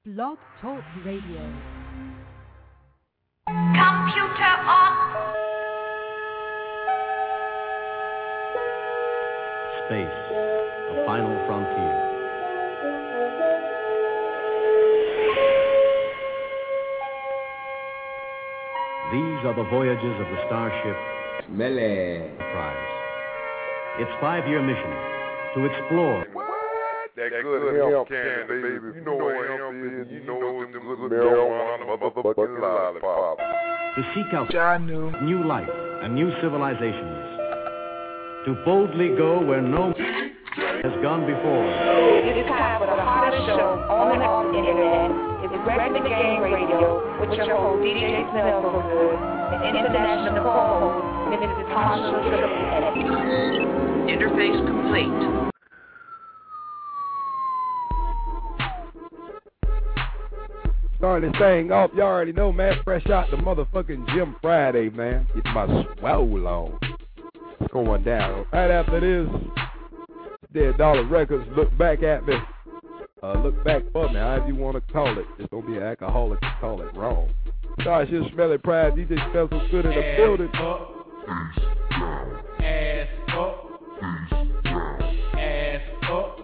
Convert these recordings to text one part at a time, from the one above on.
Blog Talk Radio. Computer on. Space, the final frontier. These are the voyages of the starship Enterprise. Its 5-year mission to explore. That good hemp candy, baby. You know what hemp is. You know them good marijuana motherfucking lollipops. To seek out new life and new civilizations. To boldly go where no has gone before. It is time for the hottest show on the internet. It's Wreck the Game Radio with your host, DJ Smells So Good, and international co-host, Mrs. Tasha Triple. Interface complete. Starting this thing off, you already know, man. Fresh out the motherfucking Gym Friday, man. Get my swole on. It's going down. Right after this, Dead Dollar Records, Look Back at Me. Look back for me, however you want to call it. Just don't be an alcoholic and call it wrong. Gosh, you're smelling pride. DJ Smells So Good in the building. Ass up. Ass up.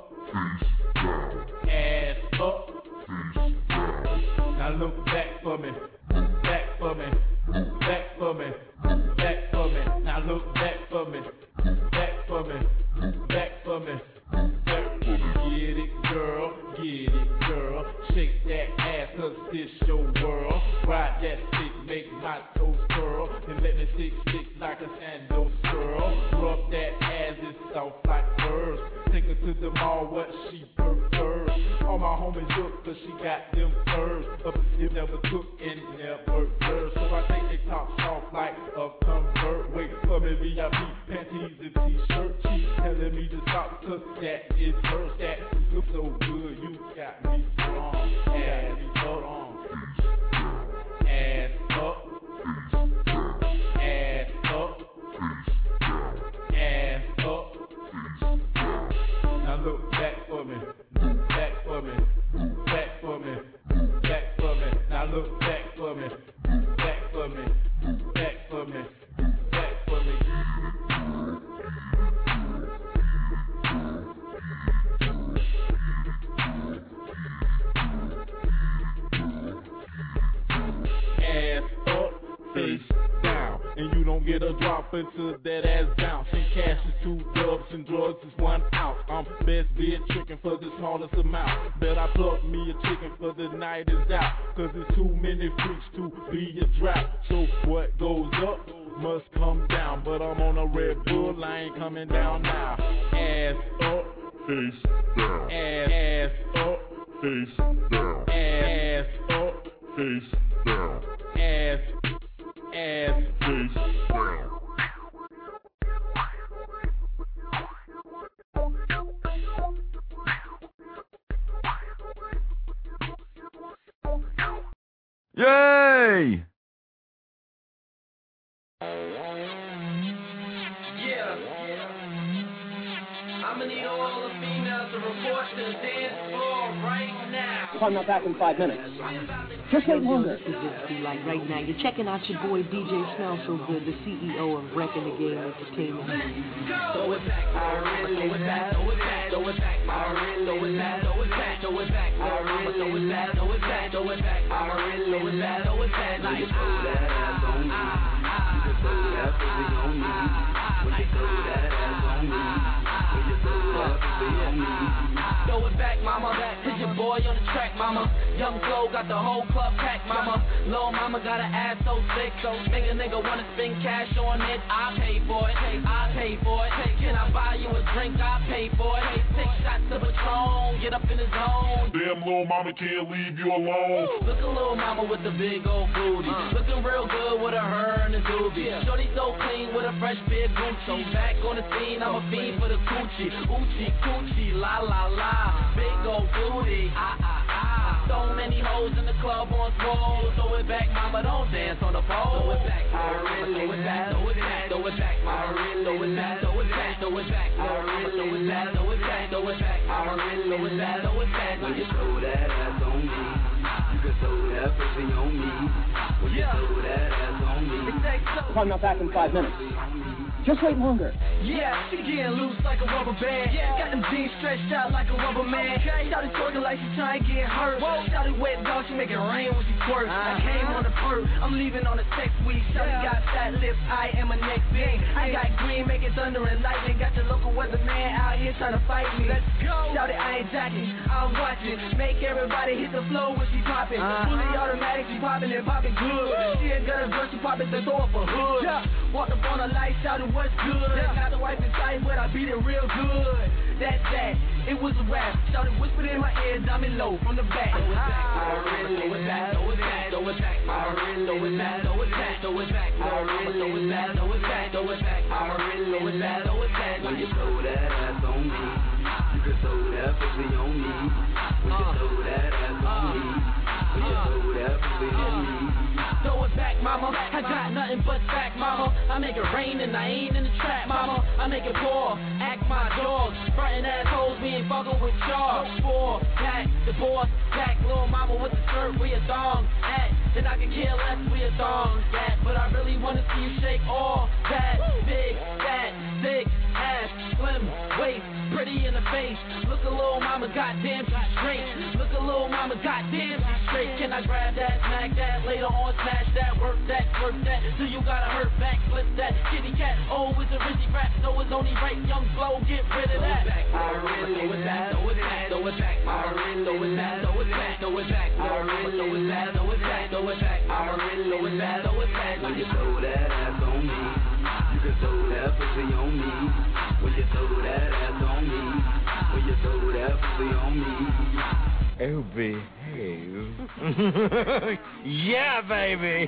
Ass up. Now look back for me. Back for me. Back for me. Back for me. Now look back for me. Back for me. Back for me. Get it, girl. Get it, girl. Shake that ass, 'cause this your world. Ride that stick, make my toes curl. And let me stick like a sandal swirl. Rub that ass, it's soft like furs. Take her to the mall, what she prefers. All my homies look, 'cause she got them furs. Up it never took and never served. So I take they tops off like a convert. Wait for me, VIP, panties and t-shirt. She telling me to stop, 'cause that is hers. That looks so good, you got me wrong. Ass up, ass up, ass up, ass up. Now look back for me, back for me, back for me, back for me. Now look back for me, back for me, back for me, back for me. Ass up, face down, and you don't get a drop until that ass bounce. And cash is 2 dubs and drugs is 1 ounce. I'm best bid tricking for the smallest amount. Bet I plug me a chicken for the night is out, 'cause there's too many freaks to be a drought. So what goes up must come down, but I'm on a Red Bull, I ain't coming down now. Ass up, face down. Ass up, face down. Ass up, face down. Ass, face down. Yay! Yeah. I'm gonna need all the females to report to the dance floor right now. I'm not back in 5 minutes. Just wait longer. Like right now, you're checking out your boy DJ Smells So Good, the CEO of Wrecking the Game Entertainment. Throw it back, I really throw it back, throw it back, throw it back, I really throw it back, throw it back, throw it back, I really throw it back, throw it back, throw it back, I really throw it back, throw it back, like you throw that ass on me, you just throw that pussy on me, when you throw that ass on me, when you throw that pussy on me. Throw it back, mama, cause your boy on the track, mama. Young Flo got the whole club packed, mama. Lil' mama got an ass so thick, so make a nigga wanna spend cash on it. I pay for it, I pay for it. Can I buy you a drink? I pay for it. 6 shots of Patron, get up in the zone. Damn, little mama can't leave you alone. Look at lil' mama with the big old booty. Looking real good with her hair and a doobie. Shorty so clean with a fresh pair of Gucci. Back on the scene, I'm a fiend for the coochie. Oochie, coochie, la la la. Big old booty, So many hoes in the club on swole. Throw it back, mama, don't dance on the pole. Throw it back, I really throw it back, throw it back, throw it back, I really throw it back, throw it back, throw it back, I really throw it back, throw it back, throw it back, I really throw it back, throw it back. When you throw that ass on me. If I'm not back in 5 minutes, just wait longer. Yeah, she getting loose like a rubber band. Got them jeans stretched out like a rubber man. Shawty twerking like she trying to get hurt. Shawty wet dog, she make it rain when she twerk. I came on the perk, I'm leaving on a sex week. Shawty got fat lips, I am a next bang. I got green, making thunder and lightning. Got the local weatherman out here trying to fight me. Let's go. Shawty, I ain't jacking, I'm watching. Make everybody hit the floor when she popping. Fully automatic, she popping and popping good. She ain't got a girl, she popping to throw up a hood. Walked up on the light, shouted what's good. Got the wife inside, but I beat it real good. That's that, it was a rap. Shouted whispered in my ear, diamond low from the back. I really was that, so it's that, so it's that. I really was that, so it's that, so it's that. I really was that, so it's that, so it's that. I really was that, so it's that. When you throw that ass on me, you can throw that pussy on me. When you throw that ass on me, when you throw that pussy on me. Throw it back, mama. I got nothing but back, mama. I make it rain and I ain't in the trap, mama. I make it pour, act my dogs. Frontin' assholes, we ain't fucking with y'all. For that, the boss, back, little mama with the skirt, we a thong. At, then I can care less, we a thong. That, but I really wanna see you shake all that. Big, fat, thick ass, slim waist, pretty in the face. Look a little mama, goddamn, she's straight. Look a little mama, goddamn, she's straight. Can I grab that, smack that, later on smash that, work that, work that, till you gotta hurt back, flip that. Kitty cat, oh, it's a Rizzy rap, so it's only right, young flow, get rid of that. I really was that, so it's that, so it's that. I really was that, so it's that, so it's that. I really was that, so it's that, so it's that. I really was that, so it's that. When you throw that ass on me, you can throw that pussy on me. When you throw that ass on me, when you throw that pussy on me. Oh, behave. Yeah, baby.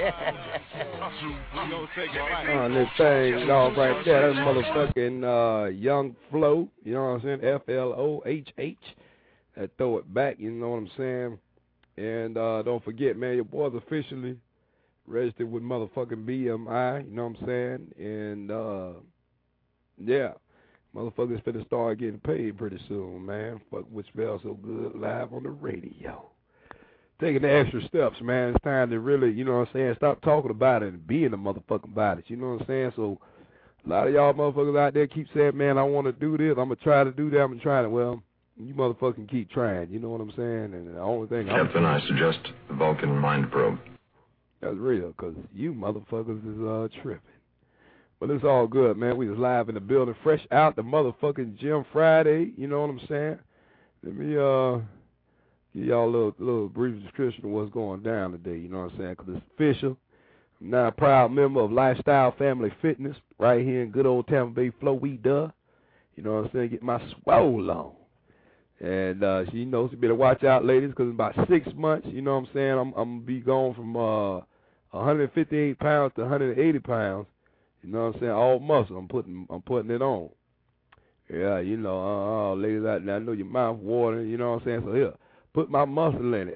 On this thing, all right there, that motherfucking Young Flow, you know what I'm saying? FLOHH. Throw it back, you know what I'm saying? And don't forget, man, your boy's officially registered with motherfucking BMI, you know what I'm saying? And, yeah. Motherfuckers finna start getting paid pretty soon, man. Fuck which felt so good live on the radio. Taking the extra steps, man. It's time to really, you know what I'm saying, stop talking about it and being the motherfucking about it. You know what I'm saying? So a lot of y'all motherfuckers out there keep saying, man, I want to do this. I'm going to try to do that. I'm going to try it. Well, you motherfucking keep trying. You know what I'm saying? And the only thing Captain, I suggest the Vulcan mind probe. That's real, because you motherfuckers is tripping. But it's all good, man. We was live in the building, fresh out the motherfucking Gym Friday. You know what I'm saying? Let me give y'all a little brief description of what's going down today. You know what I'm saying? Because it's official. I'm now a proud member of Lifestyle Family Fitness right here in good old Tampa Bay, Florida. You know what I'm saying? Get my swole on. And she knows you better watch out, ladies, because in about 6 months, you know what I'm saying, I'm going to be going from 158 pounds to 180 pounds. You know what I'm saying? All muscle. I'm putting it on. Yeah, you know, ladies out there, I know your mouth watering, you know what I'm saying? So here, put my muscle in it.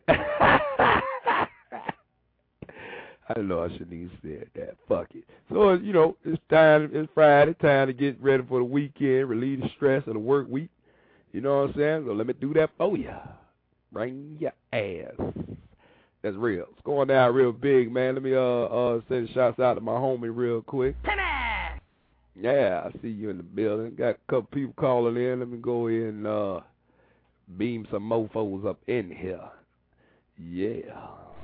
I know I shouldn't even said that. Fuck it. So, you know, it's Friday, time to get ready for the weekend, relieve the stress of the work week. You know what I'm saying? So let me do that for you. Bring your ass. That's real. It's going down real big, man. Let me send shots out to my homie real quick. Timmy! Yeah, I see you in the building. Got a couple people calling in. Let me go ahead and beam some mofos up in here. Yeah.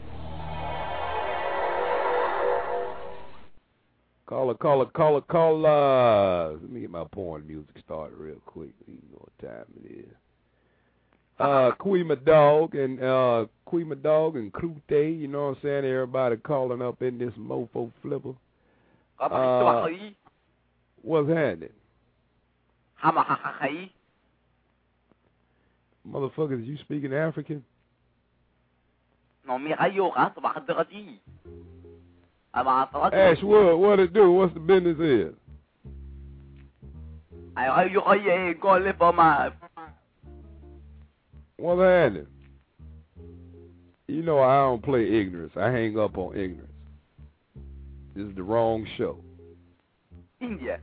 Caller. Let me get my porn music started real quick. You know what time it is. Queema Dog and Clute, you know what I'm saying? Everybody calling up in this mofo flipper. What's happening? Motherfuckers, you speaking African? Ashwood, what it do? What's the business is? What's happening? You know I don't play ignorance. I hang up on ignorance. This is the wrong show. India.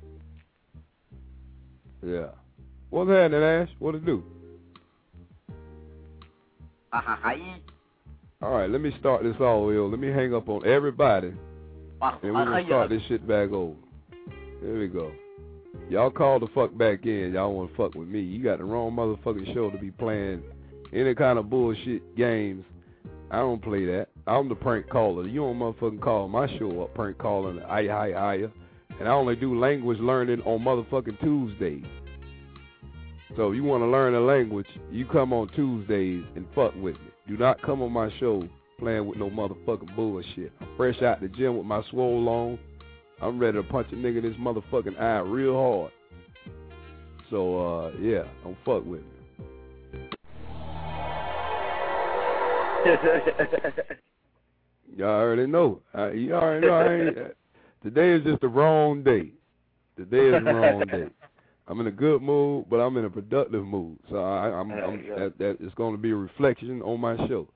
Yeah. What's happening, Ash? What it do? All right, let me start this all, Will. Let me hang up on everybody, and we're going to start this shit back over. There we go. Y'all call the fuck back in. Y'all want to fuck with me. You got the wrong motherfucking show to be playing any kind of bullshit games. I don't play that. I'm the prank caller. You don't motherfucking call my show up prank calling. And I only do language learning on motherfucking Tuesdays. So if you want to learn a language, you come on Tuesdays and fuck with me. Do not come on my show playing with no motherfucking bullshit. I'm fresh out the gym with my swole on. I'm ready to punch a nigga in this motherfucking eye real hard. So, yeah, don't fuck with me. Y'all already know. You already know. Today is just the wrong day. Today is the wrong day. I'm in a good mood, but I'm in a productive mood. So that is going to be a reflection on my show.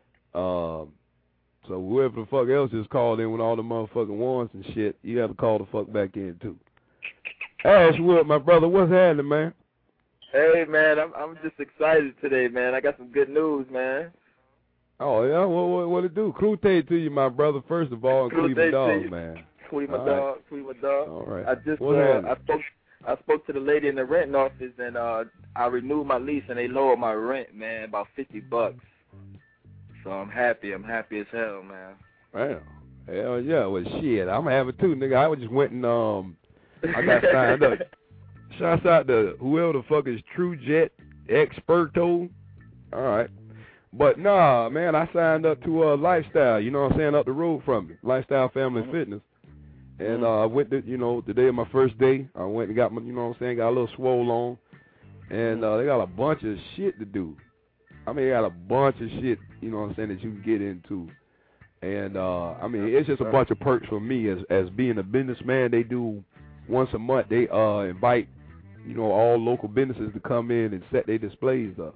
So whoever the fuck else just called in with all the motherfucking ones and shit, you have to call the fuck back in too. Ashwood, my brother, what's happening, man? Hey, man, I'm just excited today, man. I got some good news, man. Oh, yeah? What it do? Crute to you, my brother, first of all, and Cleveland Dog, man. Cleveland Dog. All right. I spoke to the lady in the rent office, and I renewed my lease, and they lowered my rent, man, about $50. So I'm happy. I'm happy as hell, man. Well, hell yeah. Well, shit, I'm happy too, nigga. I just went and I got signed up. Shouts out to whoever the fuck is TrueJet Experto. All right. But nah, man, I signed up to Lifestyle, you know what I'm saying, up the road from me. Lifestyle Family Fitness. And I went to, the day of my first day, I went and got my, you know what I'm saying, got a little swole on. And they got a bunch of shit to do. I mean, they got a bunch of shit, you know what I'm saying, that you can get into. And, I mean, it's just a bunch of perks for me as being a businessman. They do once a month, they invite, all local businesses to come in and set their displays up.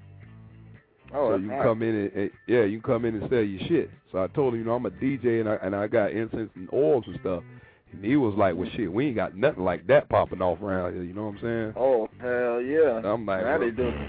Oh, so you can come in and you can come in and sell your shit. So I told him, I'm a DJ and I got incense and oils and stuff. And he was like, well, shit, we ain't got nothing like that popping off around here. You know what I'm saying? Oh, hell yeah. I'm like, how they do?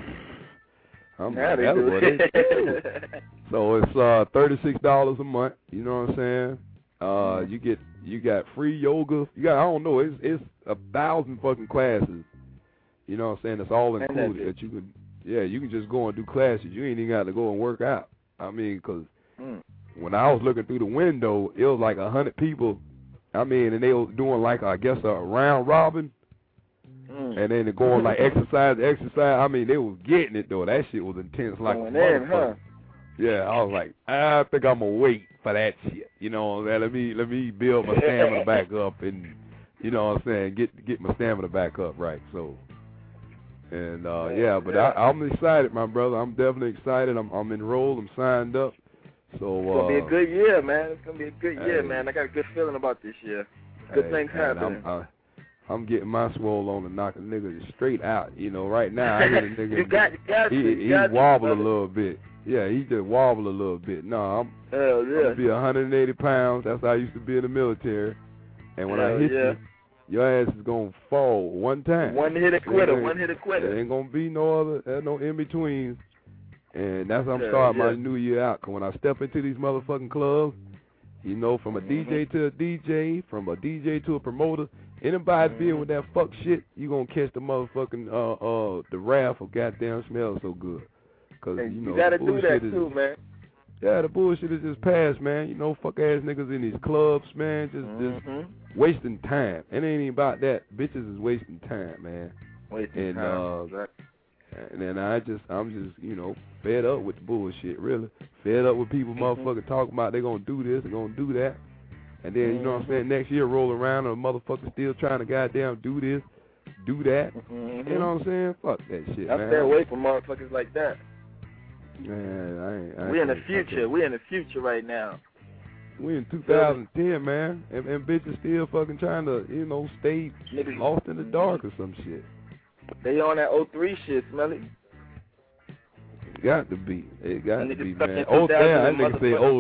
I'm like, that's what it is. So it's $36 a month. You know what I'm saying? You got free yoga. You got, I don't know, it's 1,000 fucking classes. You know what I'm saying? It's all included that you can. Yeah, you can just go and do classes. You ain't even got to go and work out. I mean, because when I was looking through the window, it was like 100 people. I mean, and they were doing like, I guess, a round robin. And then they're going like exercise. I mean, they was getting it, though. That shit was intense like a motherfucker. Yeah, I was like, I think I'm going to wait for that shit. You know what I'm saying? Let me build my stamina back up and, you know what I'm saying, get my stamina back up, right? So. And, I'm excited, my brother. I'm definitely excited. I'm enrolled. I'm signed up. So, it's going to be a good year, man. It's going to be a good year, man. I got a good feeling about this year. Good things happening. I'm getting my swole on to knock a nigga straight out. Right now, I hear the nigga. He wobble a little bit. Yeah, he just wobble a little bit. No, I'm going to be 180 pounds. That's how I used to be in the military. And when I hit you, your ass is going to fall one time. One hit quitter. There ain't going to be no in-betweens. And that's how I'm starting my new year out. Because when I step into these motherfucking clubs, from a DJ to a DJ, from a DJ to a promoter, anybody dealing with that fuck shit, you going to catch the motherfucking, the wrath of goddamn smells so good. Because, you got to do that too, man. Yeah, the bullshit is just past, man. Fuck ass niggas in these clubs, man, just wasting time. It ain't even about that. Bitches is wasting time, man. Wasting time. And then I'm just, fed up with the bullshit, really. Fed up with people motherfucking talking about they gonna do this, they gonna do that. And then, you know what I'm saying, next year roll around and a motherfucker still trying to goddamn do this, do that. You know what I'm saying? Fuck that shit, man. I stay away from motherfuckers like that. Man, we in the future. We in the future right now. We in 2010, man, and bitches still fucking trying to, stay lost in the dark or some shit. They on that 03 shit, Smelly. It got to be. It got to be, man. Oh, damn, that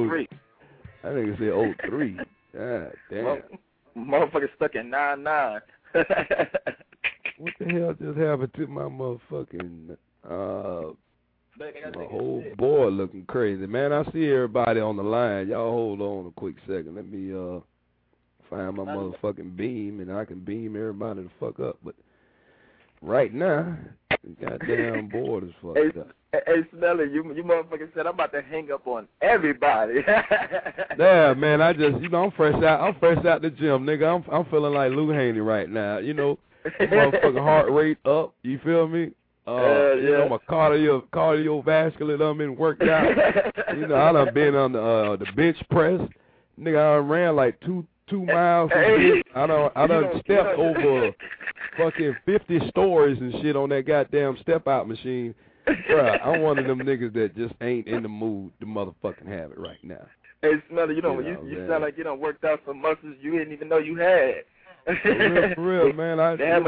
nigga said 03. God damn. Motherfucker stuck in 99. What the hell just happened to my motherfucking My whole board looking crazy, man. I see everybody on the line. Y'all hold on a quick second. Let me find my motherfucking beam, and I can beam everybody the fuck up. But right now, the goddamn board is fucked up. Hey, Smelly, you motherfucking said I'm about to hang up on everybody. Yeah, man. I just, I'm fresh out the gym, nigga. I'm feeling like Lou Haney right now. Motherfucking heart rate up. You feel me? My cardiovascular done been worked out. I done been on the bench press. Nigga, I ran like two miles and shit. I done stepped over fucking 50 stories and shit on that goddamn step out machine. Bruh, I'm one of them niggas that just ain't in the mood to motherfucking have it right now. Hey, Smelly, you sound like you done worked out some muscles you didn't even know you had. For real, man.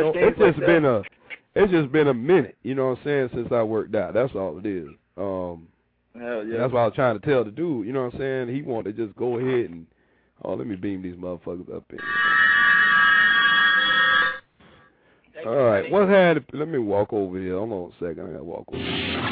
It's just been a minute, you know what I'm saying, since I worked out. That's all it is. Hell yeah. That's what I was trying to tell the dude, you know what I'm saying? He wanted to just go ahead and, let me beam these motherfuckers up in. All right, let me walk over here. Hold on a second. I got to walk over here.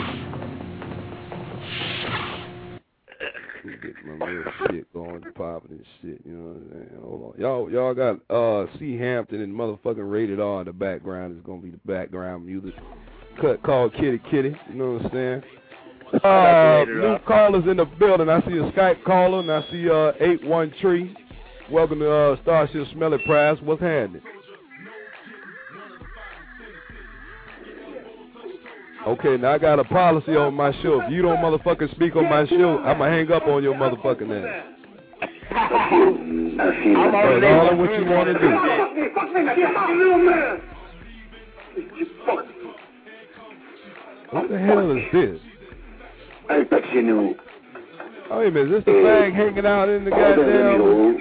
Get my real shit going, popping and shit, you know what I'm saying? Hold on. Y'all got C. Hampton and motherfucking Rated R in the background. Is going to be the background music. Cut called Kitty Kitty, you know what I'm saying? New callers in the building. I see a Skype caller, and I see 813. Welcome to Starship Smelly Prize. What's happening? Okay, now I got a policy on my show. If you don't motherfucking speak on my show, I'ma hang up on your motherfucking ass. That's all what you want to do. What the hell is this? Oh, wait a minute, is this the fag hanging out in the goddamn...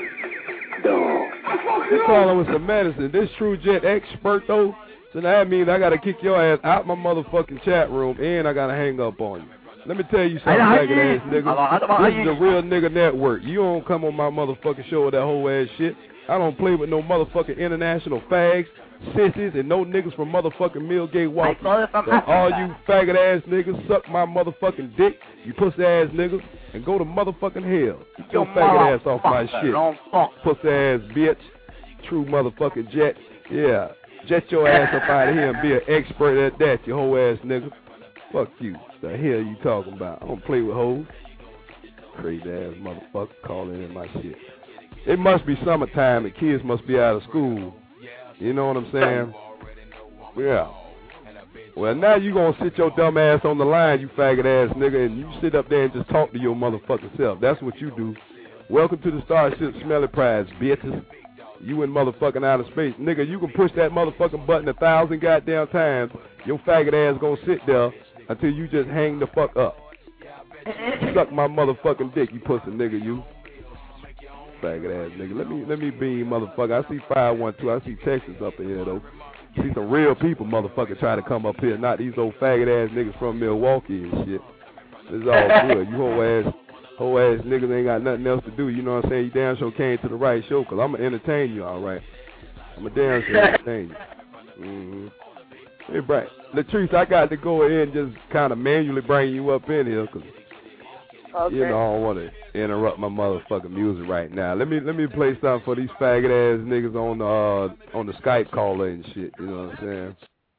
You're calling with some medicine. This True Jet expert, though? So that means I got to kick your ass out my motherfucking chat room, and I got to hang up on you. Let me tell you something, faggot ass nigga. This is the Real Nigga Network. You don't come on my motherfucking show with that whole ass shit. I don't play with no motherfucking international fags, sissies, and no niggas from motherfucking Millgate Walk. So all you faggot ass niggas, suck my motherfucking dick, you pussy ass niggas, and go to motherfucking hell. Get your faggot ass off my shit. Pussy ass bitch. True motherfucking Jet. Yeah. Jet your ass up out of here and be an expert at that, you hoe ass nigga. Fuck you. The hell you talking about? I don't play with hoes. Crazy ass motherfucker calling in my shit. It must be summertime and kids must be out of school. You know what I'm saying? Yeah. Well, now you gonna sit your dumb ass on the line, you faggot ass nigga, and you sit up there and just talk to your motherfucking self. That's what you do. Welcome to the Starship Smelly Prize, bitches. You in motherfucking outer space. Nigga, you can push that motherfucking button 1,000 goddamn times. Your faggot ass gonna sit there until you just hang the fuck up. Suck my motherfucking dick, you pussy nigga, you. Faggot ass nigga. Let me beam, motherfucker. I see 512. I see Texas up in here, though. See some real people, motherfucker, try to come up here. Not these old faggot ass niggas from Milwaukee and shit. It's all good. You whole ass niggas ain't got nothing else to do. You know what I'm saying? You damn sure came to the right show, because I'm going to entertain you, all right? I'm going to damn sure entertain you. Mm-hmm. Hey, Brian. Latrice, I got to go ahead and just kind of manually bring you up in here, because, you know, I don't want to interrupt my motherfucking music right now. Let me play something for these faggot ass niggas on the Skype caller and shit, you know what I'm saying?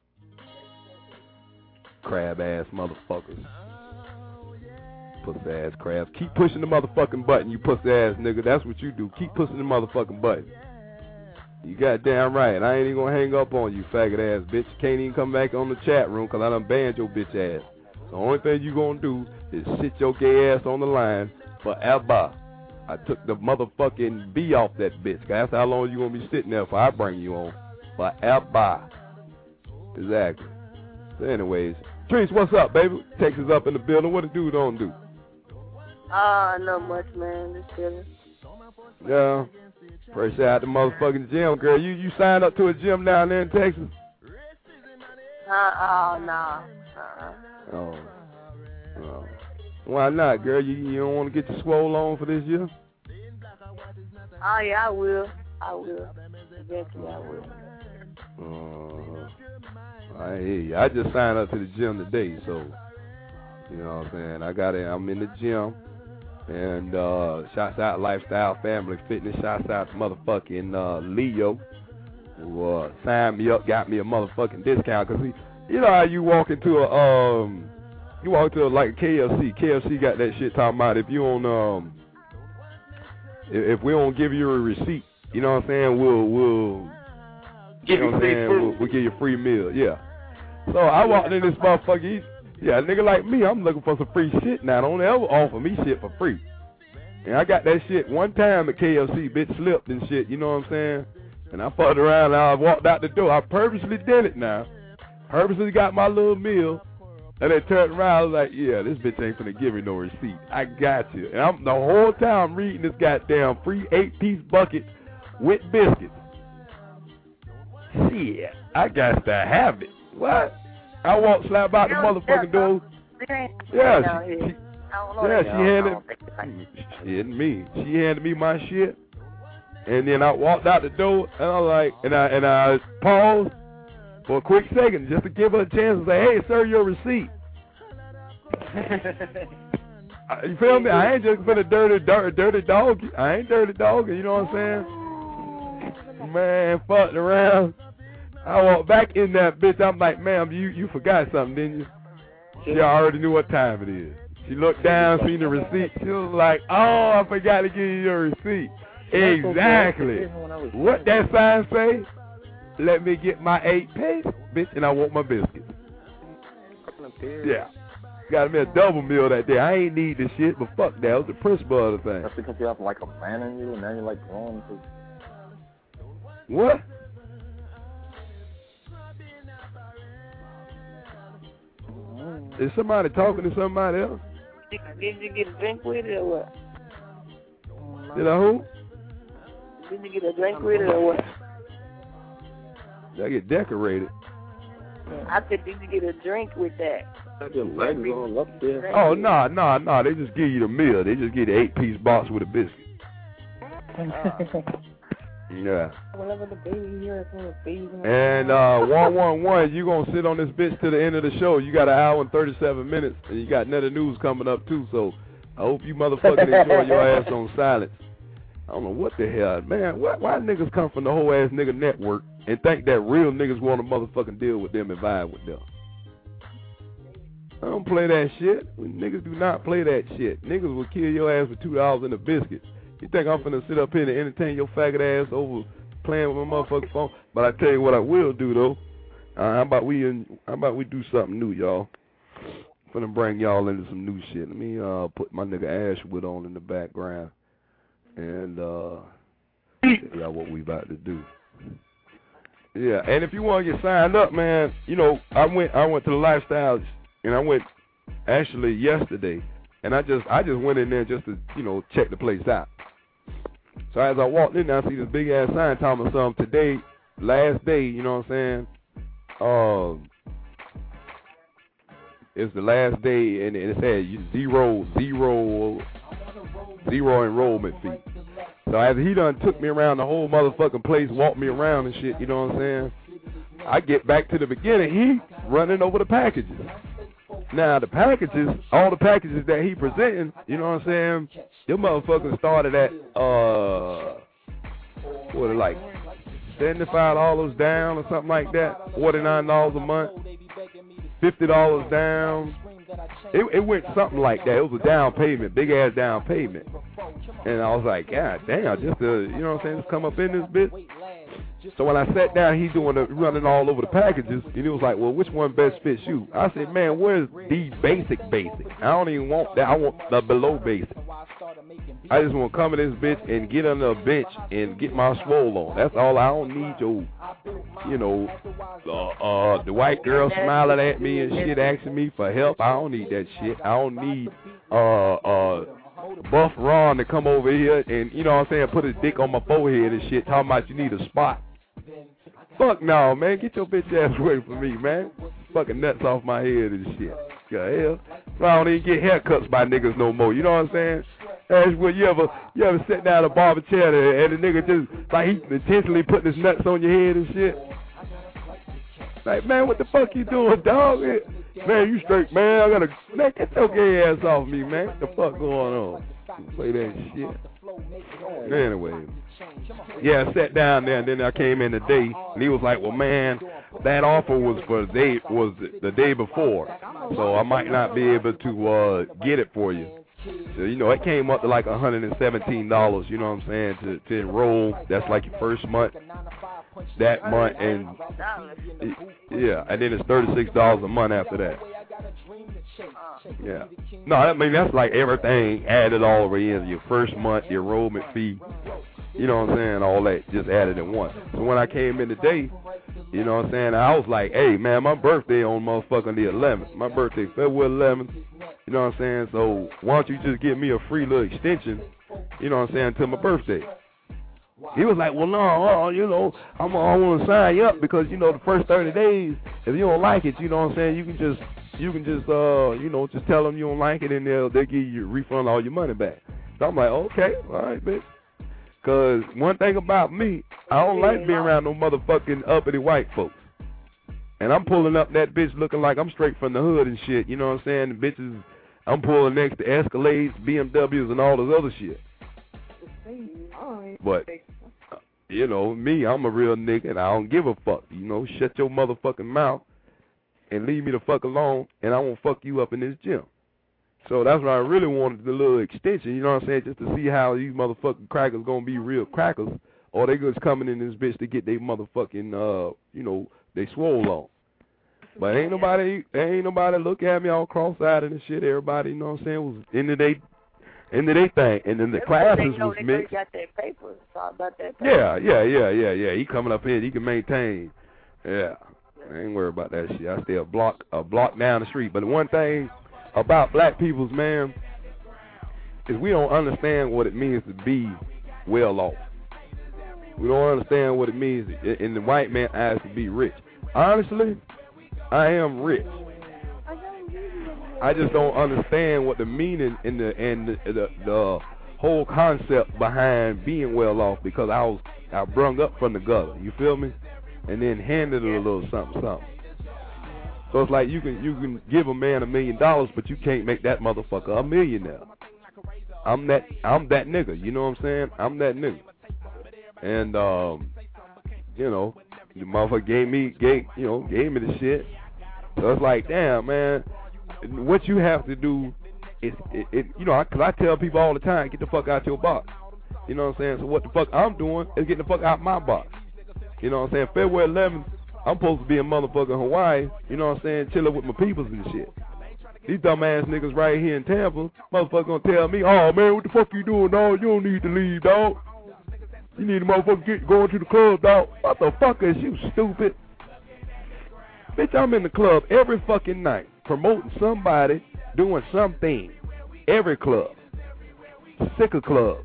Crab ass motherfuckers. Pussy ass crabs. Keep pushing the motherfucking button, you pussy ass nigga. That's what you do. Keep pushing the motherfucking button. You goddamn right. I ain't even gonna hang up on you, faggot ass bitch. You can't even come back on the chat room because I done banned your bitch ass. The only thing you gonna do is sit your gay ass on the line forever. I took the motherfucking B off that bitch. That's how long you gonna be sitting there before I bring you on. Forever. Exactly. So anyways, Trees, what's up, baby? Texas up in the building. What the dude don't do? Not much, man. Just chilling. Yeah. Fresh out the motherfucking gym, girl. You signed up to a gym down there in Texas? Nah. Oh. Why not, girl? You don't want to get your swole on for this year? Oh, yeah, I will. Eventually, I will. I hear you. I just signed up to the gym today, so You know what I'm saying? I got it. I'm in the gym. And shouts out Lifestyle Family Fitness. Shouts out to motherfucking Leo, who signed me up, got me a motherfucking discount. Because you know how you walk into like KFC. KFC got that shit talking about if you don't, if we don't give you a receipt, you know what I'm saying, we'll give you free food. We'll give you a free meal, yeah. So I walked in this motherfucker, yeah, a nigga like me, I'm looking for some free shit now. Don't ever offer me shit for free. And I got that shit one time at KFC, bitch slipped and shit, you know what I'm saying? And I fucked around and I walked out the door. I purposely did it now. Purposely got my little meal. And they turned around, I was like, yeah, this bitch ain't finna give me no receipt. I got you. And I'm the whole time reading this goddamn free 8-piece bucket with biscuits. Shit, I got to have it. What? I walked slap out the motherfucking door. Yeah, she handed me my shit. And then I walked out the door and I was like, and I paused for a quick second just to give her a chance to say, hey, sir, your receipt. You feel me? I ain't just finna dirty dog. I ain't dirty dog, you know what I'm saying? Man, fucked around. I walked back in that bitch. I'm like, ma'am, you forgot something, didn't you? She already knew what time it is. She looked down, seen the receipt. She was like, oh, I forgot to give you your receipt. Exactly. What that sign say? Let me get my 8-piece, bitch, and I want my biscuits. Yeah. Got me a double meal that day. I ain't need this shit, but fuck that. It was the principle of the thing. That's because you have like a man in you, and now you're like growing to... What? Is somebody talking to somebody else? Did you get a drink with it or what? Did I who? Did you get a drink with it or what? Did I get decorated? I said, did you get a drink with that? Your legs all up there. Oh, no. They just give you the meal. They just give you the 8-piece box with a biscuit. Yeah. And 111, you gonna sit on this bitch to the end of the show. You got 1 hour and 37 minutes, and you got another news coming up too. So I hope you motherfucking enjoy your ass on silence. I don't know what the hell, man. Why niggas come from the whole ass nigga network and think that real niggas want to motherfucking deal with them and vibe with them? I don't play that shit. Niggas do not play that shit. Niggas will kill your ass for $2 in a biscuit. You think I'm finna sit up here and entertain your faggot ass over playing with my motherfucking phone? But I tell you what I will do though. How about we do something new, y'all? I'm finna bring y'all into some new shit. Let me put my nigga Ashwood on in the background and tell y'all what we about to do. Yeah, and if you want to get signed up, man, you know, I went to the Lifestyle, and I went actually yesterday, and I just went in there just to, you know, check the place out. So as I walked in there, I see this big ass sign telling me something today, last day, you know what I'm saying? It's the last day, and it said zero enrollment fee. So as he done took me around the whole motherfucking place, walked me around and shit, you know what I'm saying? I get back to the beginning, he running over the packages. Now the packages, all the packages that he presenting, you know what I'm saying? Your motherfuckers started at like $75 down or something like that, $49 a month, $50 down. It went something like that. It was a down payment, big ass down payment. And I was like, God damn, just to, you know what I'm saying, just come up in this bitch. So when I sat down, he running all over the packages, and he was like, well, which one best fits you? I said, man, where's the basic? I don't even want that. I want the below basic. I just want to come in this bitch and get under a bench and get my swole on. That's all. I don't need your, you know, the white girl smiling at me and shit asking me for help. I don't need that shit. I don't need Buff Ron to come over here and, you know what I'm saying, put his dick on my forehead and shit, talking about you need a spot. Fuck no, man. Get your bitch ass away from me, man. Fucking nuts off my head and shit. The hell? So I don't even get haircuts by niggas no more. You know what I'm saying? That's when you ever sit down at a barber chair and the nigga just, like, he intentionally putting his nuts on your head and shit. Like, man, what the fuck you doing, dog? Man, you straight, man. I gotta, man, get your gay ass off me, man. What the fuck going on? Play that shit. Anyway, yeah, I sat down there and then I came in today and he was like, well, man, that offer was for the day before, so I might not be able to get it for you. So, you know, it came up to like $117, you know what I'm saying, to enroll. That's like your first month that month, and yeah, and then it's $36 a month after that. Yeah. No, I mean, that's like everything added all the way in. Your first month, your enrollment fee, you know what I'm saying, all that just added in one. So when I came in today, you know what I'm saying, I was like, hey, man, my birthday on motherfucking the 11th. My birthday February 11th, you know what I'm saying, so why don't you just give me a free little extension, you know what I'm saying, until my birthday. He was like, well, no, you know, I want to sign you up because, you know, the first 30 days, if you don't like it, you know what I'm saying, you can just you know, just tell them you don't like it and they'll give you refund all your money back. So I'm like, okay, all right, bitch. Because one thing about me, I don't like being around no motherfucking uppity white folks. And I'm pulling up that bitch looking like I'm straight from the hood and shit, you know what I'm saying? The bitches, I'm pulling next to Escalades, BMWs, and all this other shit. But, you know, me, I'm a real nigga and I don't give a fuck. You know, shut your motherfucking mouth and leave me the fuck alone, and I won't fuck you up in this gym. So that's what I really wanted, the little extension, you know what I'm saying, just to see how these motherfucking crackers gonna be real crackers, or they just coming in this bitch to get they motherfucking, you know, they swole on. But ain't nobody look at me all cross-eyed and shit. Everybody, you know what I'm saying, was into they thing, and then the classes was mixed. Got their papers, about that paper. Yeah. He coming up here, he can maintain. Yeah, I ain't worried about that shit. I stay a block down the street. But the one thing about black people's, man, is we don't understand what it means to be well off. We don't understand what it means in the white man's eyes to be rich. Honestly, I am rich. I just don't understand what the meaning and the whole concept behind being well off, because I brung up from the gutter. You feel me? And then handed it a little something. So it's like you can give a man $1 million, but you can't make that motherfucker a millionaire. I'm that nigga. You know what I'm saying? I'm that nigga. And you know, the motherfucker gave me the shit. So it's like, damn, man, what you have to do is, you know, because I tell people all the time, get the fuck out your box. You know what I'm saying? So what the fuck I'm doing is getting the fuck out my box. You know what I'm saying? February 11th, I'm supposed to be in motherfucking Hawaii, you know what I'm saying, chilling with my peoples and shit. These dumbass niggas right here in Tampa, motherfucker gonna tell me, oh man, what the fuck you doing, dog? You don't need to leave, dog. You need to motherfucker going to the club, dog. What the fuck is you, stupid? Bitch, I'm in the club every fucking night, promoting somebody, doing something. Every club. Sick of clubs.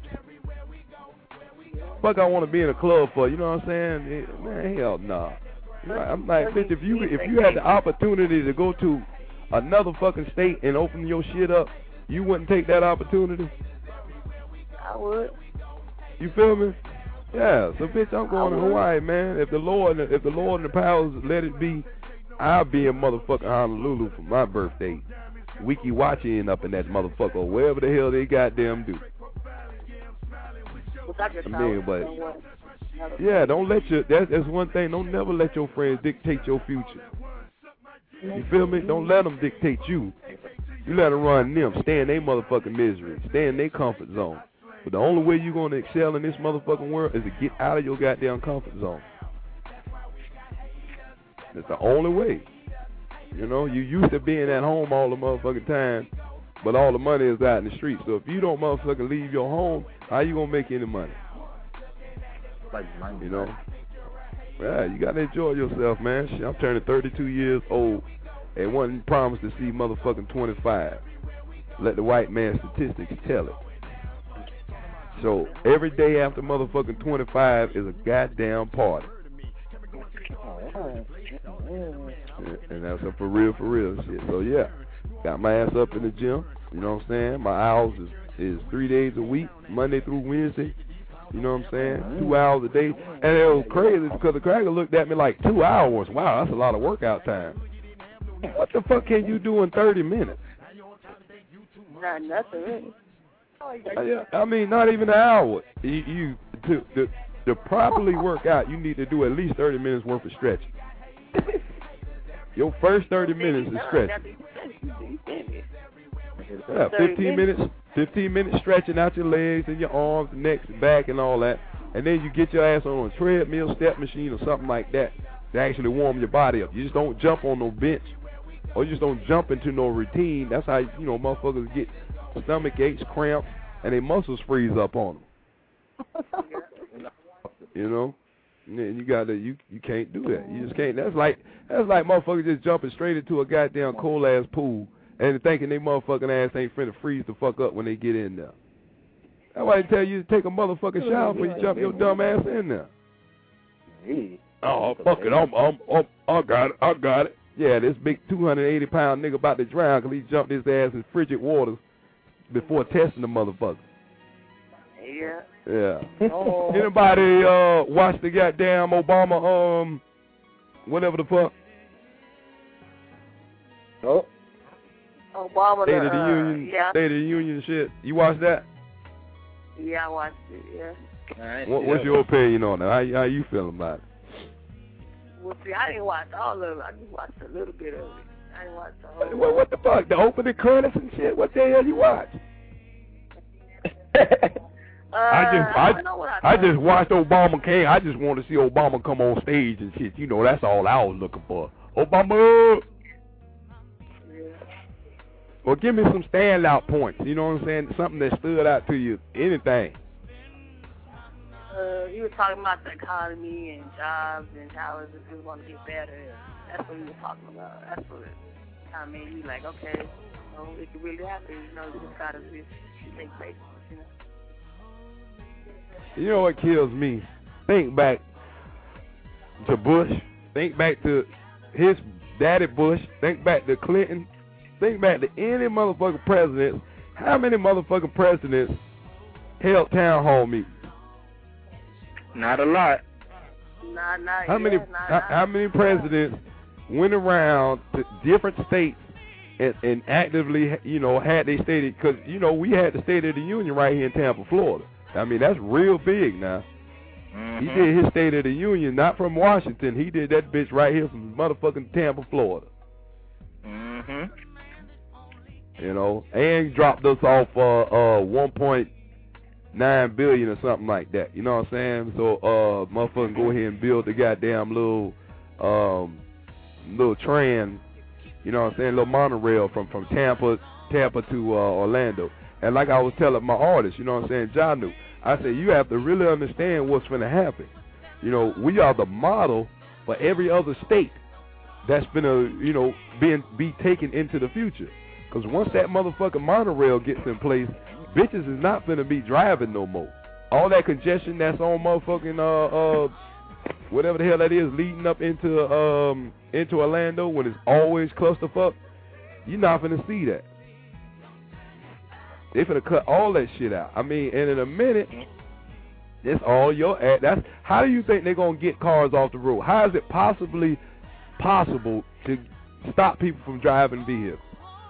Fuck I want to be in a club for, you know what I'm saying? Man, hell nah. I'm like, bitch, if you had the opportunity to go to another fucking state and open your shit up, you wouldn't take that opportunity? I would. You feel me? Yeah, so bitch, I'm going to Hawaii, man. If the Lord and the powers let it be, I'll be in motherfucking Honolulu for my birthday. Wiki watching up in that motherfucker, or wherever the hell they goddamn do. I mean, but yeah, don't let that's one thing. Don't never let your friends dictate your future. You feel me? Don't let them dictate you. You let them run them. Stay in their motherfucking misery. Stay in their comfort zone. But the only way you're going to excel in this motherfucking world is to get out of your goddamn comfort zone. That's the only way. You know, you used to being at home all the motherfucking time, but all the money is out in the street. So if you don't motherfucking leave your home, how you going to make any money? You know? Yeah, you got to enjoy yourself, man. Shit, I'm turning 32 years old and wasn't promised to see motherfucking 25. Let the white man statistics tell it. So every day after motherfucking 25 is a goddamn party. And that's a for real shit. So yeah, got my ass up in the gym. You know what I'm saying? My hours is 3 days a week, Monday through Wednesday. You know what I'm saying? 2 hours a day. And it was crazy because the cracker looked at me like 2 hours. Wow, that's a lot of workout time. What the fuck can you do in 30 minutes? Not nothing really. I mean, not even an hour. To properly work out, you need to do at least 30 minutes worth of stretching. Your first 30 minutes is stretching. Yeah, 15 minutes stretching out your legs and your arms, neck, back, and all that. And then you get your ass on a treadmill, step machine, or something like that to actually warm your body up. You just don't jump on no bench, or you just don't jump into no routine. That's how, motherfuckers get stomach aches, cramps, and their muscles freeze up on them. And you can't do that. You just can't. That's like motherfuckers just jumping straight into a goddamn cold ass pool and thinking they motherfucking ass ain't finna freeze the fuck up when they get in there. That's why they tell you to take a motherfucking shower before you jump your dumb ass in there. Oh, fuck it, I got it. Yeah, this big 280-pound nigga about to drown because he jumped his ass in frigid waters before testing the motherfucker. Yeah. Yeah. Oh. Anybody watch the goddamn Obama, whatever the fuck? Oh. Obama. State of the Union. Yeah. State of the Union shit. You watched that? Yeah, I watched it. Yeah. All right, what's your opinion on that? How you feeling about it? Well, see, I didn't watch all of it. I just watched a little bit of it. I didn't watch the whole. What the fuck? The opening credits and shit. What the hell you watch? I just watched Obama came. I just want to see Obama come on stage and shit. That's all I was looking for. Obama. Yeah. Well, give me some standout points. You know what I'm saying? Something that stood out to you. Anything. You were talking about the economy and jobs and how it's going to get better. That's what we were talking about. That's what kind of made me like, okay, it could really happen. You just got to think basic, You know what kills me? Think back to Bush. Think back to his daddy Bush. Think back to Clinton. Think back to any motherfucking president. How many motherfucking presidents held town hall meetings? Not a lot. How many presidents went around to different states and actively, had they stated, because, we had the State of the Union right here in Tampa, Florida. I mean, that's real big now. Mm-hmm. He did his State of the Union, not from Washington. He did that bitch right here from motherfucking Tampa, Florida. Mm-hmm. And dropped us off 1.9 billion or something like that. You know what I'm saying? So, motherfucking go ahead and build the goddamn little train. You know what I'm saying? Little monorail from Tampa to Orlando. And like I was telling my artist, you know what I'm saying, Janu, I said, you have to really understand what's going to happen. We are the model for every other state that's going to, be taken into the future. Because once that motherfucking monorail gets in place, bitches is not going to be driving no more. All that congestion that's on motherfucking, whatever the hell that is, leading up into Orlando when it's always clusterfuck, you're not going to see that. They finna cut all that shit out. I mean, and in a minute, it's all your ad. That's how do you think they're gonna get cars off the road? How is it possibly possible to stop people from driving vehicles?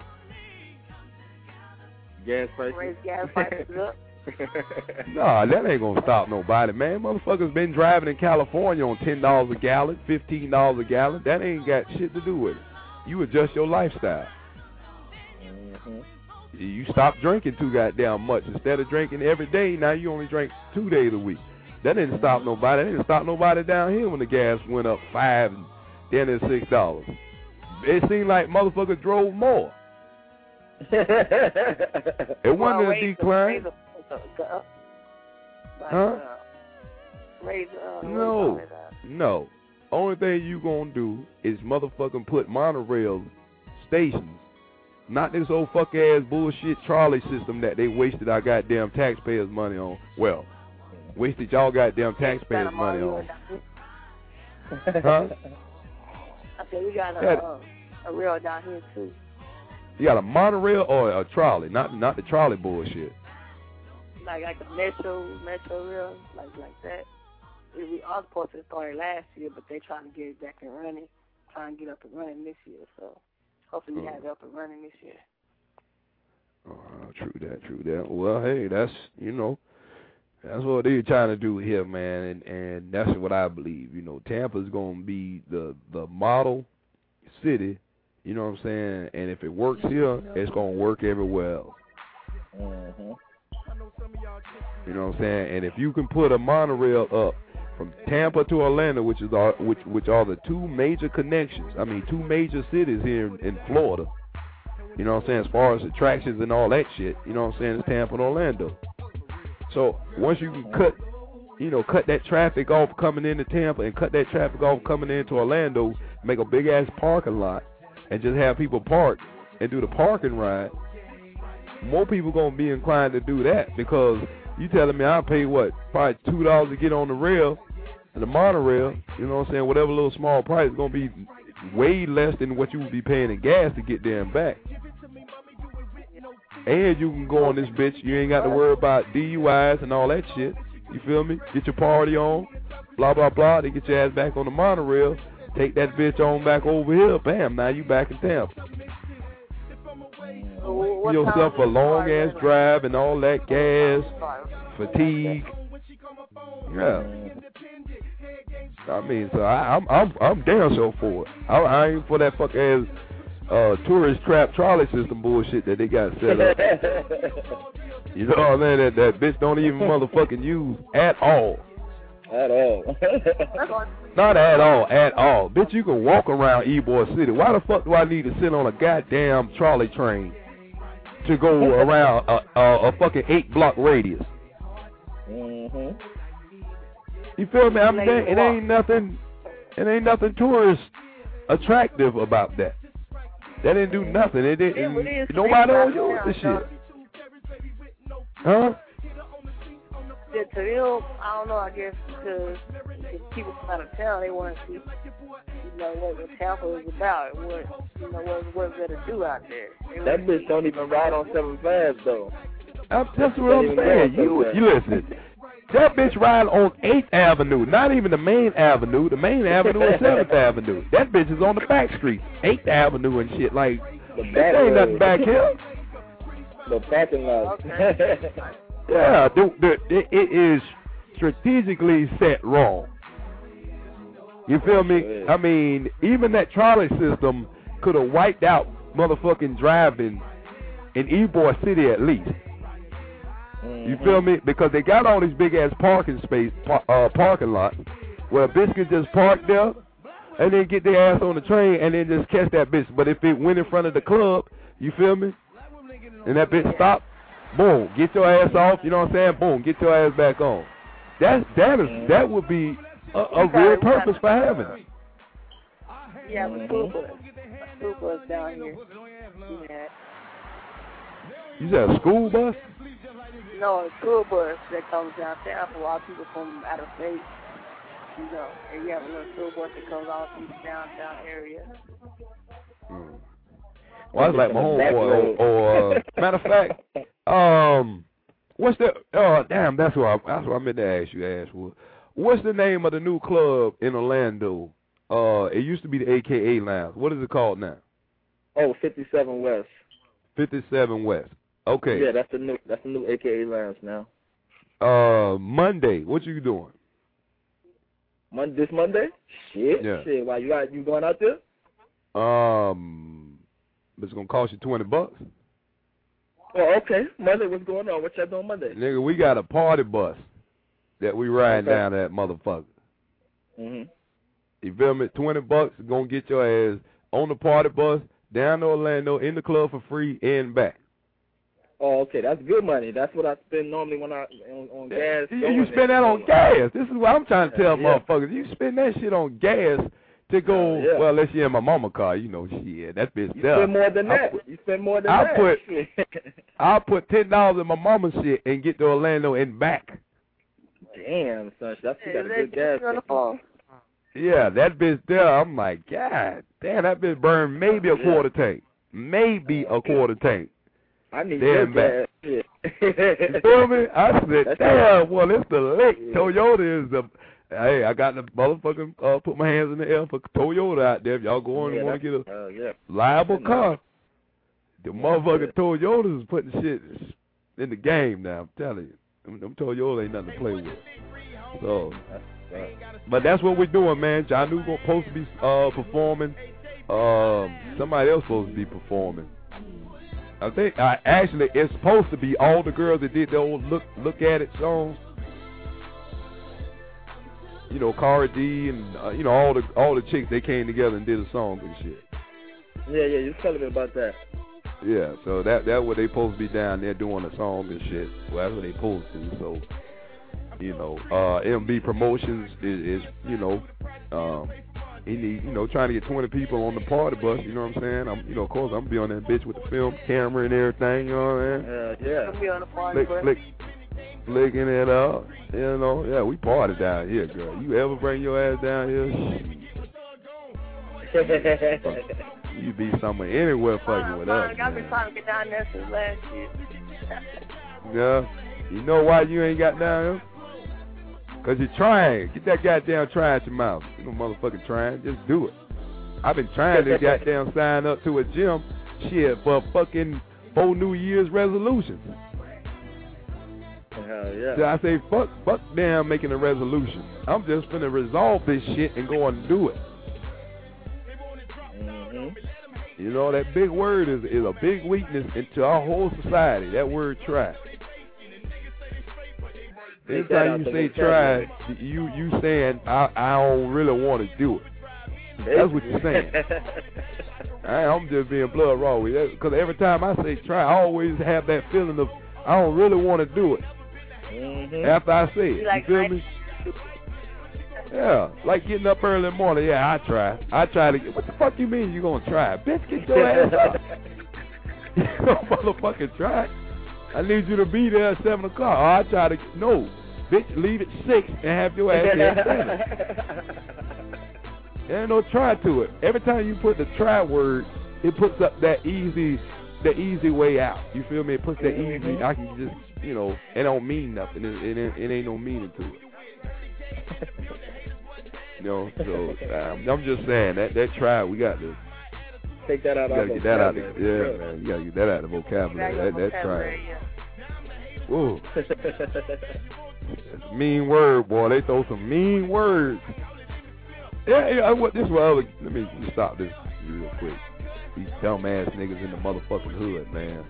Gas prices. Raise gas prices up. Nah, that ain't gonna stop nobody, man. Motherfuckers been driving in California on $10 a gallon, $15 a gallon. That ain't got shit to do with it. You adjust your lifestyle. Mm-hmm. You stop drinking too goddamn much. Instead of drinking every day, now you only drink 2 days a week. That didn't stop nobody. That didn't stop nobody down here when the gas went up $5 and then it's $6. It seemed like motherfuckers drove more. It wasn't a decline. No. Only thing you gonna do is motherfucking put monorail stations. Not this old fuck-ass bullshit trolley system that they wasted our goddamn taxpayers' money on. Well, wasted y'all goddamn taxpayers' money on. Huh? I said we got a rail down here, too. You got a monorail or a trolley? Not the trolley bullshit. Like a metro rail, like that. We all supposed to start last year, but they trying to get it back and running, trying to get up and running this year, so. hopefully we have it up and running this year. True that. Well, hey, that's, that's what they're trying to do here, man, and that's what I believe. Tampa's going to be the model city, you know what I'm saying? And if it works here, it's going to work everywhere else. Mm-hmm. You know what I'm saying? And if you can put a monorail up from Tampa to Orlando, which are the two major connections, two major cities here in Florida, you know what I'm saying, as far as attractions and all that shit, you know what I'm saying, it's Tampa and Orlando. So once you can cut that traffic off coming into Tampa and cut that traffic off coming into Orlando, make a big ass parking lot and just have people park and do the parking ride, more people gonna be inclined to do that, because you telling me I pay probably $2 to get on the rail and the monorail, you know what I'm saying, whatever little small price is gonna be way less than what you would be paying in gas to get there and back. And you can go on this bitch, you ain't got to worry about DUIs and all that shit. You feel me? Get your party on, blah, blah, blah. They get your ass back on the monorail. Take that bitch on back over here. Bam, now you back in Tampa. Give yourself a long-ass drive and all that gas, fatigue. Yeah. So I'm damn sure for it. I ain't for that fuck-ass tourist trap trolley system bullshit that they got set up. You know what I mean? That bitch don't even motherfucking use at all. At all. Not at all. Bitch, you can walk around Ybor City. Why the fuck do I need to sit on a goddamn trolley train to go around a fucking 8-block radius? Mm-hmm. You feel me? It ain't nothing tourist attractive about that. That didn't do nothing. Nobody don't use the shit. Huh? Yeah, to them, I don't know, I guess because if people from out of town, they want to see, what Tampa is about, what's there to do out there. That bitch don't even ride on 75 though. That's what I'm saying. You listen. That bitch ride on 8th Avenue, not even the main avenue. The main avenue is 7th Avenue. That bitch is on the back street, 8th Avenue and shit. Like, there ain't nothing back here. The parking lot. Yeah, it is strategically set wrong. You feel me? I mean, even that trolley system could have wiped out motherfucking driving in Ybor City at least. You feel me? Because they got all these big ass parking lots where a bitch could just park there and then get their ass on the train and then just catch that bitch. But if it went in front of the club, you feel me? And that bitch stopped, boom, get your ass off, you know what I'm saying? Boom, get your ass back on. That would be a real purpose for having it. Yeah, a school bus down here. Yeah. You said a school bus? No, a school bus that comes downtown for a lot of people from out of state. And you have a little school bus that comes all through the downtown area. Well, that's like my homeboy. Or matter of fact, what's the? Oh, damn, that's what I meant to ask you, Ashwood. What's the name of the new club in Orlando? It used to be the AKA Lounge. What is it called now? Oh, 57 West. 57 West. Okay. Yeah, that's the new AKA Lounge now. Monday, what you doing? This Monday? Shit. Yeah. Shit. Why you going out there? It's gonna cost you $20. Oh, okay. Monday, what's going on? What y'all doing Monday? Nigga, we got a party bus that we riding down that motherfucker. Mhm. You feel me? $20 is gonna get your ass on the party bus down to Orlando in the club for free and back. Oh, okay, that's good money. That's what I spend normally when I on gas. You spend that on gas. This is what I'm trying to tell motherfuckers. You spend that shit on gas to go. Well, unless you're in my mama car, shit. That bitch. You spend more than that. You spend more than that. I'll put $10 in my mama's shit and get to Orlando and back. Damn, son, that's got a good gas. Yeah, that bitch there. I'm like, God damn, that bitch burned maybe a quarter tank. Maybe a quarter tank. I need damn gas. You feel me? I said, damn, well, it's the lick. Toyota is Hey, I got the motherfucking put my hands in the air for Toyota out there. If y'all go on and want to get a liable car, the motherfucking Toyotas is putting shit in the game now. I'm telling you, them Toyotas ain't nothing to play with. So, but that's what we're doing, man. Janu supposed to be performing. Somebody else supposed to be performing. I think actually it's supposed to be all the girls that did the old look at it songs. You know, Cara D and you know all the chicks, they came together and did a song and shit. Yeah, you telling me about that. Yeah, so that's what they supposed to be down there doing a song and shit. Well, that's what they supposed to. So, you know, MB Promotions is you know, he need, you know, trying to get 20 people on the party bus. You know what I'm saying? I'm, you know, of course I'm gonna be on that bitch with the film camera and everything. You know what I mean? Yeah. Be on the party bus. Flicking it up, you know. Yeah, we party down here, girl. You ever bring your ass down here? You be somewhere anywhere fucking with us. I've been trying to get down there since last year. Yeah. You know why you ain't got down here? Because you're trying. Get that goddamn try out your mouth. You know, motherfucking trying. Just do it. I've been trying to goddamn sign up to a gym shit for fucking 4 New Year's resolutions. Hell yeah. So I say, fuck damn making a resolution. I'm just finna resolve this shit and go and do it. Mm-hmm. You know, that big word is a big weakness into our whole society. That word try. Every time you say try, you saying I don't really want to do it. That's what you're saying. I'm just being blood raw with that, because every time I say try, I always have that feeling of I don't really want to do it. Mm-hmm. After I say it, like, you feel me? Yeah, like getting up early in the morning. Yeah, I try to get. What the fuck you mean you gonna try? Bitch, get your ass up. You don't motherfucking try. I need you to be there at 7 o'clock. Oh, I try to. No, bitch, leave at 6 and have your ass there at 7. There ain't no try to it. Every time you put the try word, it puts up the easy way out. You feel me? It puts that easy. I can just, you know, it don't mean nothing. It ain't no meaning to it. You know, so I'm just saying that try, we got to take that out of the vocabulary. Yeah, man, you gotta get that out of the vocabulary. That try. Whoa. That's a mean word, boy. They throw some mean words. Yeah. Let me stop this real quick. These dumb ass niggas in the motherfucking hood, man.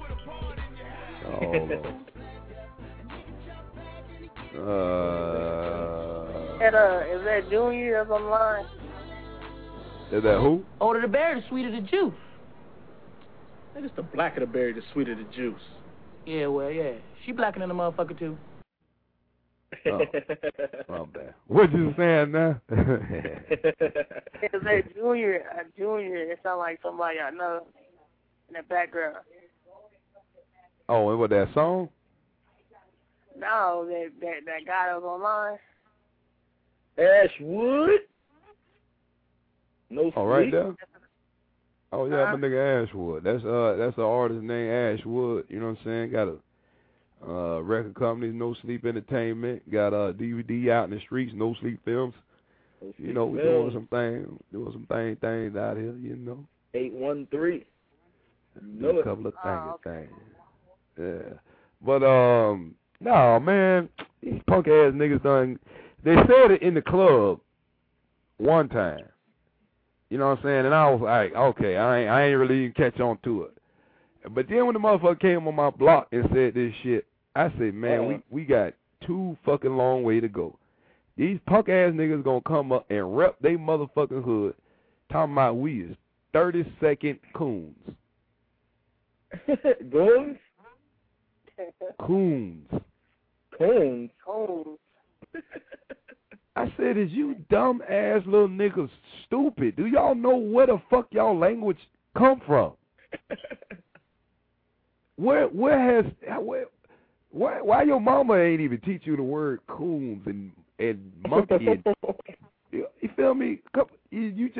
Is that Junior that's online? Is that who? Older the berry, the sweeter the juice. I guess the blacker the berry, the sweeter the juice. Yeah, well, yeah. She blacker than the motherfucker, too. Oh, my bad. What you saying now? Is that Junior? It sounds like somebody I know in the background. Oh, and what, that song? No, that guy that was online. Ashwood? No. Oh, right there? Oh, yeah, my nigga Ashwood. That's the artist named Ashwood. You know what I'm saying? Got a record company, No Sleep Entertainment. Got a DVD out in the streets, No Sleep Films. You know, we're doing some things out here, you know. 813. Do a couple of things. Yeah. But, no, man, these punk-ass niggas done, they said it in the club one time. You know what I'm saying? And I was like, okay, I ain't really even catch on to it. But then when the motherfucker came on my block and said this shit, I said, man, we got too fucking long way to go. These punk-ass niggas gonna come up and rep they motherfucking hood talking about we is 30-second coons. Goons? Coons. Coons? Coons. I said, is you dumb ass little niggas stupid? Do y'all know where the fuck y'all language come from? Why your mama ain't even teach you the word coons and monkey and you feel me? You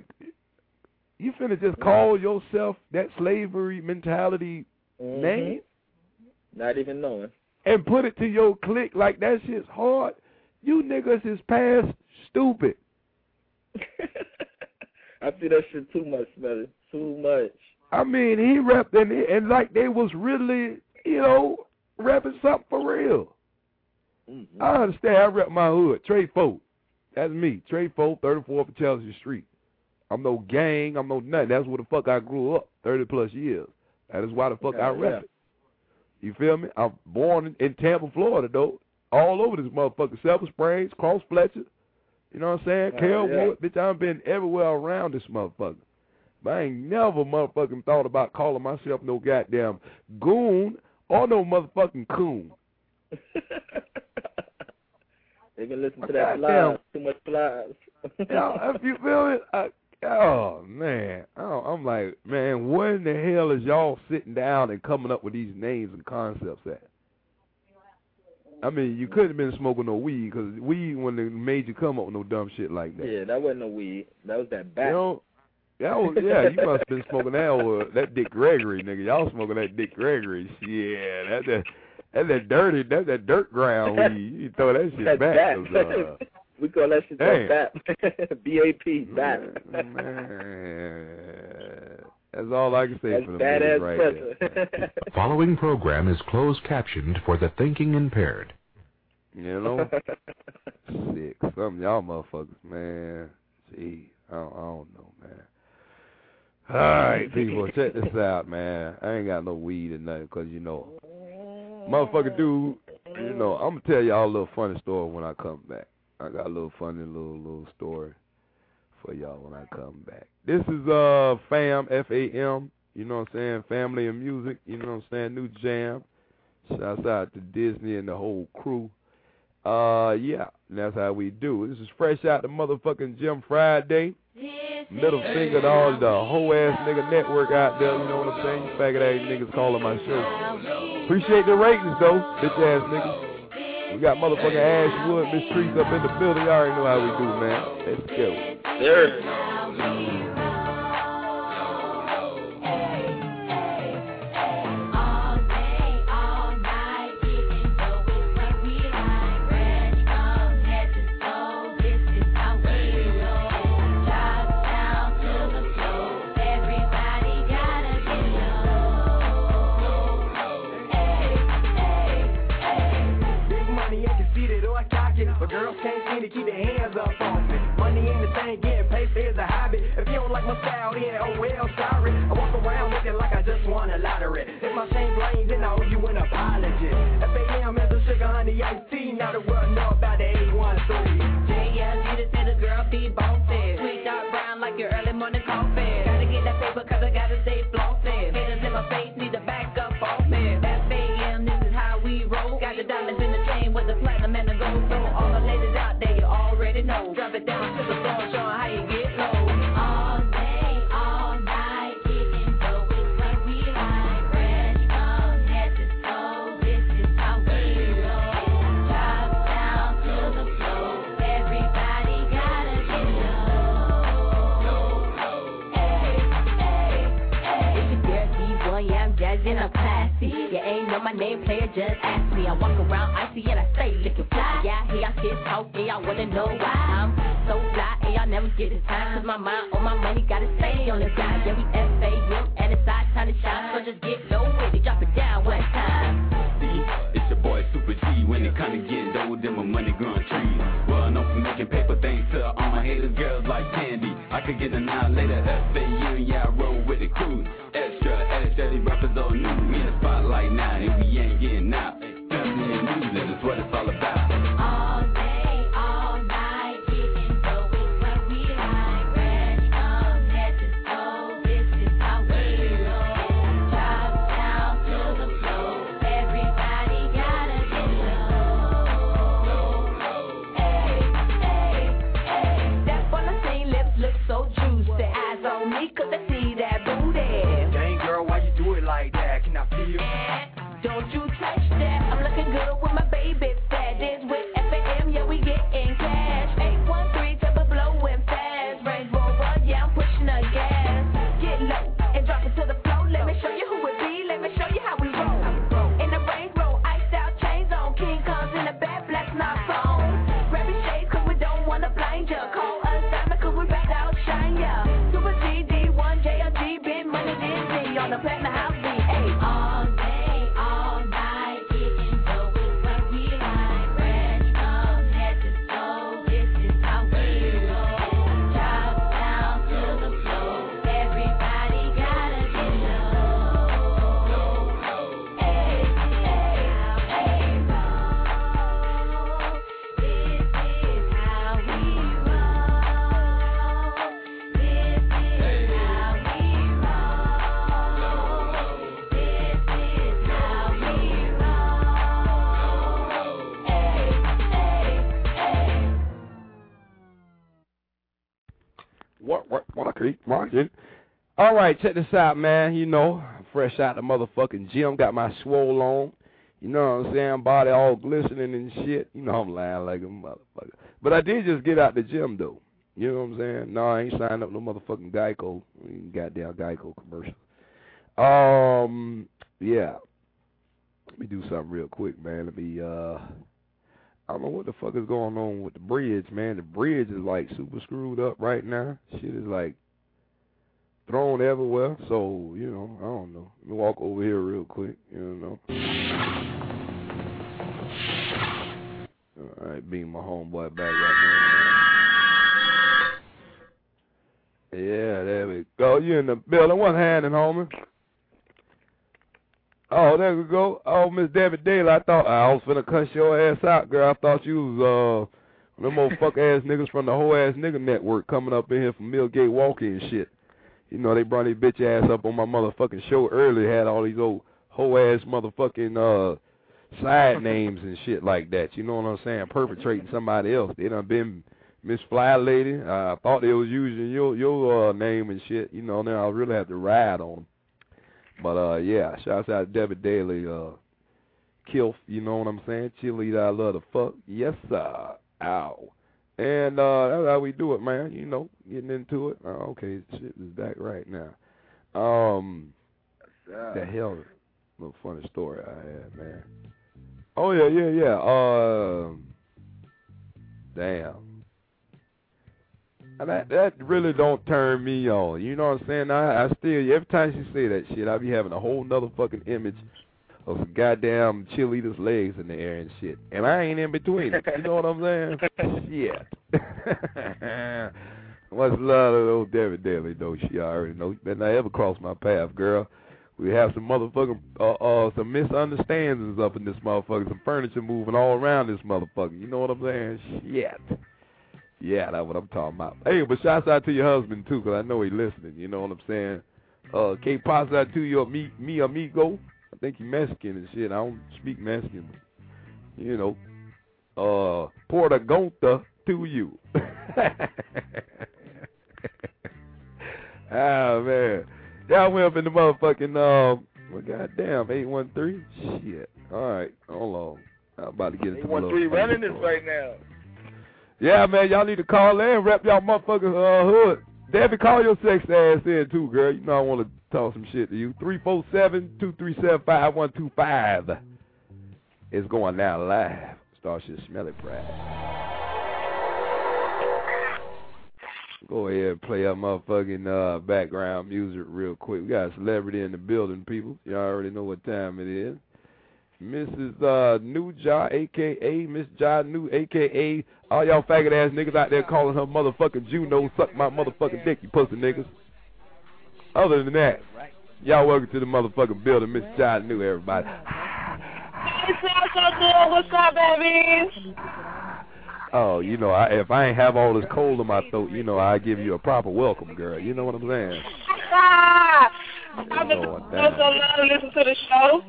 finna just call yourself that slavery mentality name? Not even knowing. And put it to your clique like that shit's hard. You niggas is past stupid. I see that shit too much, Smelly. Too much. I mean, he rapped and like they was really, rapping something for real. Mm-hmm. I understand. I rep my hood. Trey Folk. That's me. Trey Folk, 34th and Chelsea Street. I'm no gang. I'm no nothing. That's where the fuck I grew up, 30 plus years. That is why the fuck I rep it. You feel me? I'm born in Tampa, Florida, though. All over this motherfucker. Silver Springs, Cross Fletcher. You know what I'm saying? Carrollwood. Bitch, I've been everywhere around this motherfucker. But I ain't never motherfucking thought about calling myself no goddamn goon or no motherfucking coon. They can listen to that live. Too much flies. If you feel it, oh, man. I'm like, man, where in the hell is y'all sitting down and coming up with these names and concepts at? I mean, you couldn't have been smoking no weed, because weed wouldn't have made you come up with no dumb shit like that. Yeah, that wasn't no weed. That was that back. You must have been smoking that Dick Gregory, nigga. Y'all smoking that Dick Gregory. Yeah, that's that dirt ground weed. You throw that shit back. We call that shit BAP. B-A-P, BAP. Man. That's all I can say for the minute right there. The following program is closed captioned for the thinking impaired. Sick. Some of y'all motherfuckers, man. Gee, I don't know, man. All right, people, check this out, man. I ain't got no weed or nothing, because, motherfucker dude, I'm going to tell y'all a little funny story when I come back. I got a little funny little story for y'all when I come back. This is FAM, F-A-M, you know what I'm saying, Family and Music, you know what I'm saying, new jam. Shouts out to Disney and the whole crew. That's how we do. This is fresh out the motherfucking Jim Friday. Middle finger to all the whole ass nigga network out there, you know what I'm saying? Faggot ass niggas calling my show. Appreciate the ratings though, bitch ass niggas. We got motherfucking Ashwood, Miss Trees up in the building. Y'all already know how we do, man. Let's go. But girls can't seem to keep their hands up on me. Money ain't the thing, getting paid for is a hobby. If you don't like my style, then oh well, sorry. I walk around looking like I just won a lottery. If my chain blames, then I owe you an apology. FAM is the sugar, honey, iced tea. Now the world know about the 813. JLG to say the girl feed bossy. Sweet dark brown like your early morning coffee. Gotta get that paper cause I gotta stay flossy. Haters in my face need to back up off me. FAM, this is how we roll. Got the diamonds in the chain with the platinum and the gold. So all the ladies out there, you already know. Drop it down to the floor, showing how you get low. All day, all night, getting dough is what we like. Fresh from head to toe, this is how we roll. Drop down to the floor, everybody gotta get low. Hey, it's your girl D-Boy, yeah, I'm jazzing, I'm classy. You ain't know my name, player, just ask me. I walk around icy and I stay looking fly. Yeah, I hear y'all shit talk, and y'all wanna know why. I'm so fly, and y'all never get the time. Cause my mind on my money, gotta stay on the side. Yeah, we FAM, and it's our time to shine. So just get low with it, drop it down one time. See, it's your boy Super G. When it kinda get low, then my money growing trees. Well, I'm for making paper, thanks to all my haters, girls like Candy. I could get an hour later, FAM, yeah, I roll with the crew. Extra, these rappers all new. We in the spotlight now, and we ain't getting out. Jumping and losing is what it's all about. All day, all night, getting dough is what we like. Fresh from head to toe, this is how we roll. Drop down to the floor, everybody gotta get low. Hey, step on the scene, lips look so juicy. Eyes on me, cause I see that booty. Dang girl, why you do it like that? Can I feel? Don't you touch that? I'm looking good with my baby fat. Creek marching. All right, check this out, man. You know, fresh out the motherfucking gym, got my swole on. You know what I'm saying? Body all glistening and shit. You know I'm lying like a motherfucker. But I did just get out the gym, though. You know what I'm saying? No, I ain't signed up no motherfucking Geico. Goddamn Geico commercial. Yeah. Let me do something real quick, man. Let me, I don't know what the fuck is going on with the bridge, man. The bridge is, like, super screwed up right now. Shit is, like, thrown everywhere. So, you know, I don't know. Let me walk over here real quick, you know. All right, being my homeboy back right now. Yeah, there we go. You in the building. What's happening, homie? Oh, there we go. Oh, Miss Debbie Daly, I thought I was finna cuss your ass out, girl. I thought you was them old fuck ass niggas from the whole ass nigga network coming up in here from Millgate Walking and shit. You know, they brought their bitch ass up on my motherfucking show earlier, had all these old whole ass motherfucking side names and shit like that. You know what I'm saying? Perpetrating somebody else. They done been Miss Fly Lady. I thought they was using your name and shit. You know, now I really have to ride on them. But, yeah, shouts out to Debbie Daly, Kilf, you know what I'm saying? Cheerleader, I love the fuck. Yes, sir. Ow. And that's how we do it, man. You know, getting into it. Okay, shit is back right now. The hell, a little funny story I had, man. Oh, yeah. Damn. And that really don't turn me on. You know what I'm saying? I still, every time she say that shit, I be having a whole nother fucking image of some goddamn cheerleader's legs in the air and shit. And I ain't in between it. You know what I'm saying? Shit. Much love to old Debbie Daly, though. She already knows. You better not ever cross my path, girl. We have some motherfucking, some misunderstandings up in this motherfucker. Some furniture moving all around this motherfucker. You know what I'm saying? Shit. Yeah, that's what I'm talking about. Hey, but shouts out to your husband, too, because I know he's listening. You know what I'm saying? K-Pops out to you, mi amigo. I think he's Mexican and shit. I don't speak Mexican. You know. Porta Gonta to you. Ah, man. Y'all went up in the motherfucking, well, goddamn, 813? Shit. All right, hold on. I'm about to get into 813 running this right now. Yeah, man, y'all need to call in, rep y'all motherfucking hood. Debbie, call your sex ass in, too, girl. You know I want to talk some shit to you. 347-237-5125. It's going now live. Starship Smelly Pride. Go ahead and play our motherfucking background music real quick. We got a celebrity in the building, people. Y'all already know what time it is. Mrs. Newjaw, a.k.a. Miss Ja New, a.k.a. all y'all faggot-ass niggas out there calling her motherfucking Juno, suck my motherfucking dick, you pussy niggas. Other than that, y'all welcome to the motherfucking building, Miss Ja New, everybody. Hey, what's up, babies? Oh, you know, if I ain't have all this cold in my throat, you know, I give you a proper welcome, girl. You know what I'm saying? I've been so long to listen to the show.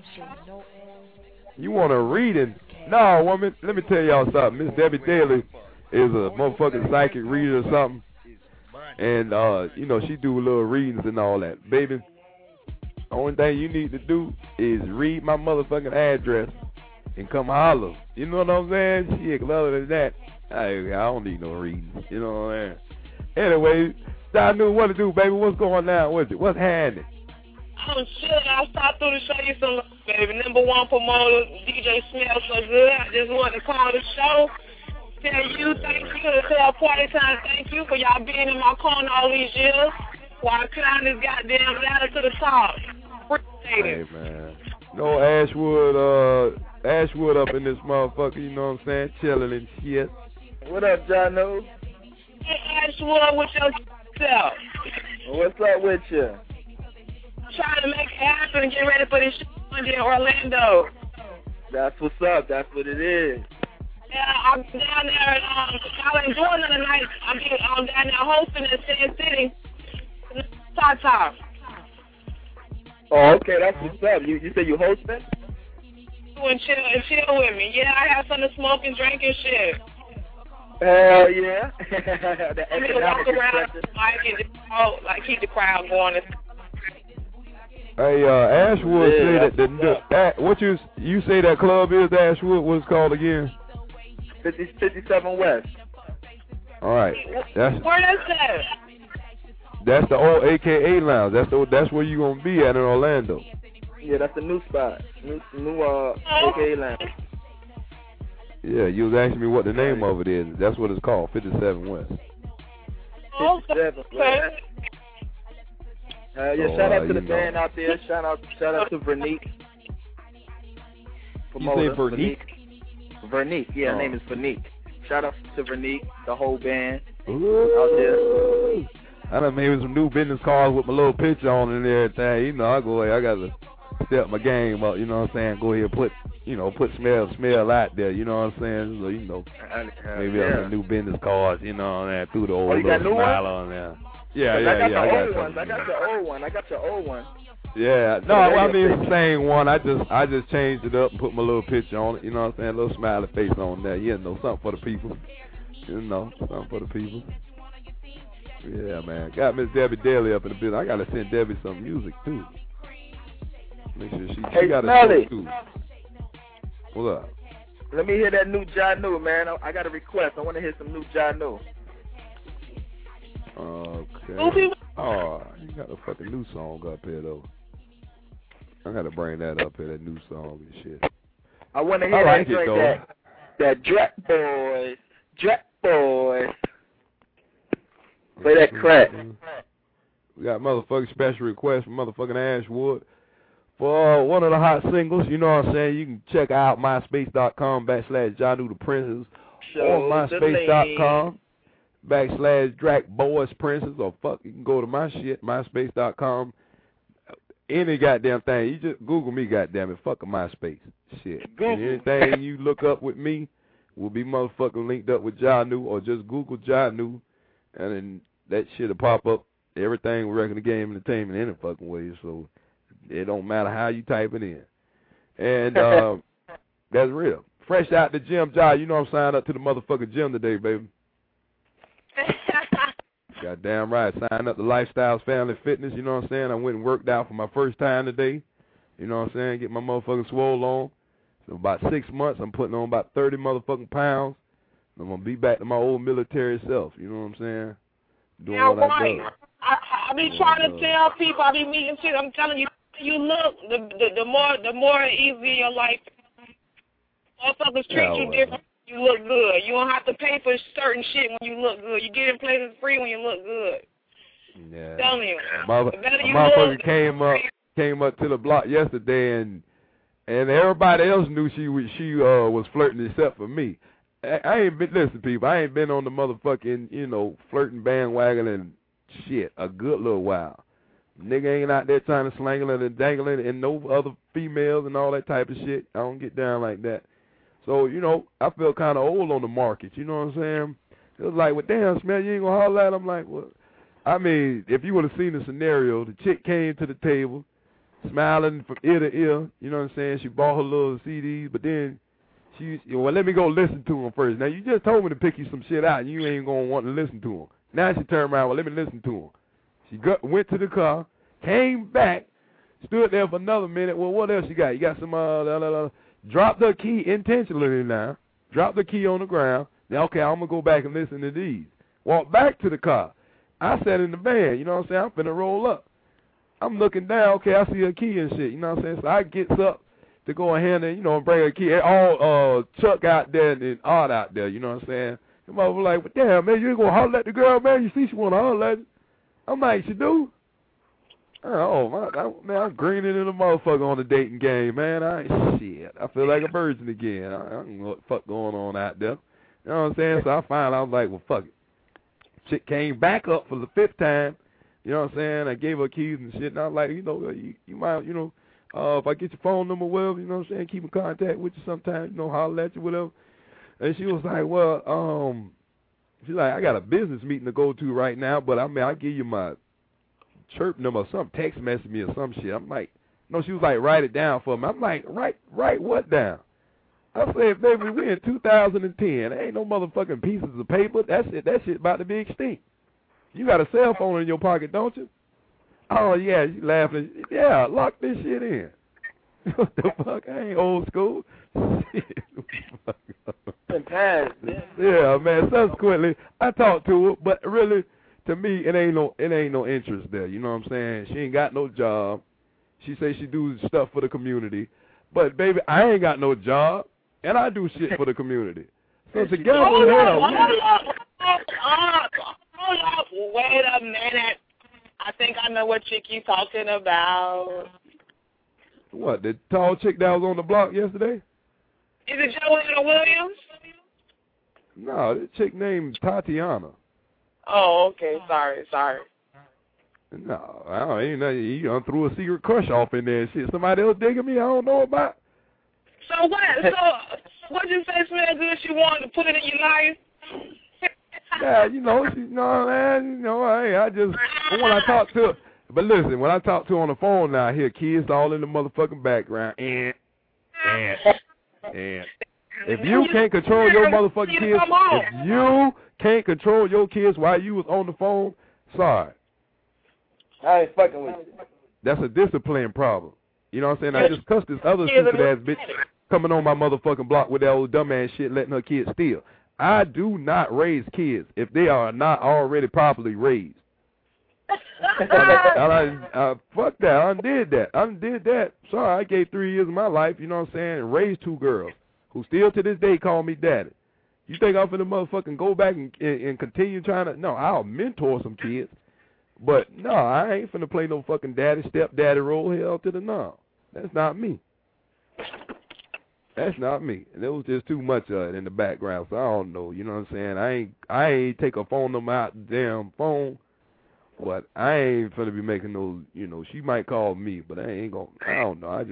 You want a reading? No, woman, let me tell y'all something. Miss Debbie Daly is a motherfucking psychic reader or something. And, you know, she do little readings and all that. Baby, the only thing you need to do is read my motherfucking address and come holler. You know what I'm saying? Shit, other than that, I don't need no readings. You know what I'm saying? Anyway, I knew what to do, baby. What's going on with it? What's happening? Oh, shit, I stopped through to show you some love, baby. Number one promoter, DJ Smells So Good. I just wanted to call the show, tell you thank you, to tell Party Time thank you for y'all being in my corner all these years while I climb this goddamn ladder to the top. Appreciate it. Hey, man. No Ashwood up in this motherfucker, you know what I'm saying? Chilling and shit. What up, Jono? Hey, Ashwood, with yourself. What's up with you? Trying to make it happen and get ready for this show in Orlando. That's what's up. That's what it is. Yeah, I'm down there. I'll enjoy another night. I'm down there hosting in Sin City. Tata. Oh, okay. That's what's up. You say you hosting? And chill with me. Yeah, I have something to smoke and drink and shit. Hell yeah. The I mean, walk around like keep the crowd going. Hey, Ashwood say that what you say that club is, Ashwood? What's it called again? 57 West. All right. Where is that? That's the old AKA lounge. That's where you gonna be at in Orlando. Yeah, that's the new spot. New AKA lounge. Yeah, you was asking me what the name of it is. That's what it's called, 57 West. 57 West. Yeah, shout out to the band out there. Shout out to Vernique. You say Vernique? Vernique, yeah, her name is Vernique. Shout out to Vernique, the whole band out there. I done made some new business cards with my little picture on and everything. You know, I got to step my game up, you know what I'm saying? Go ahead and put smell out there, you know what I'm saying? So, you know, maybe some new business cards, you know, and through the old little smile on there. Yeah. I got your old one. Yeah, no, I mean it's the same one. I just changed it up and put my little picture on it. You know what I'm saying? A little smiley face on there. You know, something for the people. You know, something for the people. Yeah, man. Got Miss Debbie Daly up in the building. I gotta send Debbie some music too. Make sure she got a too. What's up? Let me hear that new Janu, man. I got a request. I want to hear some new Janu. Okay. Oh, you got a fucking new song up here though. I gotta bring that up here, that new song and shit. I want to hear that Drap Boys. Play that crack. We got motherfucking special request from motherfucking Ashwood for one of the hot singles. You know what I'm saying? You can check out myspace.com/Janu the Princess or myspace.com /Drac Boys Princess, or fuck, you can go to my shit, myspace.com. Any goddamn thing. You just Google me, goddamn it. Fuck a MySpace. Shit. Anything you look up with me will be motherfucking linked up with Janu, or just Google Janu, and then that shit'll pop up. Everything we reckon the game entertainment in a fucking way, so it don't matter how you type it in. And that's real. Fresh out the gym, you know I'm signed up to the motherfucking gym today, baby. Goddamn right. Signed up to Lifestyles Family Fitness, you know what I'm saying? I went and worked out for my first time today. You know what I'm saying? Get my motherfucking swole on. So about 6 months, I'm putting on about 30 motherfucking pounds. I'm going to be back to my old military self, you know what I'm saying? Doing what I do. I be trying to tell people, I be meeting shit, I'm telling you, you look, the more easy your life, motherfuckers treat you different. You look good. You don't have to pay for certain shit when you look good. You get in places free when you look good. Yeah. I'm telling you. A motherfucker came up to the block yesterday, and everybody else knew she was flirting except for me. I ain't been, listen, people, I ain't been on the motherfucking, flirting bandwagon and shit a good little while. Nigga ain't out there trying to slangling and dangling and no other females and all that type of shit. I don't get down like that. So, I felt kind of old on the market, you know what I'm saying? It was like, well, damn, Smell, you ain't going to holler at him? Like, well, I mean, if you would have seen the scenario, the chick came to the table, smiling from ear to ear, you know what I'm saying? She bought her little CDs, but then well, let me go listen to them first. Now, you just told me to pick you some shit out, and you ain't going to want to listen to them. Now she turned around, well, let me listen to them. She went to the car, came back, stood there for another minute. Well, what else you got? You got some, dropped her key intentionally now. Dropped the key on the ground. Now, okay, I'm going to go back and listen to these. Walked back to the car. I sat in the van, you know what I'm saying? I'm finna roll up. I'm looking down, okay, I see her key and shit, you know what I'm saying? So I gets up to go ahead and, and bring her key. All Chuck out there and Art out there, you know what I'm saying? The mother was like, well, damn, man, you ain't going to holler at the girl, man? You see she want to holler at you. I'm like, she do? Oh, man, I'm greening in the motherfucker on the dating game, man. I feel like a virgin again. I don't know what the fuck going on out there. You know what I'm saying? So I was like, well, fuck it. Shit came back up for the 5th time. You know what I'm saying? I gave her keys and shit, and I was like, you might, if I get your phone number, whatever, you know what I'm saying, keep in contact with you sometime, holler at you, whatever. And she was like, well, she's like, I got a business meeting to go to right now, but I mean, I'll give you my chirp number or some text message me or some shit. I'm like, no, she was like, write it down for me. I'm like, write what down? I said, baby, we in 2010. There ain't no motherfucking pieces of paper. That's it. That shit about to be extinct. You got a cell phone in your pocket, don't you? Oh, yeah, you laughing. Yeah, lock this shit in. What the fuck? I ain't old school. Shit. Yeah, man. Subsequently, I talked to her, but really, to me, it ain't no interest there. You know what I'm saying? She ain't got no job. She say she do stuff for the community, but baby, I ain't got no job, and I do shit for the community. So together, Hold up, wait a minute. I think I know what chick you talking about. What, the tall chick that was on the block yesterday? Is it Joanna Williams? No, the chick named Tatiana. Oh, okay. Sorry. No, I don't ain't nothing. You done threw a secret crush off in there and shit. Somebody else digging me I don't know about. So what? What'd you say smell good? She wanted to put it in your life? Yeah, you know, man, you know, I just, when I talk to her, but listen, when I talk to her on the phone now, I hear kids all in the motherfucking background, and if you can't control your motherfucking kids, if you can't control your kids while you was on the phone, sorry. I ain't fucking with you. That's a discipline problem. You know what I'm saying? I just cussed this other stupid ass bitch coming on my motherfucking block with that old dumbass shit letting her kids steal. I do not raise kids if they are not already properly raised. Fuck that. I did that. Sorry, I gave 3 years of my life, you know what I'm saying, and raised 2 girls who still to this day call me daddy. You think I'm finna motherfucking go back and continue trying to? No, I'll mentor some kids. But no, I ain't finna play no fucking daddy, stepdaddy role. Hell to the no. That's not me. That's not me. And there was just too much of it in the background, so I don't know. You know what I'm saying? I ain't take a phone number out the damn phone, but I ain't finna be making no, you know, she might call me, but I ain't gonna, I don't know.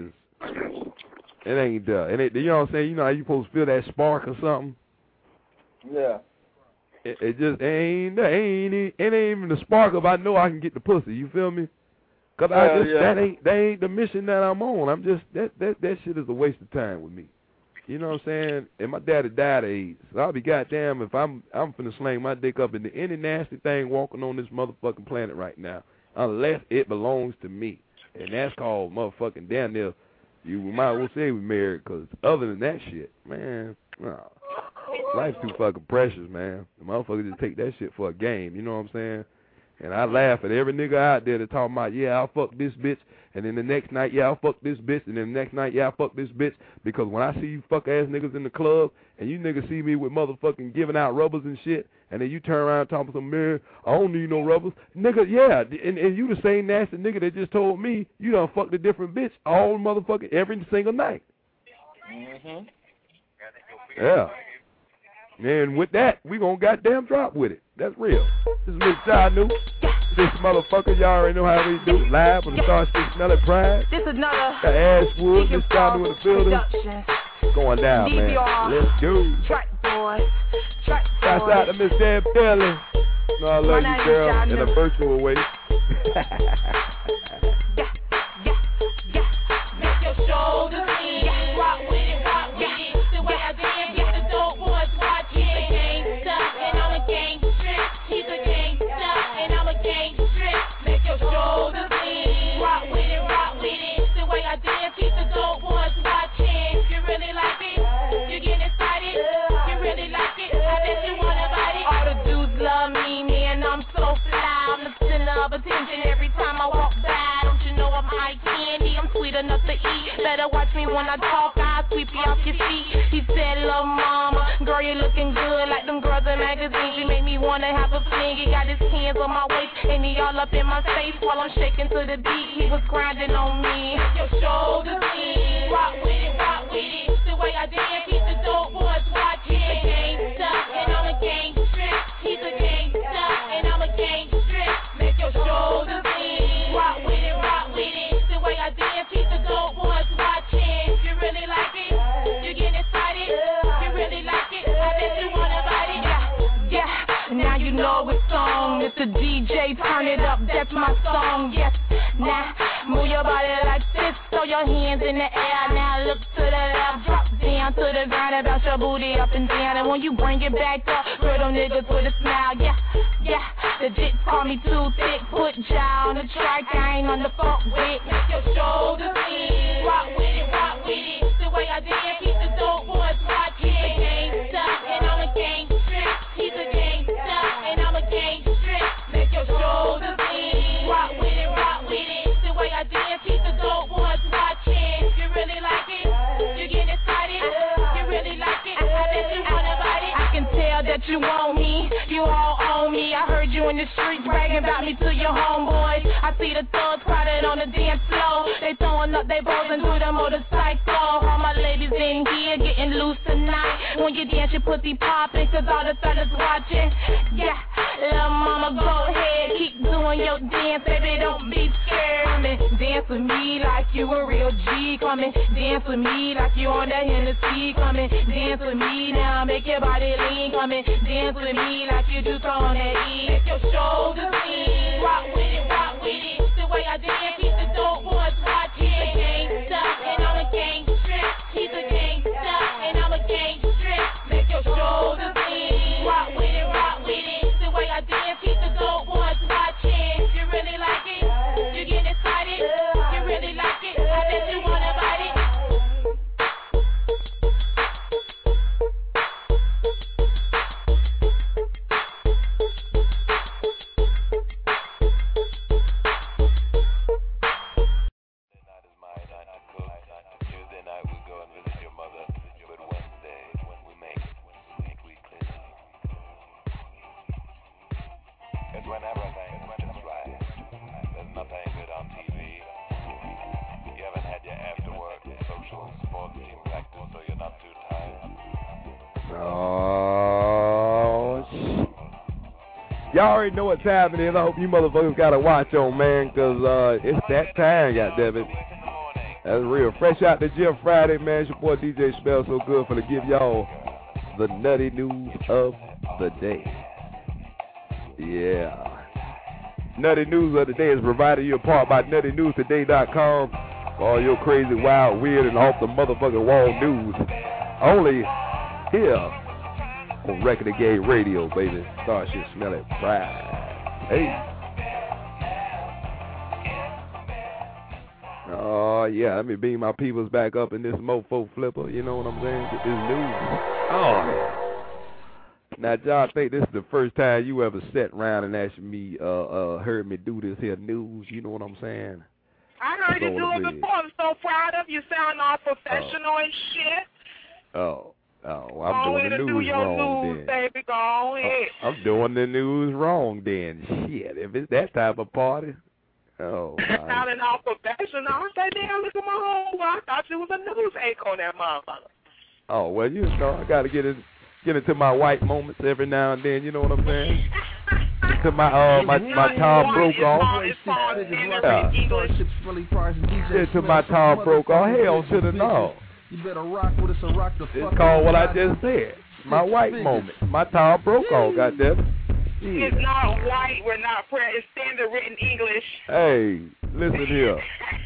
It ain't there. And you know what I'm saying? You know how you supposed to feel that spark or something? Yeah. It just ain't even the spark of I know I can get the pussy. You feel me? Cause that ain't the mission that I'm on. I'm just that shit is a waste of time with me. You know what I'm saying? And my daddy died of AIDS, so I'll be goddamn if I'm finna sling my dick up into any nasty thing walking on this motherfucking planet right now, unless it belongs to me, and that's called motherfucking damn near. You might as well say we married, cause other than that shit, man, no. Life's too fucking precious, man. The motherfuckers just take that shit for a game, you know what I'm saying? And I laugh at every nigga out there that talking about, yeah, I'll fuck this bitch, and then the next night, yeah, I'll fuck this bitch, and then the next night, yeah, I'll fuck this bitch, because when I see you fuck-ass niggas in the club, and you niggas see me with motherfucking giving out rubbers and shit, and then you turn around and talk to some man, I don't need no rubbers. Nigga, yeah, and you the same nasty nigga that just told me you done fucked a different bitch all motherfucking every single night. Mm-hmm. Yeah. And with that, we gonna goddamn drop with it. That's real. This is Mr. Janu. This motherfucker, y'all already know how we do. Live on the Starship Smell It Pride. This is another Got Ashwood, Mr. Janu in the building. Going down, man. Let's go. Track boy. Shouts out to Miss Dan Belly. No, I love you, girl, in a virtual way. Make your shoulders lean. Rock with it, rock with it. The way I dance, get the dope boys watching. Gangsta, and I'm a gangster. He's a gangsta, and I'm a gangster. Make your shoulders lean. Rock with it, rock with it. The way I dance, keep the dope boys watching. You really like it? You get excited? You really like it? I bet you wanna bite it. All the dudes love me, man. I'm so fly. I'm the center of attention every time I walk by. Don't you know I'm eye candy? I'm sweet enough to eat. Better watch me when I talk. I'll sweep you off your feet. He said, "Lil' mama, girl, you looking good like them girls in magazines. You make me wanna have a fling." He got his hands on my waist and he all up in my face while I'm shaking to the beat. He was grinding on me. Your shoulders in, rock with it, rock with it. The way I dance, keep the dope boys watching. He's a gangsta and I'm a gangster. He's a gangsta and I'm a gangster. Make your shoulders in, rock with it, rock with it. The way I dance, keep the dope boys watching. You really like it? You get excited? You really like it? I bet you wanna bite it. Yeah. Now you know it's on. Mr. DJ, turn it up. That's my song. Yes. Now move your body like this. Throw your hands in the air. Now look to the left. Drop down down to the ground and bounce your booty up and down. And when you bring it back up, girl, them niggas with a smile. Yeah, yeah. The dicks call me too thick. Put jaw on the track, I ain't on the fuck with. Make your shoulders in. Rock with it, rock with it. The way I did, keep the dope boys watching. He's a gangsta, and I'm a gangster. He's a gangsta, and I'm a gangster. Make your shoulders in. Rock with it, rock with it. The way I did, keep the dope boys watching. You really like it? You get excited? You really like it? I bet you want about it. I can tell that you want me. You all own me. I heard you in the street bragging about me to your homeboys. I see the thugs crowded on the dance floor. They throwing up their balls and do the motorcycle. All my ladies in here getting loose tonight. When you dance, your pussy popping, cause all the fellas watching. Yeah, little mama, go ahead, keep doing your dance, baby, don't be scared. Come and dance with me like you a real G. Come and dance with me like you on that Hennessy. Come and dance with me now, make your body lean. Come and dance with me like you do on that E. Make your shoulders lean. Rock with it, rock with it. The way I dance, keep the dope boys watching. He's a gangsta, and I'm a gangster. He's a gangsta, and I'm a gangster. Make your shoulders lean. Rock with it, rock with it. The way I dance, keep the dope boys watching. You really like it? You get excited? You really like it? I bet you want about it. Y'all already know what time it is. I hope you motherfuckers got a watch on, man, because it's that time, goddammit. That's real. Fresh out the gym Friday, man. It's your boy DJ Smell So Good for to give y'all the nutty news of the day. Yeah. Nutty news of the day is provided you a part by nuttynewstoday.com for all your crazy, wild, weird, and off the motherfucking wall news. Only here on Record the Game Radio, baby. Starship Smell It Friday. Hey. Oh, yeah. Let me beam my peoples back up in this mofo flipper. You know what I'm saying? Get this news. Oh. Now, John, I think this is the first time you ever sat around and actually heard me do this here news. You know what I'm saying? I heard you do it before. I'm so proud of you. Sound all professional and shit. Oh, I'm doing the news wrong then. Baby, go ahead. I'm doing the news wrong then. Shit, if it's that type of party. Oh, sounding all professional. I said, damn, look at my homeboy. I thought you was a news anchor on that motherfucker. Oh, well, you know, I got to get into my white moments every now and then. You know what I'm saying? To my Tom Brokaw. To my Tom Brokaw. Hell to the no. You better rock with us and rock the fuck. It's called what I just said. My white moment. My Tom Brokaw, goddammit. Yeah. It's not white. We're not prayer. It's standard written English. Hey, listen here.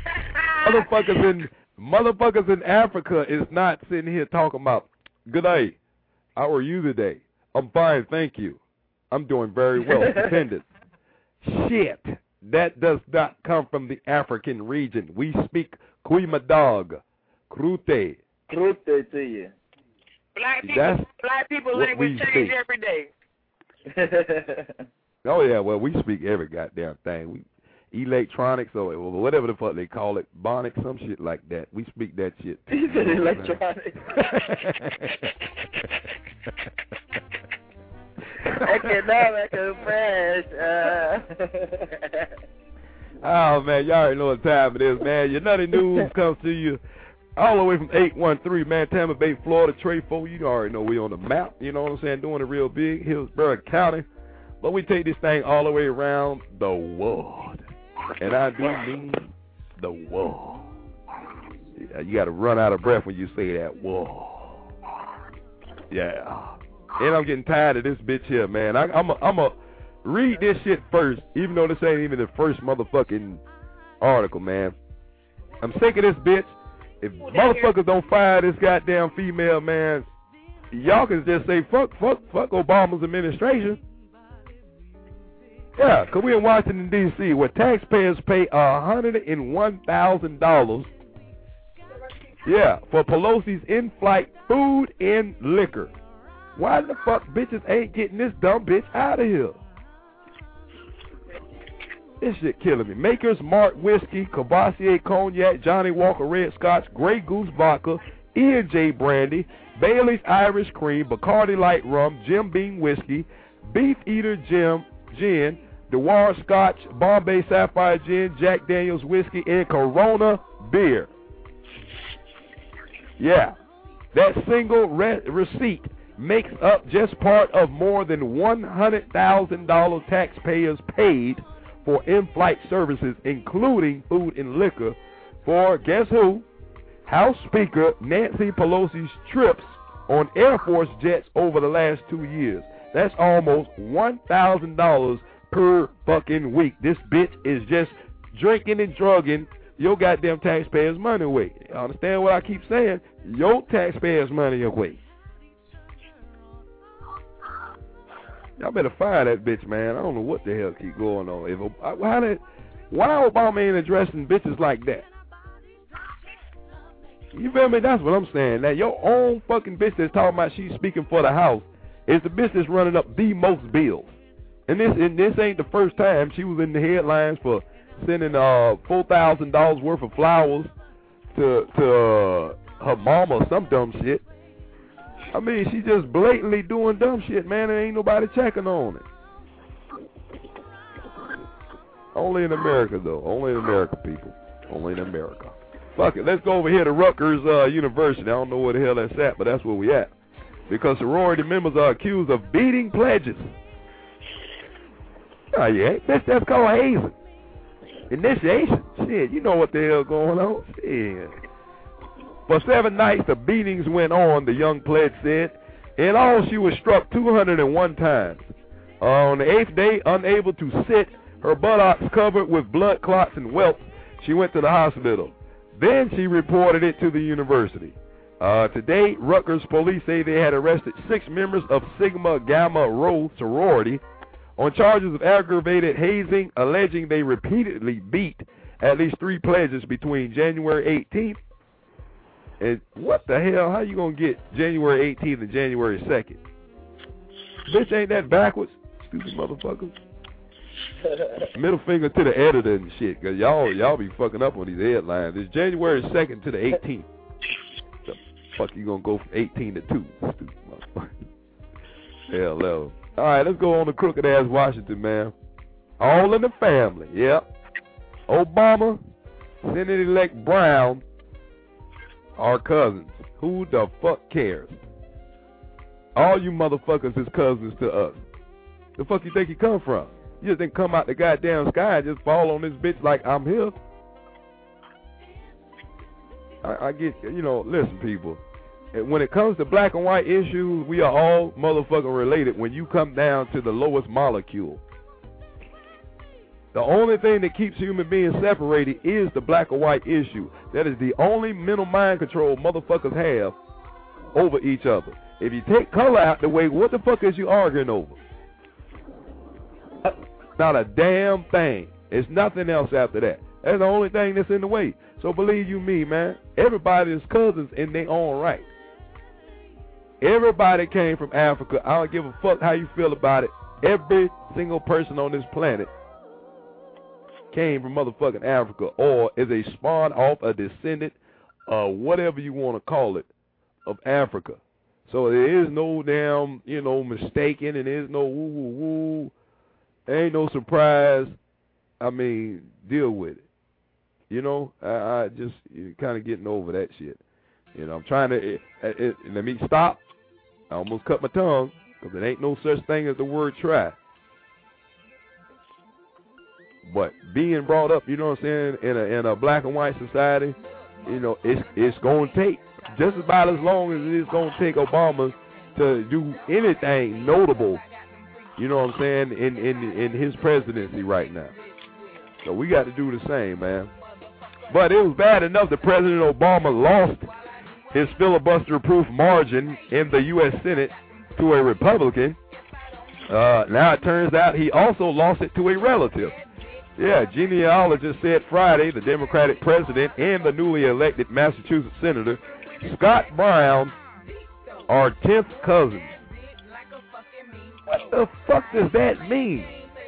Motherfuckers in Africa is not sitting here talking about, good day, how are you today? I'm fine, thank you. I'm doing very well. Dependent. Shit. That does not come from the African region. We speak Kuimadog. Krute. Krute to you. Black people language change every day. Oh, yeah, well, we speak every goddamn thing. We electronics or whatever the fuck they call it, bonics, some shit like that. We speak that shit. You said electronics. Economic fresh. Oh, man, y'all already know what time it is, man. Your nutty news comes to you all the way from 813, man, Tampa Bay, Florida, Trefo. You already know we on the map, you know what I'm saying, doing it real big, Hillsborough County. But we take this thing all the way around the world. And I do mean the world. Yeah, you got to run out of breath when you say that, world. Yeah. And I'm getting tired of this bitch here, man. I'm a read this shit first, even though this ain't even the first motherfucking article, man. I'm sick of this bitch. If motherfuckers don't fire this goddamn female, man, y'all can just say fuck Obama's administration. Yeah, because we're in Washington, D.C., where taxpayers pay $101,000, yeah, for Pelosi's in-flight food and liquor. Why the fuck bitches ain't getting this dumb bitch out of here? This shit killing me. Maker's Mark Whiskey, Cavassier Cognac, Johnny Walker Red Scotch, Grey Goose Vodka, E&J Brandy, Bailey's Irish Cream, Bacardi Light Rum, Jim Beam Whiskey, Beef Eater Gin, Dewar Scotch, Bombay Sapphire Gin, Jack Daniels Whiskey, and Corona Beer. Yeah, that single receipt makes up just part of more than $100,000 taxpayers paid for in-flight services, including food and liquor, for, guess who? House Speaker Nancy Pelosi's trips on Air Force jets over the last 2 years. That's almost $1,000 per fucking week. This bitch is just drinking and drugging your goddamn taxpayers' money away. You understand what I keep saying? Your taxpayers' money away. Y'all better fire that bitch, man. I don't know what the hell keep going on. Why Obama ain't addressing bitches like that? You feel me? That's what I'm saying. Now, your own fucking bitch that's talking about she's speaking for the House is the bitch that's running up the most bills. And this ain't the first time she was in the headlines for sending $4,000 worth of flowers to her mama or some dumb shit. I mean, she just blatantly doing dumb shit, man, and ain't nobody checking on it. Only in America, though. Only in America, people. Only in America. Fuck it. Let's go over here to Rutgers University. I don't know where the hell that's at, but that's where we at. Because sorority members are accused of beating pledges. Oh, yeah. That's called hazing. Initiation. Shit, you know what the hell going on. Shit. For 7 nights, the beatings went on, the young pledge said. In all, she was struck 201 times. On the 8th day, unable to sit, her buttocks covered with blood clots and welts, she went to the hospital. Then she reported it to the university. Today, Rutgers police say they had arrested 6 members of Sigma Gamma Rho sorority on charges of aggravated hazing, alleging they repeatedly beat at least 3 pledges between January 18th and what the hell? How you gonna get January 18th and January 2nd? Bitch, ain't that backwards? Stupid motherfuckers. Middle finger to the editor and shit, cause y'all be fucking up on these headlines. It's January 2nd to the 18th. The fuck you gonna go from 18 to 2? Stupid motherfucker. Hell no. All right, let's go on to crooked ass Washington, man. All in the family. Yep. Obama, Senate-elect Brown, our cousins. Who the fuck cares? All you motherfuckers is cousins to us. The fuck you think you come from? You just didn't come out the goddamn sky and just fall on this bitch like I'm here. I get, listen, people. When it comes to black and white issues, we are all motherfucking related when you come down to the lowest molecule. The only thing that keeps human beings separated is the black or white issue. That is the only mental mind control motherfuckers have over each other. If you take color out the way, what the fuck is you arguing over? Not a damn thing. It's nothing else after that. That's the only thing that's in the way. So believe you me, man, everybody is cousins in their own right. Everybody came from Africa. I don't give a fuck how you feel about it. Every single person on this planet came from motherfucking Africa or is a spawn off a descendant, whatever you want to call it, of Africa. So there is no damn, mistaking, and there's no woo-woo-woo. There ain't no surprise. I mean, deal with it. I just kind of getting over that shit. I'm trying to, let me stop. I almost cut my tongue because there ain't no such thing as the word try. But being brought up, you know what I'm saying, in a black and white society, it's going to take just about as long as it is going to take Obama to do anything notable, you know what I'm saying, in his presidency right now. So we got to do the same, man. But it was bad enough that President Obama lost his filibuster-proof margin in the U.S. Senate to a Republican. Now it turns out he also lost it to a relative. Yeah, genealogist said Friday the Democratic president and the newly elected Massachusetts Senator Scott Brown are 10th cousins. What the fuck does that mean?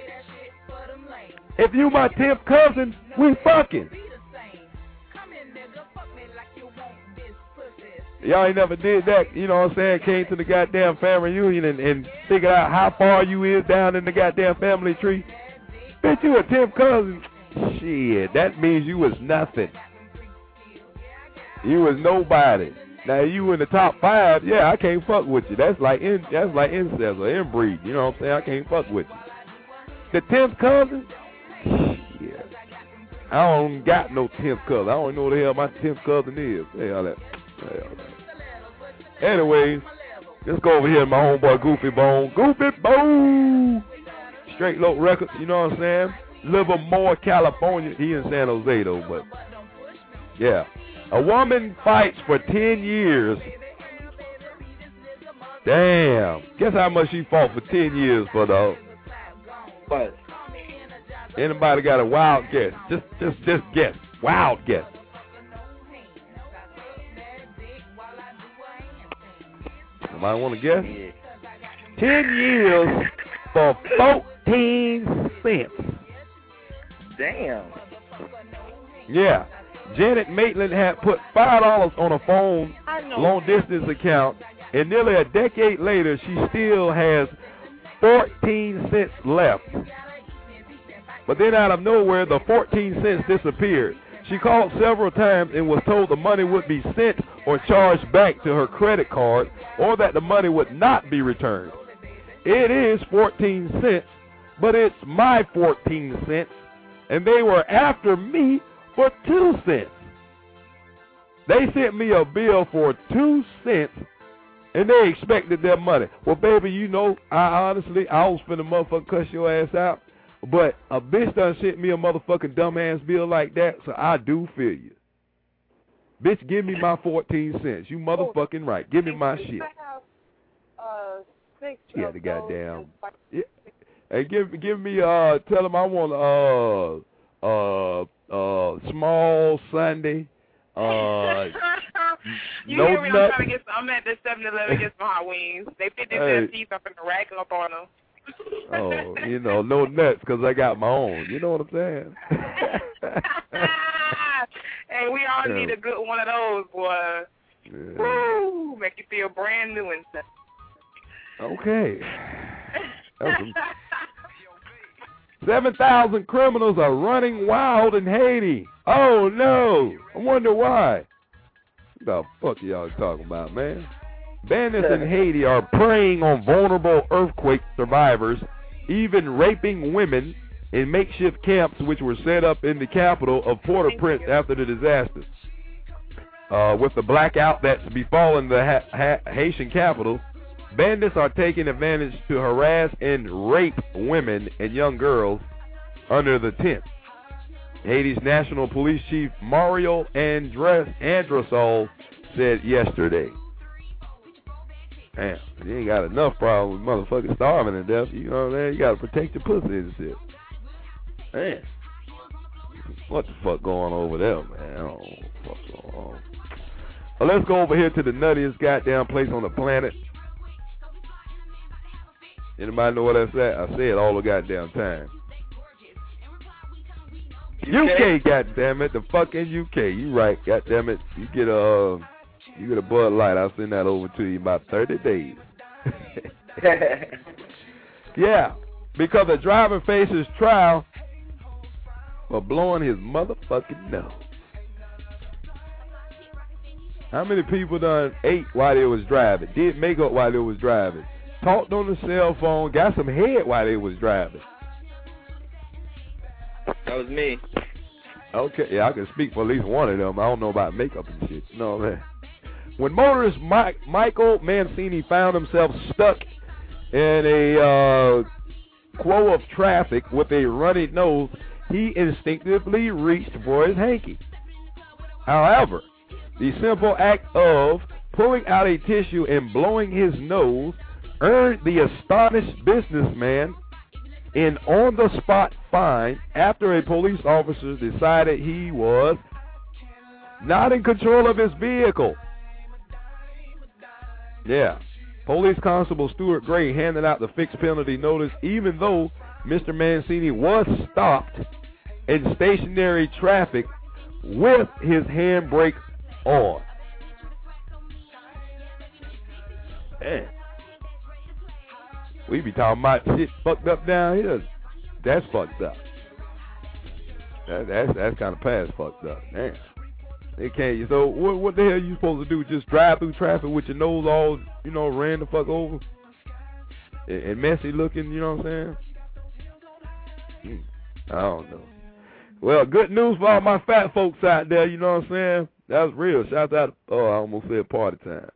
If you my 10th cousin, we fucking. Y'all ain't never did that, you know what I'm saying? Came to the goddamn family reunion and figured out how far you is down in the goddamn family tree. Bet you a 10th cousin. Shit, that means you was nothing. You was nobody. Now you in the top 5, yeah, I can't fuck with you. That's like incest or inbreed. You know what I'm saying? I can't fuck with you. The 10th cousin? Shit. I don't got no 10th cousin. I don't know what the hell my 10th cousin is. Hell that. Anyways, let's go over here to my homeboy Goofy Bone. Goofy Bone! Straight Low Records, you know what I'm saying? Livermore, California. He in San Jose though, but yeah. A woman fights for 10 years. Damn. Guess how much she fought for 10 years for though? What? Anybody got a wild guess? Just guess. Wild guess. Somebody want to guess? 10 years for 14 cents. Damn. Yeah. Janet Maitland had put $5 on a phone long-distance account, and nearly a decade later, she still has 14 cents left. But then out of nowhere, the 14 cents disappeared. She called several times and was told the money would be sent or charged back to her credit card, or that the money would not be returned. It is 14 cents, but it's my 14 cents, and they were after me for 2 cents. They sent me a bill for 2 cents, and they expected their money. Well, baby, you know, I was finna motherfucking cuss your ass out, but a bitch done sent me a motherfucking dumbass bill like that, so I do feel you. Bitch, give me my 14 cents. You motherfucking right. Give me my shit. Yeah, the goddamn. Yeah. Hey, give me, tell him I want, small Sunday, you no hear me? nut. I'm at the 7-Eleven get some hot wings. They 50 cent piece up in the rack up on them. Oh, you know, no nuts because I got my own. You know what I'm saying? Hey, we all need a good one of those, boy. Yeah. Woo! Make you feel brand new and stuff. Okay. 7,000 criminals are running wild in Haiti. Oh, no. I wonder why. What the fuck y'all talking about, man? Bandits in Haiti are preying on vulnerable earthquake survivors, even raping women in makeshift camps which were set up in the capital of Port-au-Prince after the disaster. With the blackout that's befallen the Haitian capital, bandits are taking advantage to harass and rape women and young girls under the tent. Haiti's National Police Chief Mario Androsol said yesterday. Damn, you ain't got enough problem with motherfucking starving to death. You know what I'm saying? You gotta protect your pussy and shit. Man, what the fuck going on over there, man? I don't know what the fuck's going on. Well, let's go over here to the nuttiest goddamn place on the planet. Anybody know what I said? I say it all the goddamn time. UK, goddammit, the fucking UK. You right, goddammit. You get a Bud Light. I'll send that over to you in about 30 days. Yeah, because a driver faces trial for blowing his motherfucking nose. How many people done ate while they was driving, did makeup while they was driving, talked on the cell phone, got some head while they was driving? That was me. Okay, yeah, I can speak for at least one of them. I don't know about makeup and shit. You know what I mean? When motorist Michael Mancini found himself stuck in a queue of traffic with a runny nose, he instinctively reached for his hanky. However, the simple act of pulling out a tissue and blowing his nose earned the astonished businessman an on-the-spot fine after a police officer decided he was not in control of his vehicle. Yeah. Police Constable Stuart Gray handed out the fixed penalty notice even though Mr. Mancini was stopped in stationary traffic with his handbrake on. Man. We be talking about shit fucked up down here. That's fucked up. That's kind of past fucked up. Damn. They can't. So what the hell are you supposed to do? Just drive through traffic with your nose all, ran the fuck over and messy looking? You know what I'm saying? I don't know. Well, good news for all my fat folks out there. You know what I'm saying? That was real. Shout out. Oh, I almost said party time.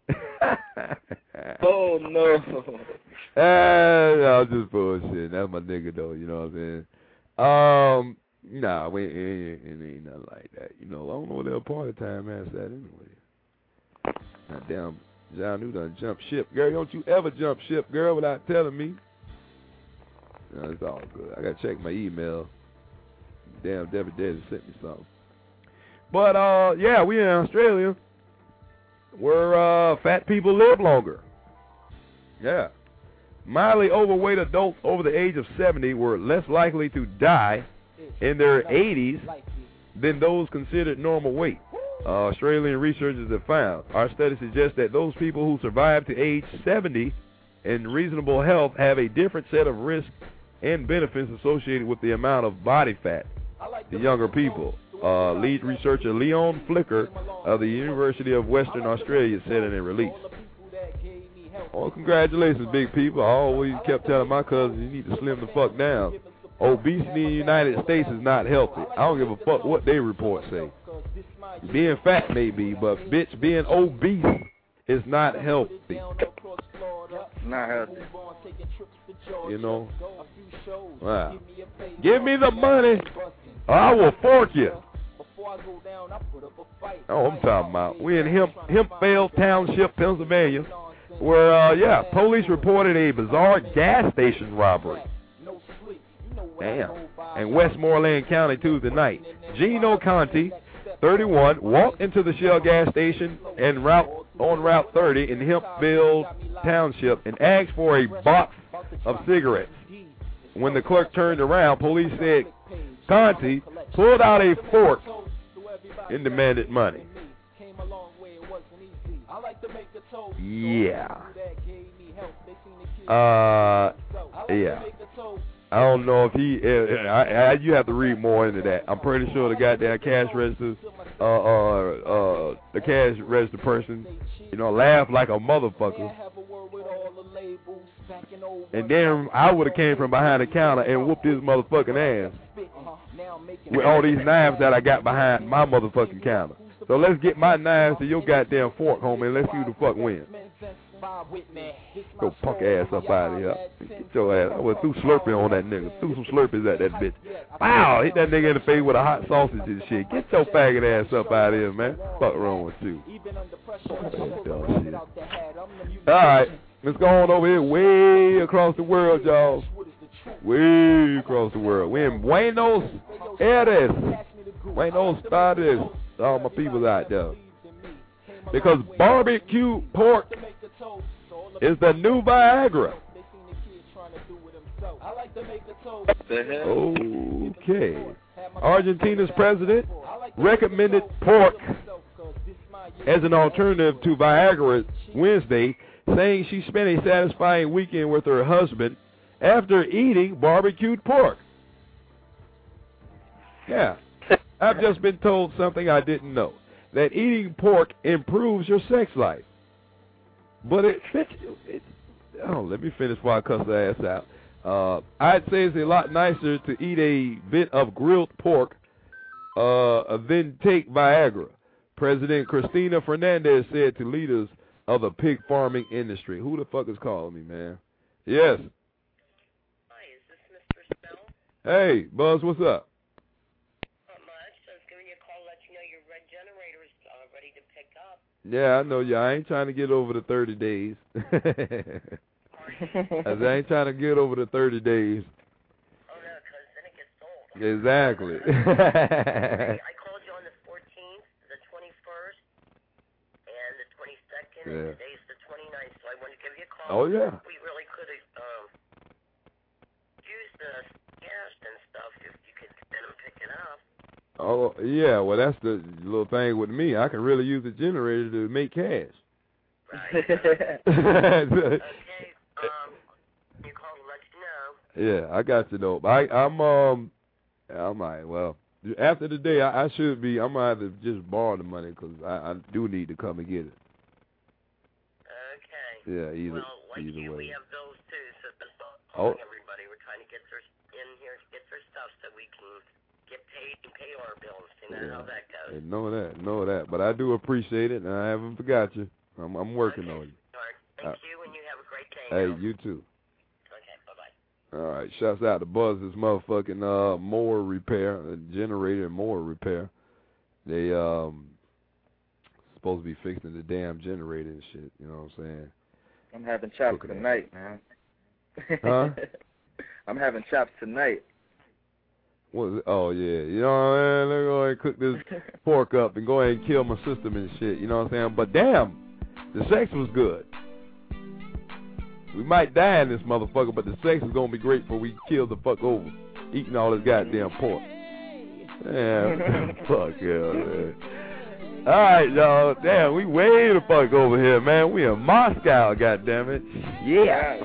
Oh no. I was just bullshit. That's my nigga though. You know what I'm saying? Nah, it ain't nothing like that. I don't know what their party time is at anyway. Now, damn, John New done jump ship. Girl, don't you ever jump ship, girl, without telling me. No, it's all good. I got to check my email. Damn, Debbie Daddy sent me something. But, yeah, we in Australia where fat people live longer. Yeah. Mildly overweight adults over the age of 70 were less likely to die in their 80s than those considered normal weight. Australian researchers have found. Our study suggests that those people who survive to age 70 in reasonable health have a different set of risks and benefits associated with the amount of body fat. The younger people. Lead researcher Leon Flicker of the University of Western Australia said in a release. Oh, congratulations, big people. I always kept telling my cousins you need to slim the fuck down. Obesity in the United States is not healthy. I don't give a fuck what they report say. Being fat may be, but bitch, being obese is not healthy. Not healthy. Wow. Give me the money or I will fork you. Oh, I'm talking about. We in Hempvale Township, Pennsylvania, where, police reported a bizarre gas station robbery. Damn. In Westmoreland County Tuesday night. Gino Conti, 31, walked into the Shell gas station on Route 30 in Hempville Township and asked for a box of cigarettes. When the clerk turned around, police said Conti pulled out a fork and demanded money. Yeah. Yeah. I don't know if you have to read more into that. I'm pretty sure the goddamn cash register, the cash register person, laughed like a motherfucker. And then I would have came from behind the counter and whooped his motherfucking ass with all these knives that I got behind my motherfucking counter. So let's get my knives to your goddamn fork, homie, and let's see who the fuck wins. Go punk ass up out of here. Get your ass. I went through Slurpee on that nigga. Threw some Slurpees at that bitch. Wow, hit that nigga in the face with a hot sausage and shit. Get your faggot ass up out of here, man. Fuck wrong with you? Alright, let's go on over here way across the world, y'all. Way across the world. We're in Buenos Aires. Buenos Aires. All my people out there. Because barbecue pork is the new Viagra. Okay. Argentina's president recommended pork as an alternative to Viagra Wednesday, saying she spent a satisfying weekend with her husband after eating barbecued pork. Yeah. I've just been told something I didn't know. That eating pork improves your sex life. But let me finish before I cuss the ass out. I'd say it's a lot nicer to eat a bit of grilled pork than take Viagra. President Cristina Fernandez said to leaders of the pig farming industry. Who the fuck is calling me, man? Yes. Hi, is this Mr. Snell? Hey, Buzz, what's up? Not much. I was giving you a call to let you know your red generator is Yeah, I know you. I ain't trying to get over the 30 days. I ain't trying to get over the 30 days. Oh, no, because then it gets old. Exactly. I called you on the 14th, the 21st, and the 22nd, and today's the 29th, so I wanted to give you a call. Oh, yeah. We really could have used the gas and stuff if you could let them pick it up. Oh, yeah, well, that's the little thing with me. I can really use the generator to make cash. Right. Okay, you call to let you know. Yeah, I got you, though. I'm all right, well, after the day, I should be, I'm going to have to just borrow the money because I do need to come and get it. Okay. Yeah, either you, way. we have those, too, so that's calling everybody. We're trying to get their in here, get their stuff so we can get paid and pay our bills. You know how that goes. I know that. But I do appreciate it, and I haven't forgot you. I'm working on you. All right. Thank you, and you have a great day. Hey, you too. Okay, bye-bye. All right, shouts out to Buzz's motherfucking mower repair, generator and mower repair. They supposed to be fixing the damn generator and shit, you know what I'm saying? I'm having chops tonight, man. Huh? I'm having chops tonight. What is it? Oh, yeah. You know what I mean? Let me go ahead and cook this pork up and go ahead and kill my system and shit, you know what I'm saying? But damn, the sex was good. We might die in this motherfucker, but the sex is going to be great before we kill the fuck over, eating all this goddamn pork. Damn, fuck yeah, man. All right, y'all. Damn, we way the fuck over here, man. We in Moscow, goddammit. Yeah.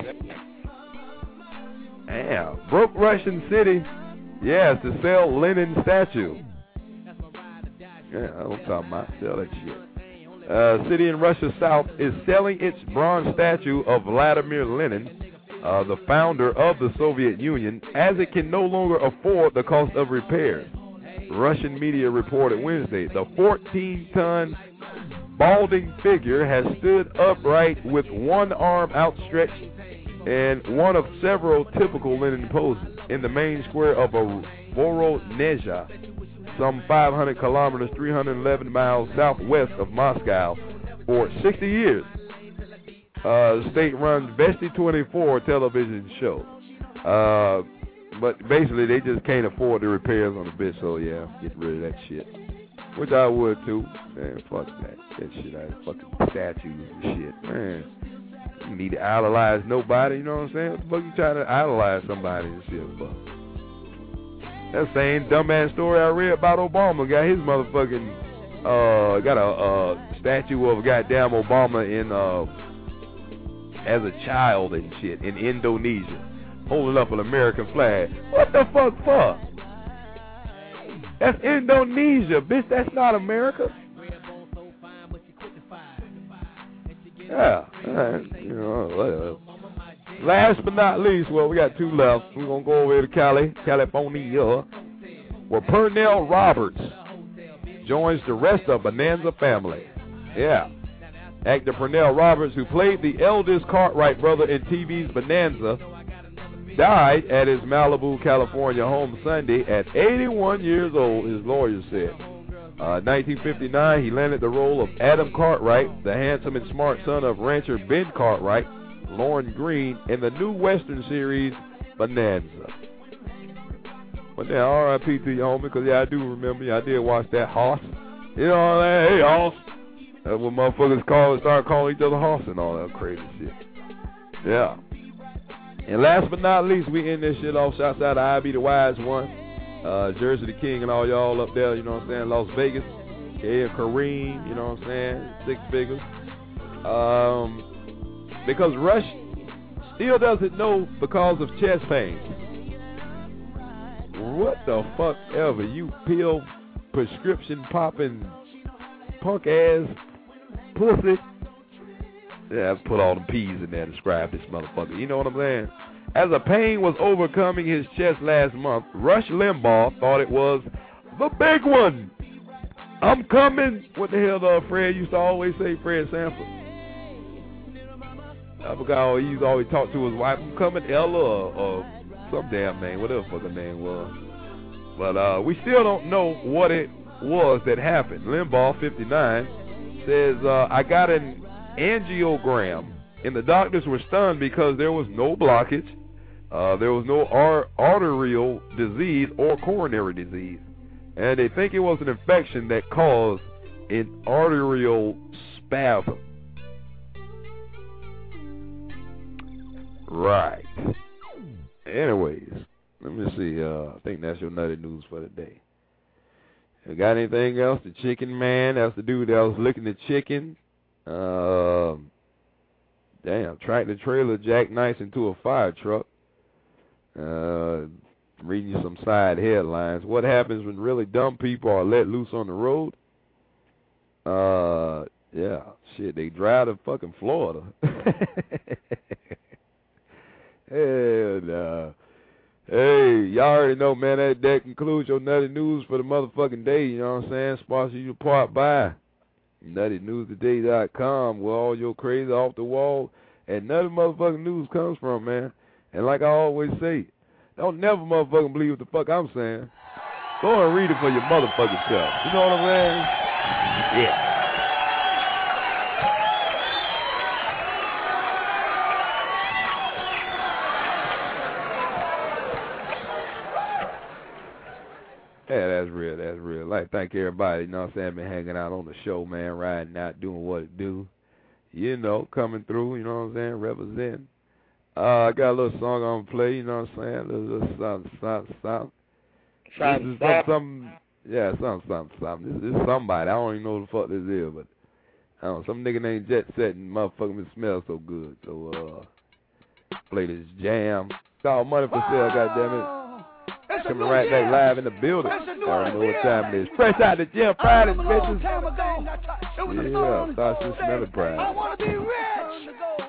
Damn. Broke Russian city. Yes, to sell Lenin statue. Yeah, I'm talking about sell that shit. City in Russia South is selling its bronze statue of Vladimir Lenin, the founder of the Soviet Union, as it can no longer afford the cost of repairs. Russian media reported Wednesday the 14-ton balding figure has stood upright with one arm outstretched and one of several typical Lenin poses in the main square of Voronezh, some 500 kilometers, 311 miles southwest of Moscow, for 60 years. The state-run Vesti 24 television show. But basically, they just can't afford the repairs on the bitch, so yeah, get rid of that shit. Which I would too. Man, fuck that. That shit out of fucking statues and shit. Man, you need to idolize nobody, you know what I'm saying? What the fuck you trying to idolize somebody and shit for? That same dumbass story I read about Obama. Got his motherfucking, got a statue of goddamn Obama in, as a child and shit in Indonesia, holding up an American flag. What the fuck for? That's Indonesia, bitch. That's not America. Yeah, you know, whatever. Last but not least, well, we got two left. We're going to go over to California, where Pernell Roberts joins the rest of Bonanza family. Yeah. Actor Pernell Roberts, who played the eldest Cartwright brother in TV's Bonanza, died at his Malibu, California home Sunday at 81 years old, his lawyer said. 1959, he landed the role of Adam Cartwright, the handsome and smart son of rancher Ben Cartwright, Lauren Green, in the new Western series, Bonanza. But then, R.I.P. to you, homie, because, yeah, I do remember you. I did watch that Hoss. You know what I mean? Hey, Hoss. That's what motherfuckers start calling each other Hoss and all that crazy shit. Yeah. And last but not least, we end this shit off. Shouts out to I Be the Wise One, Jersey the King and all y'all up there, you know what I'm saying, Las Vegas, and Kareem, you know what I'm saying, 6 figures. Because Rush still doesn't know because of chest pain. What the fuck ever, you pill prescription popping punk ass pussy. Yeah, I put all the P's in there to describe this motherfucker. You know what I'm saying? As the pain was overcoming his chest last month, Rush Limbaugh thought it was the big one. I'm coming. What the hell Fred used to always say, Fred Sanford? I forgot he used to always talk to his wife. I'm coming, Ella, or some damn name, whatever the fuck her name was. But we still don't know what it was that happened. Limbaugh, 59, says, I got an angiogram, and the doctors were stunned because there was no blockage, there was no arterial disease or coronary disease, and they think it was an infection that caused an arterial spasm. Right. Anyways, let me see. I think that's your nutty news for the day. You got anything else? The chicken man, that's the dude that was licking the chicken. Damn, tractor trailer jackknifed into a fire truck. Reading you some side headlines. What happens when really dumb people are let loose on the road? Yeah, shit, they drive to fucking Florida. Hell nah. Hey, y'all already know, man, that concludes your Nutty News for the motherfucking day, you know what I'm saying? Sponsored you part by NuttyNewsToday.com, where all your crazy off the wall and nutty motherfucking news comes from, man. And like I always say, don't never motherfucking believe what the fuck I'm saying. Go and read it for your motherfucking self. You know what I'm saying? Yeah. Yeah, that's real, that's real. Like, thank everybody, you know what I'm saying, been hanging out on the show, man, riding out, doing what it do. You know, coming through, you know what I'm saying, representing. I got a little song I'm going to play, you know what I'm saying, a little something. Something. Yeah, something. This is somebody. I don't even know who the fuck this is, but I don't know, some nigga named Jet Set and motherfucking it smells so good. So, play this jam. It's all money for sale, goddammit. Coming right back live in the building. I don't know what time it is. Fresh out the gym, Friday, bitches. Yeah, Sasha Smelly Pride. I want to be rich.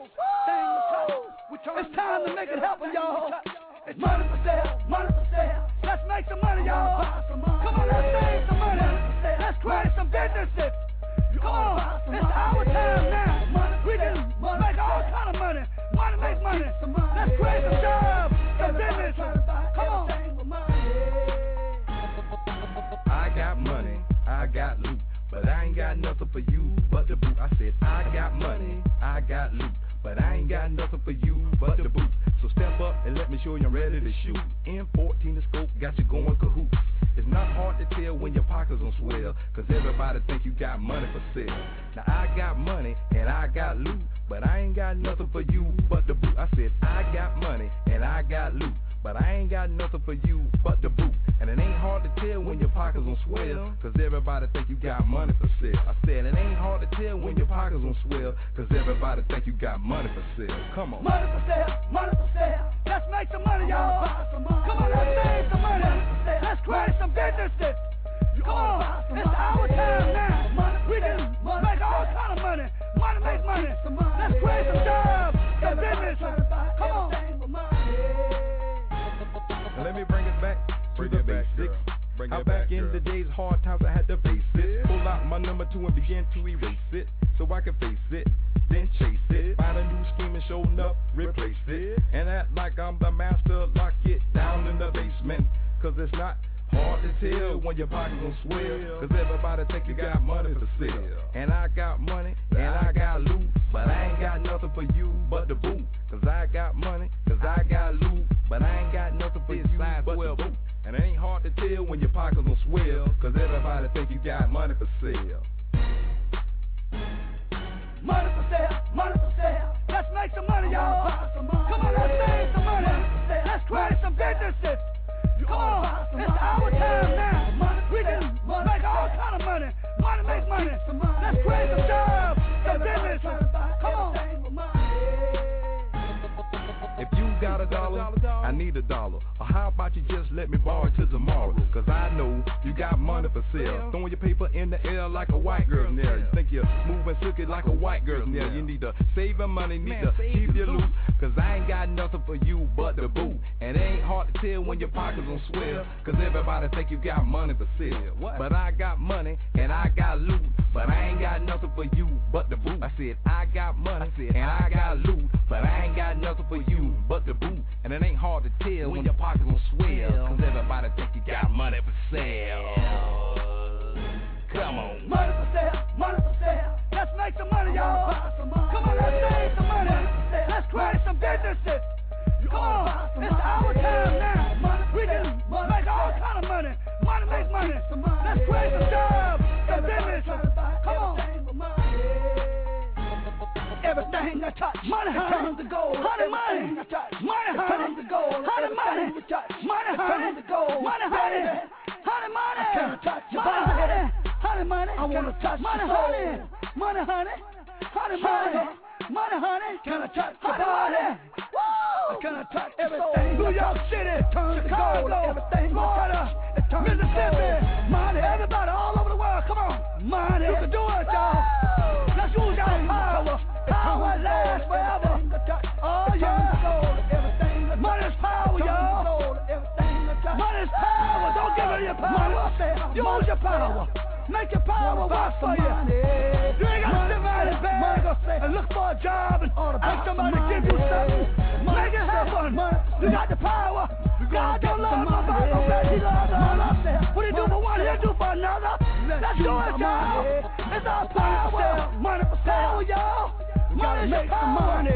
It's time to make it happen, y'all. It's money for sale, money for sale. Let's make some money, y'all. Come on, let's save some money. Let's create some businesses. Come on, it's our time now. We can make all kind of money. Money make money. Let's create some jobs, some business. Come on. I got money, I got loot, but I ain't got nothing for you but the boot. I said I got money, I got loot, but I ain't got nothing for you but the boot. So step up and let me show you I'm ready to shoot. M14 the scope got you going cahoots. It's not hard to tell when your pockets on swell, cause everybody think you got money for sale. Now I got money and I got loot, but I ain't got nothing for you but the boot. I said I got money and I got loot, but I ain't got nothing for you but the boot. And it ain't hard to tell when your pockets on swell, cause everybody think you got money for sale. I said it ain't hard to tell when your pockets on swell, cause everybody think you got money for sale. Come on. Money for sale, money for sale. Let's make some money, y'all. Come on, let's save some money. Let's create some businesses. Come on, it's our time now. We can make all kind of money. Money make money. Let's create some jobs, some business. Come on. Now let me bring it back to the basics. How back in the days, hard times I had to face it. Pull out my number 2 and begin to erase it, so I can face it, then chase it. Find a new scheme and show up, replace it, and act like I'm the master. Lock it down in the basement, cause it's not hard to tell when your pockets gon' swell, cause everybody think you got money for sale. And I got money, and I got loot, but I ain't got nothing for you but the boot. Cause I got money, cause I got loot, but I ain't got nothing for you but the boot. And it ain't hard to tell when your pockets gon' swell, cause everybody think you got money for sale. Money for sale, money for sale. Let's make some money, y'all. Come on, let's save some money. Let's create some businesses. Come on, it's our time now. We can make all kind of money. Money make money. Let's create some jobs, some business. Come on. If you got $1, I need $1. Or how about you just let me borrow till tomorrow? Cause I know you got money for sale. Throwing your paper in the air like a white girl's nail. You think you're moving silky like a white girl's nail. You need to save your money, need to keep your loot. Cause I ain't got nothing for you but the boot. And it ain't hard to tell when your pockets on swell, cause everybody think you got money for sale. But I got money and I got loot, but I ain't got nothing for you but the boot. I said I got money and I got loot, but I ain't got nothing for you but the boot. And it ain't hard to tell when your pockets gon' swell, cause everybody think you got money for sale. Come on. Money for sale, money for sale. make some money, y'all. Come on, let's save some money. Let's create some businesses. Come on, it's our time now. We can make all kind of money. Money makes money. Let's create some jobs, some businesses. Come on. Everything I touch, money turns to gold. Honey, money, money turns to gold. Honey, money, money turns to gold. Money, honey, honey, money. I can't touch your body. Honey, money, I wanna touch money, honey, money, honey, honey, money, money, honey. Can I touch your body? Woo! Can I touch everything? New York City, turns to gold. Everything, Florida, Mississippi, money. Everybody all over the world, come on, money. You can do it, y'all. Let's use y'all power. Power lasts forever. Oh yeah. Money's power, y'all. Money's power. Don't give it your power. Use your power. Make your power work for you. You ain't got to sit around in bed and look for a job and ask somebody to give you something. Make it happen. You got the power. God don't love nobody, but He loves us. What He do for one, He'll do for another. Let's do it, y'all. It's our power. Money for power, y'all. Money make some money.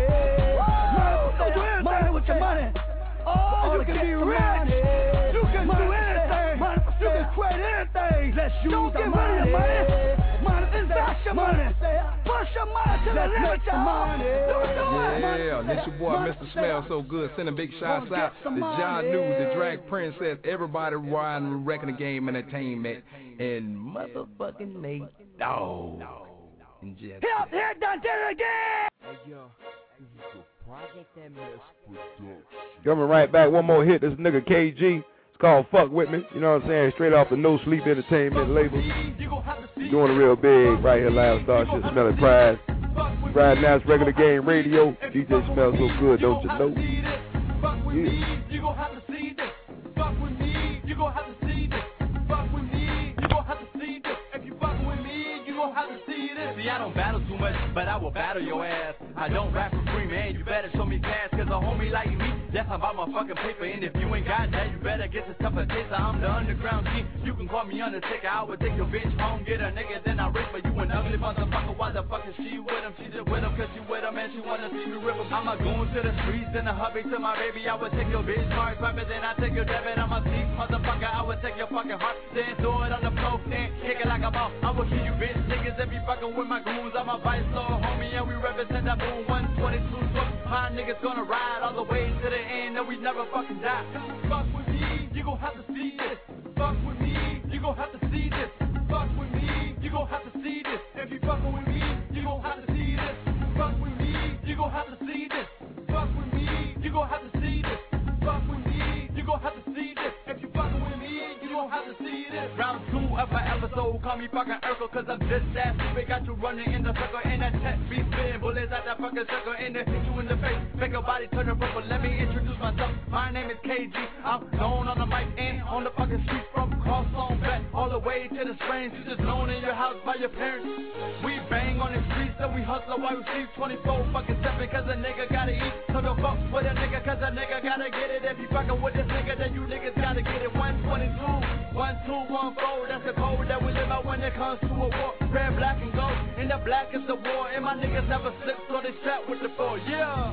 Don't do anything with your money. Oh, you can be rich. You can do anything. You can create anything. Don't get rid of your money. Invest your money. Push your money to the limit, y'all. Yeah, this your boy, Mr. Smell So Good. Sending big shouts out to John News, the Drag Princess, everybody riding Wrecking the Game Entertainment, and motherfucking Nate Dogg. Here, done, did it again. Hey, yo, this is the Project MS production. Coming right back, one more hit. This nigga KG. It's called Fuck With Me. You know what I'm saying? Straight off the No Sleep Entertainment label. Doing it real big right here, Live Starship, Smelling Pride. Right now it's Regular Game Radio. DJ Smells So Good, don't you know? Yeah. You gon' have to see this. Fuck with me, you gon' have to see this. Fuck with me, you gon' have to see this. If you fuck with me, you gon' have to see this. See, I don't battle too much, but I will battle your ass. I don't rap for free, man. You better show me cash, cause a homie like me, that's about my fucking paper. And if you ain't got that, you better get yourself a taster. I'm the underground king. You can call me Undertaker. I would take your bitch home, get a nigga, then I rape for you an ugly motherfucker. Why the fuck is she with him? She just with him cause she with him and she wanna see me rip him. I'm a goon to the streets and a hubby to my baby. I would take your bitch card, grab it, then I take your debit. I'm a thief, motherfucker. I would take your fucking heart, then throw it on the floor, then kick it like a ball. I will kill you bitch niggas if you fucking with my goons. I'm a vice lord, homie, and we represent that boom 122. My niggas gonna ride all the way to the end, and we never fucking die. Fuck with me, you gon' have to see this. Fuck with me, you gon' have to see this. Fuck with me, you gon' have to see this. If you fucking with me, you gon' have to see this. Fuck with me, you gon' have to see this. Fuck with me, you gon' have to see this. Fuck with me, you gon' have to see this. If you fucking with me, you gon' have to see this. Round 2 of my episode, call me fucking Urkel, cause I'm just that stupid. Got you running in the circle, and that tech be spitting bullets out that fucking circle, and then hit you in the face, make your body turn purple. Let me introduce myself, my name is KG. I'm known on the mic and on the fucking streets, from cross on back all the way to the strange. You just known in your house by your parents. We bang on the streets, and we hustle while we sleep 24 fucking 7, cause a nigga gotta eat. So don't fuck with a nigga, cause a nigga gotta get it. If you fucking with this nigga, then you niggas gotta get it. 122, 1214, that's the code that we live out when it comes to a war. Red, black, and gold, and the black is the war. And my niggas never slip, so they strap with the four. Yeah.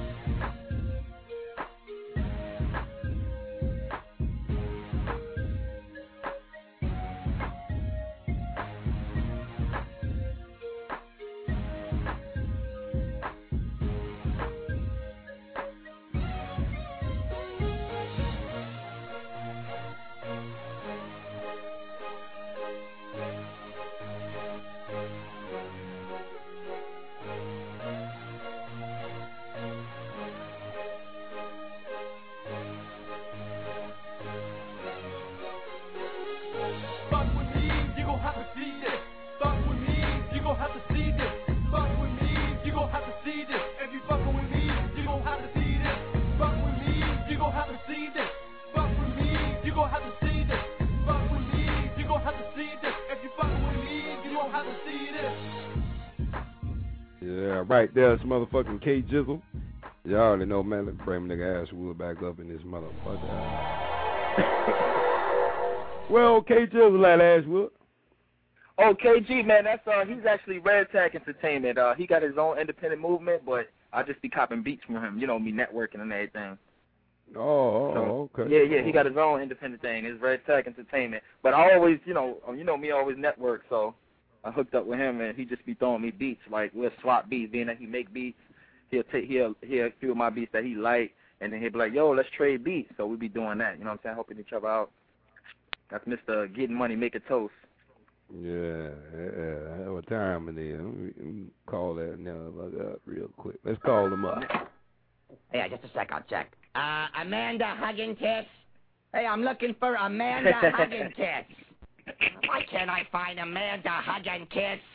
Yeah, right there, it's motherfucking K Jizzle. Y'all already know, man. Let's bring nigga Ashwood back up in this motherfucker. Well, K Jizzle at Ashwood. Oh, KG, man, that's he's actually Red Tag Entertainment. He got his own independent movement, but I just be copping beats from him. You know, me networking and everything. Okay. Yeah, he got his own independent thing. It's Red Tag Entertainment. But I always, you know me, always network. So I hooked up with him, and he just be throwing me beats. Like we'll swap beats, being that he make beats. He'll a few of my beats that he like, and then he'll be like, yo, let's trade beats. So we be doing that. You know what I'm saying? Helping each other out. That's Mr. Getting Money, Make a Toast. Yeah. What time it is? Let me call that now real quick. Let's call them up. Hey, just a sec, I'll check. Amanda Huggins. Hey, I'm looking for Amanda Huggins. Why can't I find Amanda Huggins?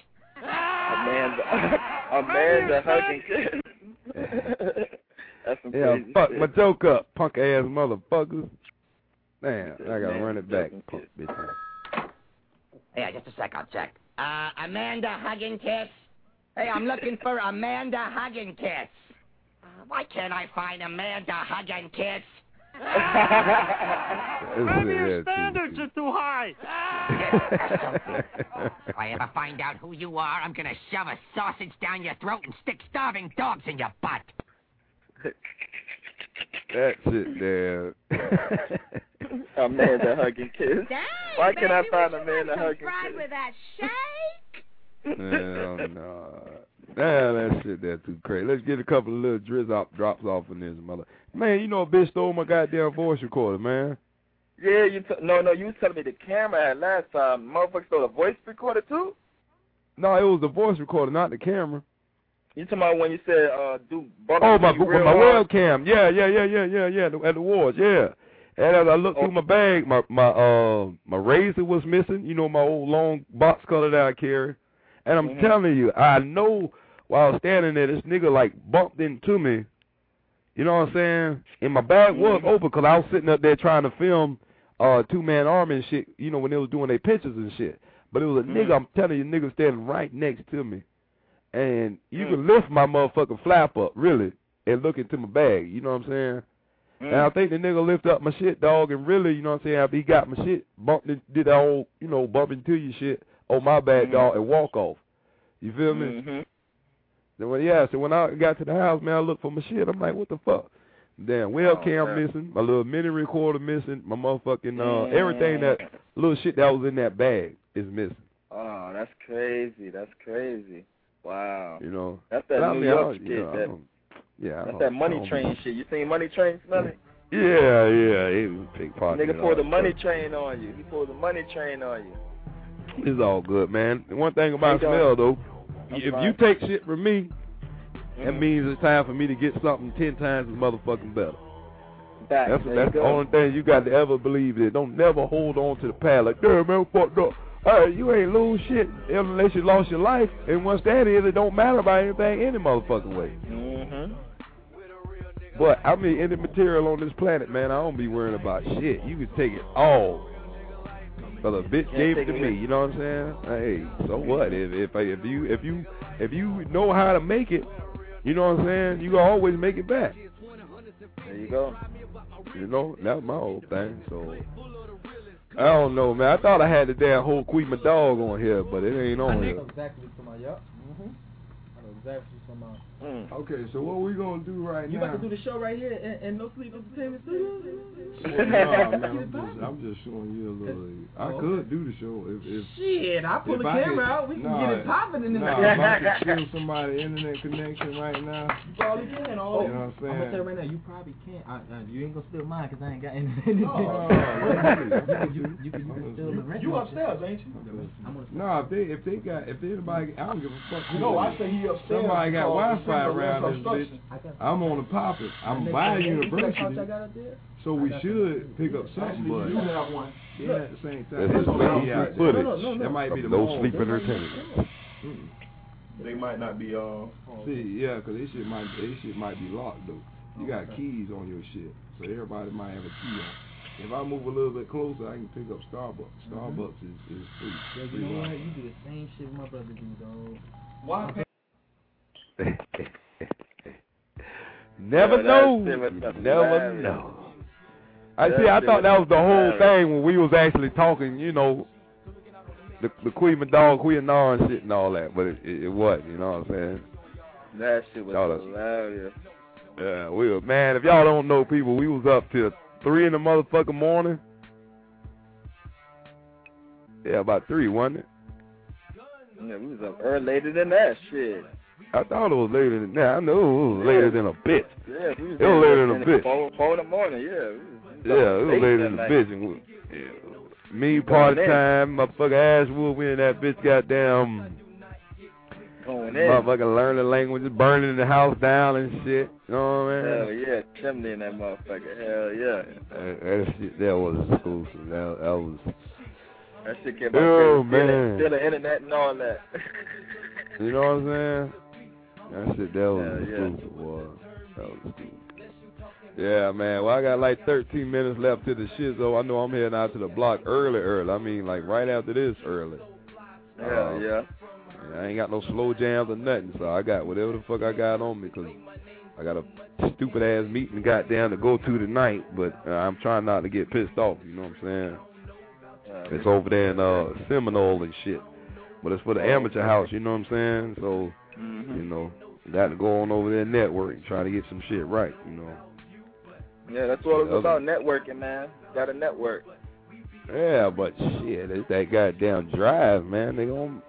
Amanda Huggins. That's some crazy fuck shit. my joke up, punk ass motherfuckers. Damn, I gotta run it back, punk bitch. Hey, just a sec, I'll check. Amanda Huggins. Hey, I'm looking for Amanda Huggins. Why can't I find Amanda Huggins? Maybe your standards are too high. If I ever find out who you are, I'm gonna shove a sausage down your throat and stick starving dogs in your butt. That's it, there. Amanda Huggins. Why can't I find Amanda Huggins? With that shake? Hell no. Damn, that shit there too crazy. Let's get a couple of little drops off in this mother. Man, you know a bitch stole my goddamn voice recorder, man. Yeah, you was telling me the camera had last time. Motherfucker stole a voice recorder too? No, it was the voice recorder, not the camera. You talking about when you said do bump my real webcam. Yeah, at the awards, yeah. And as I looked through my bag, my razor was missing, you know, my old long box cutter that I carry. And I'm telling you, I know while I was standing there, this nigga like bumped into me. You know what I'm saying? And my bag was open because I was sitting up there trying to film Two-Man Army and shit, you know, when they was doing their pictures and shit. But it was a nigga, I'm telling you, nigga standing right next to me. And you can lift my motherfucking flap up, really, and look into my bag. You know what I'm saying? And I think the nigga lifted up my shit, dog, and really, you know what I'm saying, after he got my shit, did that old, you know, bump into your shit on my bag, dog, and walk off. You feel me? So when I got to the house, man, I looked for my shit. I'm like, what the fuck? Damn, webcam missing, my little mini recorder missing, my motherfucking, everything that, little shit that was in that bag is missing. Oh, that's crazy. Wow. You know. That's that New York shit. That's that Money Train shit. You seen Money Train, Smelly? Yeah, he was pickpocketing. Nigga pulled the money train on you. He pulled the money train on you. It's all good, man. One thing about Smell, though, if you take shit from me, that means it's time for me to get something 10 times as motherfucking better. That's the only thing you got to ever believe in. Don't never hold on to the past like, damn, man, fucked up. Hey, you ain't lose shit unless you lost your life. And once that is, it don't matter about anything any motherfucking way. But, I mean, any material on this planet, man, I don't be worrying about shit. You can take it all. But a bitch gave it to me, you know what I'm saying? Hey, so what? If you know how to make it, you know what I'm saying, you can always make it back. There you go. You know, that's my whole thing, so I don't know, man. I thought I had the damn whole Queen my dog on here, but it ain't on here. Exactly to my I know exactly to my. Okay, so what we gonna do right now? You about to do the show right here and No Sleep Entertainment Studios? I'm just showing you a little. I could do the show if shit. I pull the camera out. We can get it popping in the night. If I could steal somebody's internet connection right now. You probably can. You know what I'm saying? I'm gonna tell you right now. You probably can't. You ain't gonna steal mine because I ain't got internet. You can steal the rest. You upstairs, ain't you? No, if anybody, I don't give a fuck. No, I say he upstairs. Somebody got Wi-Fi around this bitch. I'm on the pop it. I'm by university, so we should pick up something. But yeah, at the same time, that's footage. That might be the No Sleep Entertainment. They might not be See, yeah, because they shit might be locked though. You got keys on your shit, so everybody might have a key on. If I move a little bit closer, I can pick up Starbucks. Starbucks is free. Yeah, you know what? You do the same shit my brother do, dog. Why? Never know. Never know. I thought that was the whole thing when we was actually talking, you know. the Cuiabá and shit and all that, but it wasn't. You know what I'm saying? That shit was hilarious. Yeah, man. If y'all don't know, people, we was up till 3 in the motherfucking morning. Yeah, about 3, wasn't it? Yeah, we was up early, later than that shit. I thought it was later than that. I knew it was later than a bitch. Yeah, we was it was later than a bitch. 4 in the morning, yeah. It was later than a bitch. And me, party time, motherfucker Ashwood, we in that bitch goddamn motherfucker learning languages, burning the house down and shit. You know what I mean? Hell yeah, chimney in that motherfucker. Hell yeah. That shit, that was exclusive. That was... That shit came out man. Still the internet and all that. You know what I'm saying? That shit, that was exclusive, boy. That was exclusive. Yeah, man. Well, I got like 13 minutes left to the shit, so I know I'm heading out to the block early. I mean, like right after this early. Yeah. I ain't got no slow jams or nothing, so I got whatever the fuck I got on me, because I got a stupid ass meeting goddamn to go to tonight, but I'm trying not to get pissed off, you know what I'm saying? It's over there in Seminole and shit, but it's for the amateur house, you know what I'm saying? So, you know, got to go on over there and network and try to get some shit right, you know. Yeah, that's what it's about, networking, man. Got to network. Yeah, but shit, it's that goddamn drive, man. They gon'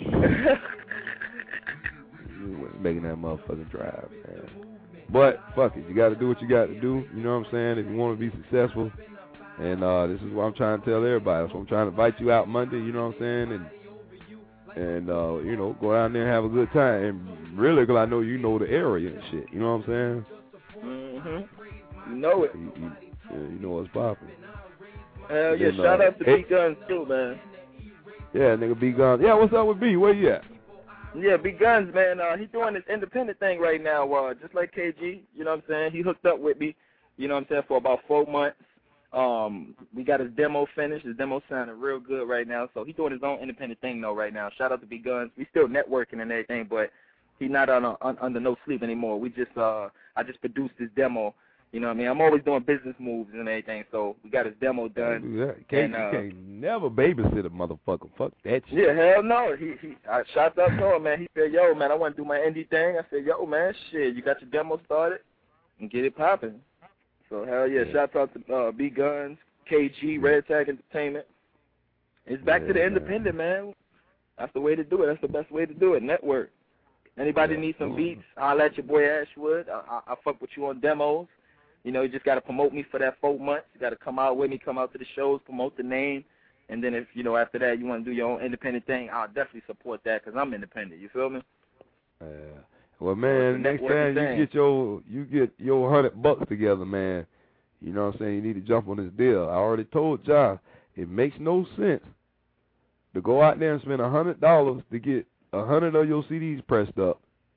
making that motherfucking drive, man. But fuck it, you got to do what you got to do. You know what I'm saying? If you want to be successful, and this is what I'm trying to tell everybody. So I'm trying to invite you out Monday. You know what I'm saying? And you know, go down there and have a good time. And really, because I know you know the area and shit. You know what I'm saying? You know it. You know what's popping. Hell yeah! Shout out to B Guns too, man. Yeah, nigga, B Guns. Yeah, what's up with B? Where you at? Yeah, B Guns, man. He's doing this independent thing right now, just like KG. You know what I'm saying? He hooked up with me. You know what I'm saying? For about 4 months. We got his demo finished. His demo sounding real good right now. So he's doing his own independent thing though right now. Shout out to B Guns. We still networking and everything, but he's not under no sleep anymore. We just I just produced his demo. You know what I mean? I'm always doing business moves and everything, so we got his demo done. You can't never babysit a motherfucker. Fuck that shit. Yeah, hell no. I shot up to him, man. He said, yo, man, I want to do my indie thing. I said, yo, man, shit, you got your demo started and get it popping. So, hell yeah, shout out to B Guns, KG, Red Tag Entertainment. It's back to the independent, man. That's the way to do it. That's the best way to do it, network. Anybody need some beats, I'll let your boy Ashwood. I fuck with you on demos. You know, you just got to promote me for that 4 months. You got to come out with me, come out to the shows, promote the name. And then if, you know, after that you want to do your own independent thing, I'll definitely support that because I'm independent. You feel me? Yeah. Well, man, next time you get your $100 together, man, you know what I'm saying, you need to jump on this deal. I already told y'all, it makes no sense to go out there and spend $100 to get 100 of your CDs pressed up.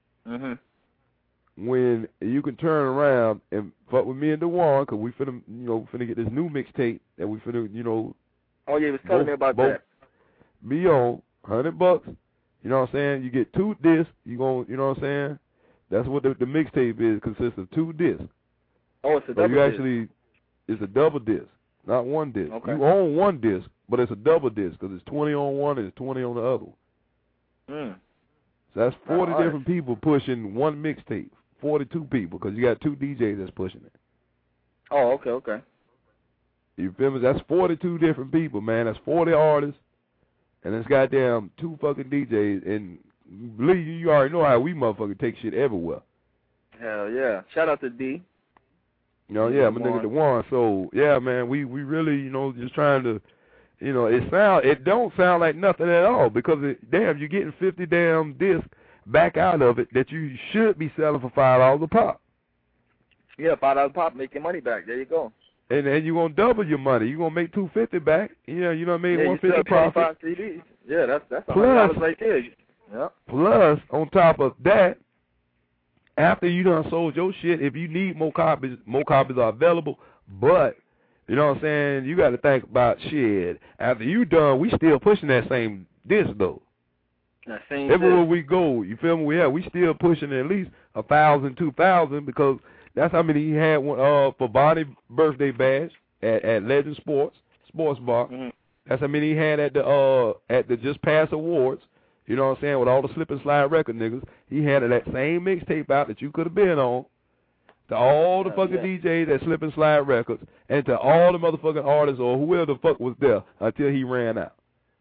When you can turn around and fuck with me and DeJuan, because we finna get this new mixtape that we finna, you know. Oh, yeah, he was telling me about that. Be on $100, you know what I'm saying? You get 2 discs, you know what I'm saying? That's what the mixtape is, consists of 2 discs. Oh, it's a double disc. It's a double disc, not 1 disc. Okay. You own 1 disc, but it's a double disc, because it's 20 on one and it's 20 on the other. So that's 40 different people pushing 1 mixtape. 42 people, because you got 2 DJs that's pushing it. Oh, okay. You feel me? That's 42 different people, man. That's 40 artists, and it's goddamn 2 fucking DJs. And believe you already know how we motherfucking take shit everywhere. Hell yeah! Shout out to D. You know, yeah, my nigga DeJuan. So yeah, man, we really, you know, just trying to, you know, it don't sound like nothing at all, because damn, you're getting 50 damn discs back out of it that you should be selling for $5 a pop. Yeah, $5 a pop, make your money back. There you go. And you're gonna double your money. You're gonna make $250 back. Yeah, you know what I mean? Yeah, 150 profit. CDs. Yeah, that's $100 right there. Yeah. Plus, on top of that, after you done sold your shit, if you need more copies are available. But you know what I'm saying? You got to think about shit. After you done, we still pushing that same disc though. Everywhere we go, you feel me? We still pushing at least 1,000, 2,000, because that's how many he had for Bonnie's birthday bash at Legend Sports Bar. That's how many he had at the Just Pass Awards. You know what I'm saying? With all the Slip and Slide record niggas, he had that same mixtape out that you could have been on. To all the fucking DJs that Slip and Slide records, and to all the motherfucking artists or whoever the fuck was there until he ran out.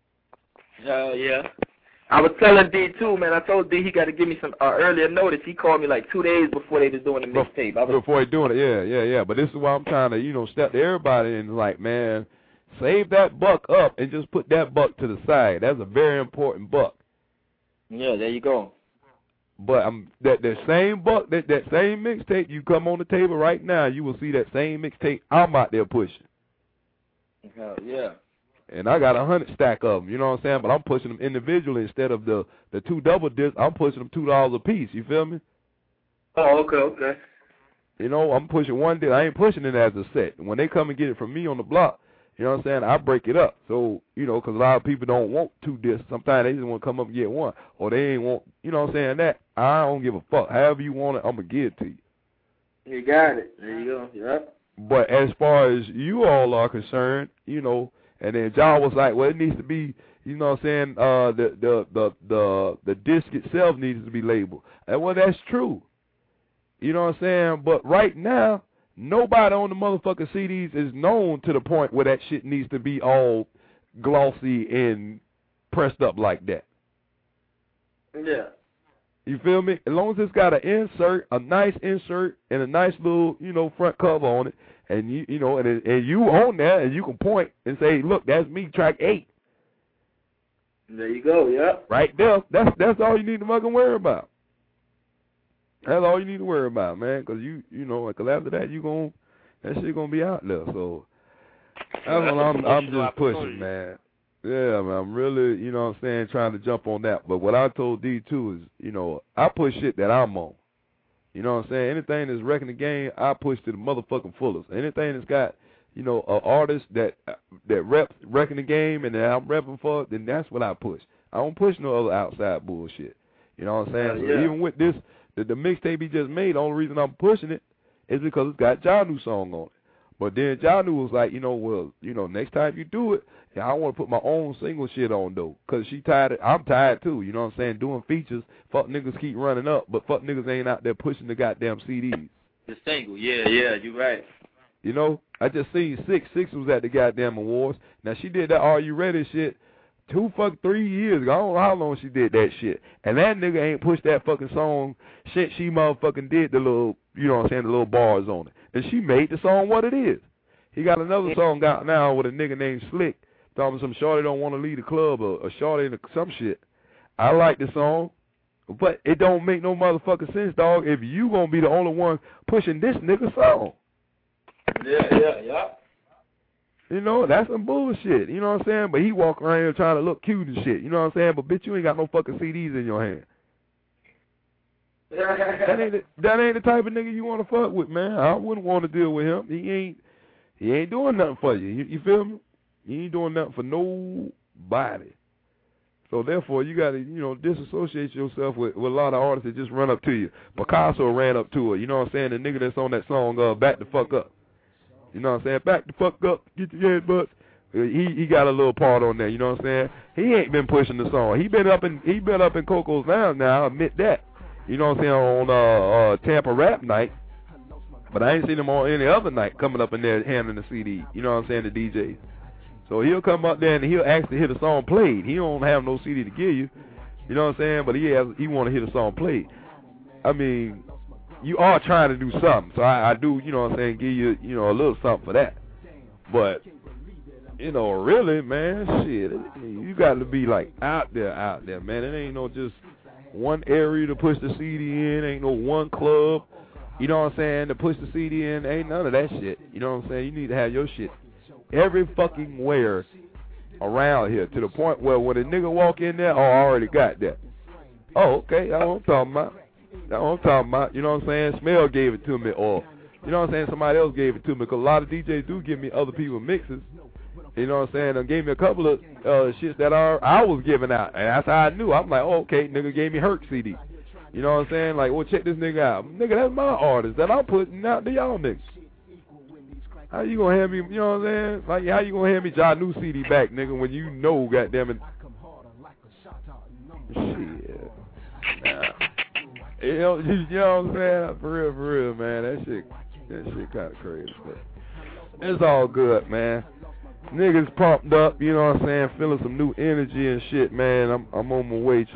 Yeah. I was telling D too, man. I told D he got to give me some earlier notice. He called me like 2 days before they was doing the mixtape. Before they doing it, yeah. But this is why I'm trying to, step to everybody and like, man, save that buck up and just put that buck to the side. That's a very important buck. Yeah, there you go. But that same buck, that same mixtape, you come on the table right now, you will see that same mixtape I'm out there pushing. Hell yeah. And I got 100 stack of them, you know what I'm saying? But I'm pushing them individually instead of the 2 double discs. I'm pushing them $2 a piece. You feel me? Oh, okay. You know, I'm pushing one disc. I ain't pushing it as a set. When they come and get it from me on the block, you know what I'm saying, I break it up. So, because a lot of people don't want 2 discs. Sometimes they just want to come up and get one. Or they ain't want, you know what I'm saying, that. I don't give a fuck. However you want it, I'm going to give it to you. You got it. There you go. Yep. But as far as you all are concerned, and then John was like, well, it needs to be, you know what I'm saying, the disc itself needs to be labeled. And well, that's true. You know what I'm saying? But right now, nobody on the motherfucking CDs is known to the point where that shit needs to be all glossy and pressed up like that. Yeah. You feel me? As long as it's got an insert, a nice insert, and a nice little, front cover on it, and and you on there, and you can point and say, look, that's me, track 8. There you go, yeah. Right there. That's all you need to fucking worry about. That's all you need to worry about, man, because because after that, that shit gonna be out there. So that's what I'm just pushing, man. Yeah, man, I'm really, you know what I'm saying, trying to jump on that. But what I told D too is, I push shit that I'm on. You know what I'm saying? Anything that's wrecking the game, I push to the motherfucking fullest. Anything that's got, an artist that reps wrecking the game and that I'm repping for, then that's what I push. I don't push no other outside bullshit. You know what I'm saying? So even with this, the mixtape he just made, the only reason I'm pushing it is because it's got Jahnu song on it. But then Jahnu was like, next time you do it, I want to put my own single shit on, though, because she tired. I'm tired, too, you know what I'm saying, doing features. Fuck niggas keep running up, but fuck niggas ain't out there pushing the goddamn CDs. The single, yeah, you right. I just seen Six was at the goddamn awards. Now, she did that Are You Ready shit 3 years ago. I don't know how long she did that shit. And that nigga ain't pushed that fucking song. Shit, she motherfucking did the little, you know what I'm saying, the little bars on it. And she made the song what it is. He got another song out now with a nigga named Slick. Talking some shorty don't want to leave the club or shorty in some shit. I like the song, but it don't make no motherfucking sense, dog, if you gonna be the only one pushing this nigga song. Yeah. That's some bullshit, you know what I'm saying? But he walk around here trying to look cute and shit, you know what I'm saying? But bitch, you ain't got no fucking CDs in your hand. that ain't the type of nigga you want to fuck with, man. I wouldn't want to deal with him. He ain't doing nothing for you. You feel me? He ain't doing nothing for nobody. So therefore, you got to, disassociate yourself with a lot of artists that just run up to you. Picasso ran up to her. You know what I'm saying? The nigga that's on that song, Back the Fuck Up. You know what I'm saying? Back the fuck up, get your headbutts. He got a little part on there. You know what I'm saying? He ain't been pushing the song. He been up in Coco's Lounge now. I admit that. You know what I'm saying? On Tampa Rap Night. But I ain't seen him on any other night coming up in there handing the CD. You know what I'm saying? The DJs. So he'll come up there and he'll actually hear the song played. He don't have no CD to give you. You know what I'm saying? But he want to hear the song played. I mean, you are trying to do something. So I do, you know what I'm saying, give you, a little something for that. But, really, man, shit, you got to be like out there, man. It ain't no just one area to push the CD in. Ain't no one club, you know what I'm saying, to push the CD in. Ain't none of that shit. You know what I'm saying? You need to have your shit every fucking where around here, to the point where when a nigga walk in there, I already got that. Oh, okay, that's what I'm talking about. You know what I'm saying? Smell gave it to me, or, you know what I'm saying, somebody else gave it to me, because a lot of DJs do give me other people's mixes. You know what I'm saying? And gave me a couple of shits that I was giving out, and that's how I knew. I'm like, oh, okay, nigga gave me Herc CD. You know what I'm saying? Like, well, check this nigga out. Nigga, that's my artist that I'm putting out to y'all niggas. How you gonna hand me, you know what I'm saying? Like, how you gonna hand me Ja New CD back, nigga, when you know, goddamn it. Shit. Nah. You know what I'm saying? For real, man. That shit kind of crazy, but it's all good, man. Niggas pumped up, you know what I'm saying? Feeling some new energy and shit, man. I'm on my way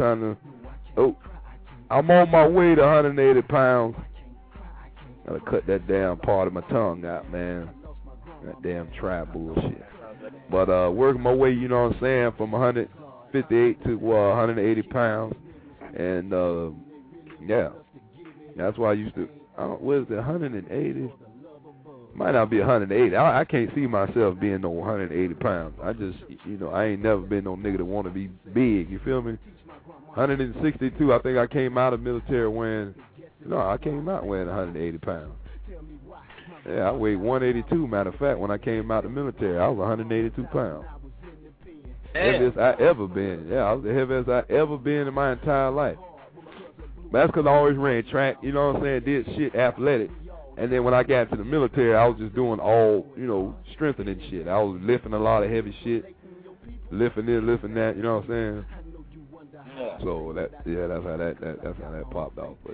I'm on my way to 180 pounds. Gotta cut that damn part of my tongue out, man. That damn tribe bullshit. But working my way, you know what I'm saying, from 158 to 180 pounds. And yeah, that's why I used to. What is it, 180? Might not be 180. I can't see myself being no 180 pounds. I just, I ain't never been no nigga that want to be big. You feel me? 162. I think I came out of military weighing. No, I came out weighing 180 pounds. Yeah, I weighed 182. Matter of fact, when I came out of the military, I was 182 pounds. Heaviest I ever been. Yeah, I was the heaviest I ever been in my entire life. But that's because I always ran track, you know what I'm saying, did shit athletic. And then when I got to the military, I was just doing all, strengthening shit. I was lifting a lot of heavy shit, lifting this, lifting that, you know what I'm saying? Yeah. So that's how that popped off. But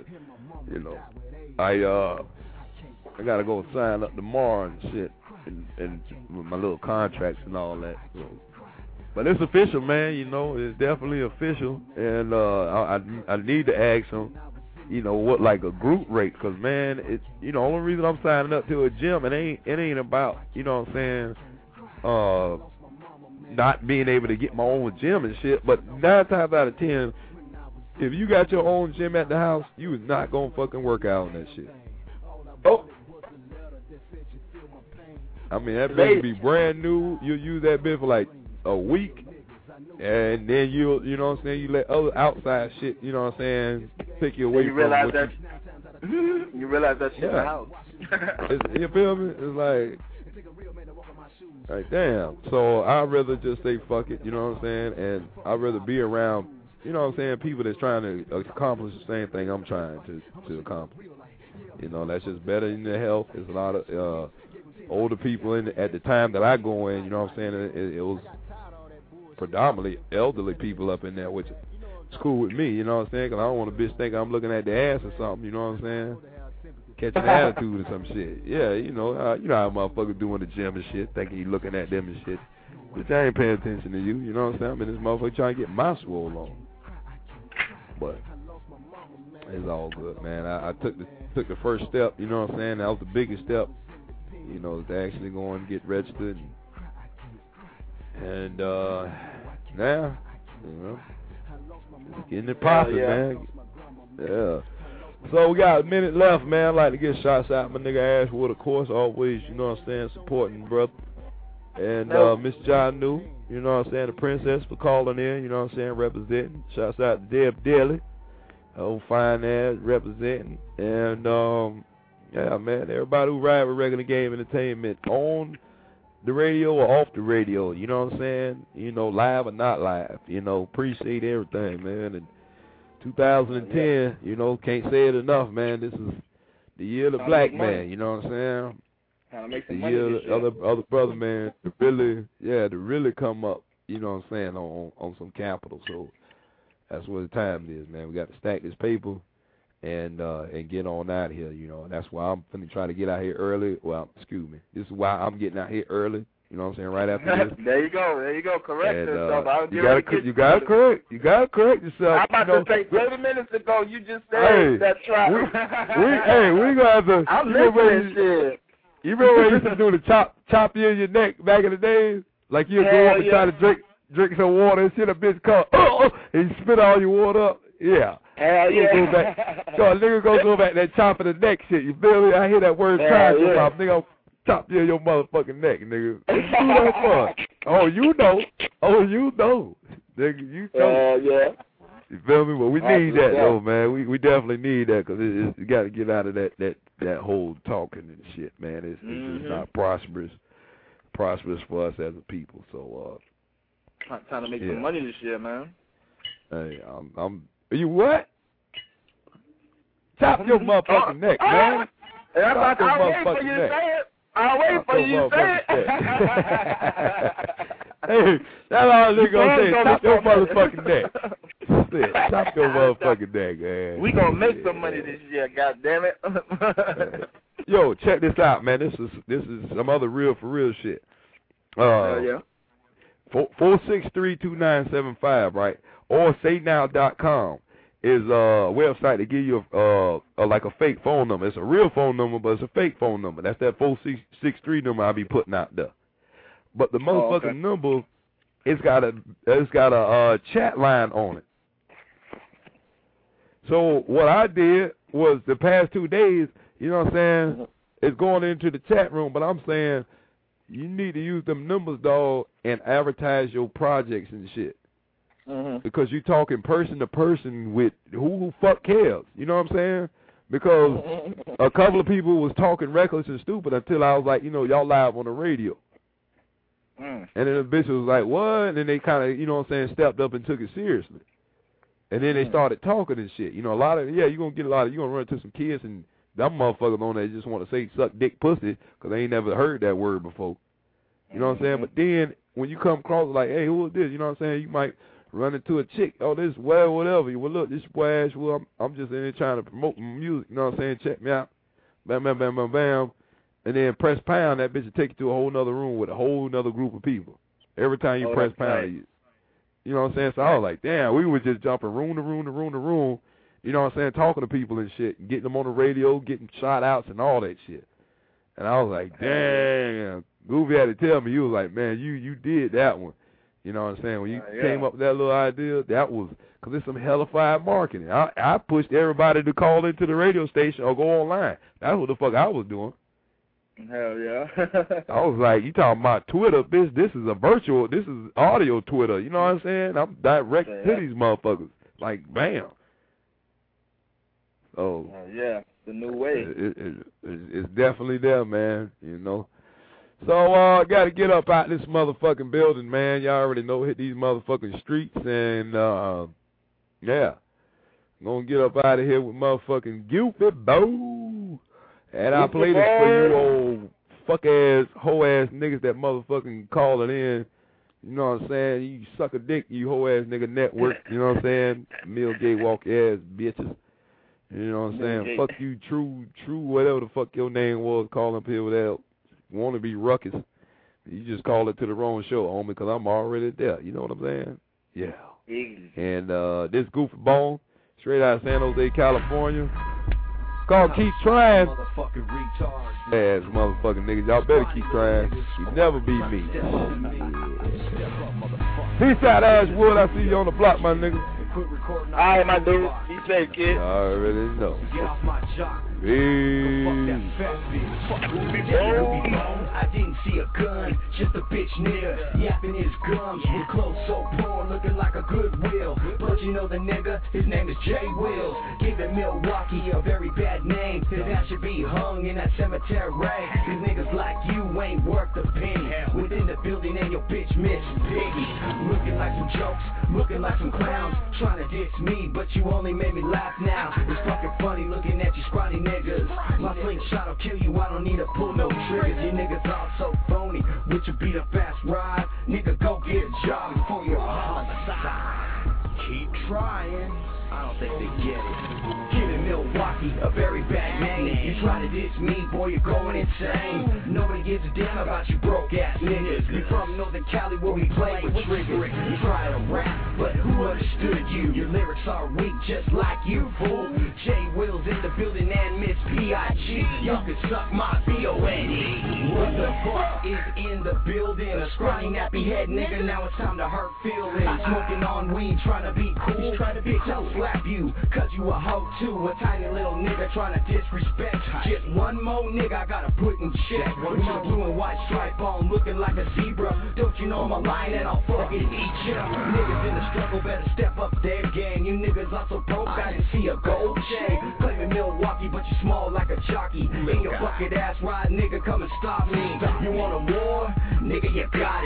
I gotta go sign up tomorrow and shit, and with my little contracts and all that. So. But it's official, man. It's definitely official, and I need to ask them, what like a group rate, because man, it's only reason I'm signing up to a gym, it ain't about what I'm saying, not being able to get my own gym and shit. But 9 times out of 10, if you got your own gym at the house, you is not gonna fucking work out on that shit. Oh. I mean, that bitch be brand new. You use that bitch for like a week, and then you know what I'm saying, you let other outside shit, you know what I'm saying, take you away from you realize that shit in the house. You feel me? It's like damn. So I'd rather just say fuck it, you know what I'm saying, and I'd rather be around, you know what I'm saying, people that's trying to accomplish the same thing I'm trying to accomplish. That's just better in their health. There's a lot of older people at the time that I go in, you know what I'm saying, it was predominantly elderly people up in there, which is cool with me, you know what I'm saying, because I don't want a bitch think I'm looking at the ass or something, you know what I'm saying, catch an attitude or some shit. Yeah, you know how motherfuckers doing the gym and shit, thinking you looking at them and shit. Bitch, I ain't paying attention to you, you know what I'm saying, I'm in this motherfucker trying to get my swole on. But it's all good, man. I took the first step, you know what I'm saying, that was the biggest step, to actually go and get registered. And now, it's getting it popping, man. Yeah. So we got a minute left, man. I'd like to get shots out my nigga Ashwood, of course, always, you know what I'm saying, supporting brother. And Miss Ja New, you know what I'm saying, the princess for calling in, you know what I'm saying, representing. Shots out to Deb Daly, old fine ass representing. And yeah, man, everybody who ride with Regular Game Entertainment on the radio or off the radio, you know what I'm saying? Live or not live, appreciate everything, man. And 2010, can't say it enough, man. This is the year of the black man, you know what I'm saying? Make the some year of the other brother, man, to really come up, you know what I'm saying, on some capital. So that's what the time is, man. We got to stack this paper and get on out of here, and that's why I'm finna try to get out here early. Well, excuse me. This is why I'm getting out here early. You know what I'm saying? Right after this. There you go. Correct yourself. You gotta correct yourself. I'm about to say 30 minutes ago you just said that trap. we gonna have to. I'm listening shit. You remember when you used to do the chop you in your neck back in the days? Like you'd go up and try to drink some water and shit, a bitch come, and you spit all your water up. Yeah. Hell yeah. Go back. So a nigga go back that chop in the neck shit. You feel me? I hear that word trying to come out. Nigga, I'll chop you in your motherfucking neck, nigga. You do that fun. Oh, you know. Nigga, you know. Yeah. You feel me? Well, we need that, though, man. We definitely need that, because you got to get out of that whole talking and shit, man. It's just not prosperous for us as a people. So, trying to make some money this year, man. Hey, you what? Chop your motherfucking neck, man. I'm waiting for you to say it. I'll wait for you to say it. Hey, that's all nigga gonna say. Stop your motherfucking neck. Stop your motherfucking neck, man. We gonna make some money this year, goddammit. Yo, check this out, man. This is some other real for real shit. Yeah. 463-2975, right? Or saynow.com is a website to give you like a fake phone number. It's a real phone number, but it's a fake phone number. That's that 463 number I be putting out there. But the motherfucking number, it's got a chat line on it. So what I did was the past 2 days, you know what I'm saying, it's going into the chat room, but I'm saying you need to use them numbers, dog, and advertise your projects and shit. Because you talking person to person with who fuck cares, you know what I'm saying? Because a couple of people was talking reckless and stupid until I was like, you know, y'all live on the radio. And then the bitch was like, what? And then they kind of, you know what I'm saying, stepped up and took it seriously. And then they started talking and shit. You know, you're going to get you're going to run into some kids and them motherfuckers on there just want to say suck dick pussy because they ain't never heard that word before. You know what I'm saying? But then when you come across like, hey, who is this? You know what I'm saying? You might run into a chick. Oh, this, well, whatever. Well, look, this is boy Ash. Well, I'm just in there trying to promote my music. You know what I'm saying? Check me out. Bam, bam, bam, bam, bam. And then press pound, that bitch will take you to a whole nother room with a whole nother group of people. Every time you press pound, you know what I'm saying? So I was like, damn, we was just jumping room to room to room to room, you know what I'm saying, talking to people and shit, and getting them on the radio, getting shout outs and all that shit. And I was like, damn. Goofy had to tell me, he was like, man, you did that one. You know what I'm saying? When you came up with that little idea, that was, because it's some hellified marketing. I pushed everybody to call into the radio station or go online. That's what the fuck I was doing. Hell yeah. I was like, you talking about Twitter, bitch, this is audio Twitter, you know what I'm saying? I'm direct to these motherfuckers. Like, bam. Oh. Yeah, the new way. It's definitely there, man, you know. So, got to get up out this motherfucking building, man. Y'all already know, hit these motherfucking streets, and, yeah. Gonna get up out of here with motherfucking Goofy Bo. And I play this for you old fuck-ass, hoe-ass niggas that motherfucking calling in. You know what I'm saying? You suck a dick, you hoe-ass nigga network. You know what I'm saying? Mill Gate walk-ass bitches. You know what I'm saying? Fuck you, true, whatever the fuck your name was, calling up here without want to be ruckus. You just called it to the wrong show, homie, because I'm already there. You know what I'm saying? Yeah. And this Goofy Bone, straight out of San Jose, California. Called Keep Trying. Ass motherfucking niggas. Y'all better keep trying. You never beat me. Peace out, Ashwood. I see you on the block, my nigga. Alright, my dude. Be safe, kid. I already know. I didn't see a gun, just a bitch near, yapping his gums with clothes so poor, looking like a Goodwill. But you know the nigga, his name is Jay Wills. Giving Milwaukee a very bad name. That should be hung in that cemetery. Cause niggas like you ain't worth a penny. Within the building and your bitch Miss Piggy. Looking like some jokes, looking like some clowns. Trying to diss me, but you only made me laugh now. It's fucking funny looking at you scrawny niggas. My slingshot will kill you, I don't need to pull no triggers. You niggas all so phony, with your beat up fast ride. Nigga, go get a job before you're homicide. Keep trying. I don't think they get it. Giving Milwaukee a very bad name. You try to diss me, boy, you're going insane. Nobody gives a damn about you broke ass niggas. You from Northern Cali where we play with triggers. You try to rap, but who understood you? Your lyrics are weak just like you, fool. Jay Wills in the building and Miss P.I.G. Y'all can suck my B.O.N.E. What the fuck is in the building? A scrawny nappy head nigga, now it's time to hurt feelings. Smoking on weed, trying to be cool. Bitch, I'll slap you, cause you a hoe too. A tiny little nigga trying to disrespect. Just one more nigga I gotta put in check. With my blue and white stripe on, looking like a zebra. Don't you know I'm a lion and I'll fucking eat ya. Niggas in the struggle better step up their game. You niggas also broke, I didn't see a gold chain. Claiming Milwaukee, but you small like a jockey. In your bucket ass ride, nigga, come and stop me. You want a war? Nigga, you got it.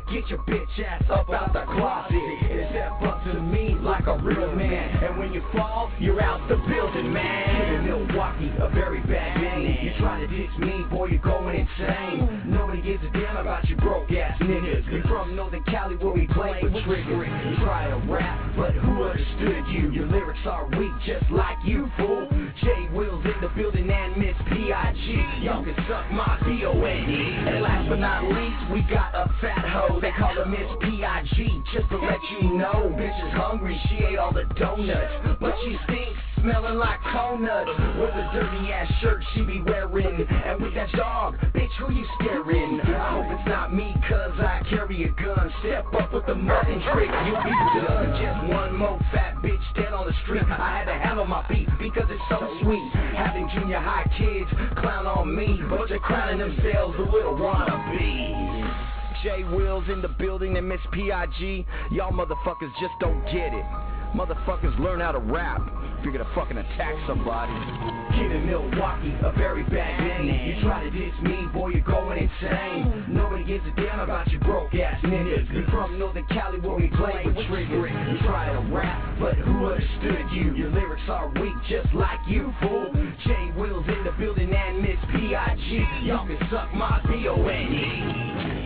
get your bitch ass up out the closet and step up to me like a real man. And when you fall, you're out the building, man. Kid in Milwaukee, a very bad name. You try to ditch me, boy, you're going insane. Nobody gives a damn about you broke ass niggas. You from Northern Cali where we play with trigger. You try to rap, but who understood you? Your lyrics are weak, just like you, fool. J Will's in the building and Miss P.I.G. Y'all can suck my B.O.N.E. And last but not least, we got a fat hoe. They call her Miss P.I.G. Just to let you know, bitch is hungry. She ate all the donuts, but she stinks, smelling like coconuts. With a dirty ass shirt she be wearing, and with that dog, bitch, who you scaring? I hope it's not me, cause I carry a gun. Step up with the mud and trick, you'll be done. Just one more fat bitch dead on the street. I had to handle my beat because it's so sweet. Having junior high kids clown on me, but they're crowning themselves a little wannabes. J Will's in the building and Miss P.I.G. Y'all motherfuckers just don't get it. Motherfuckers learn how to rap if you're gonna fucking attack somebody. Kid in Milwaukee, a very bad name. You try to diss me, boy, you're going insane. Nobody gives a damn about you broke ass niggas. You from Northern Cali where we play with triggers. You try to rap, but who understood you? Your lyrics are weak, just like you, fool. J Will's in the building and Miss P.I.G. Y'all can suck my B.O.N.E.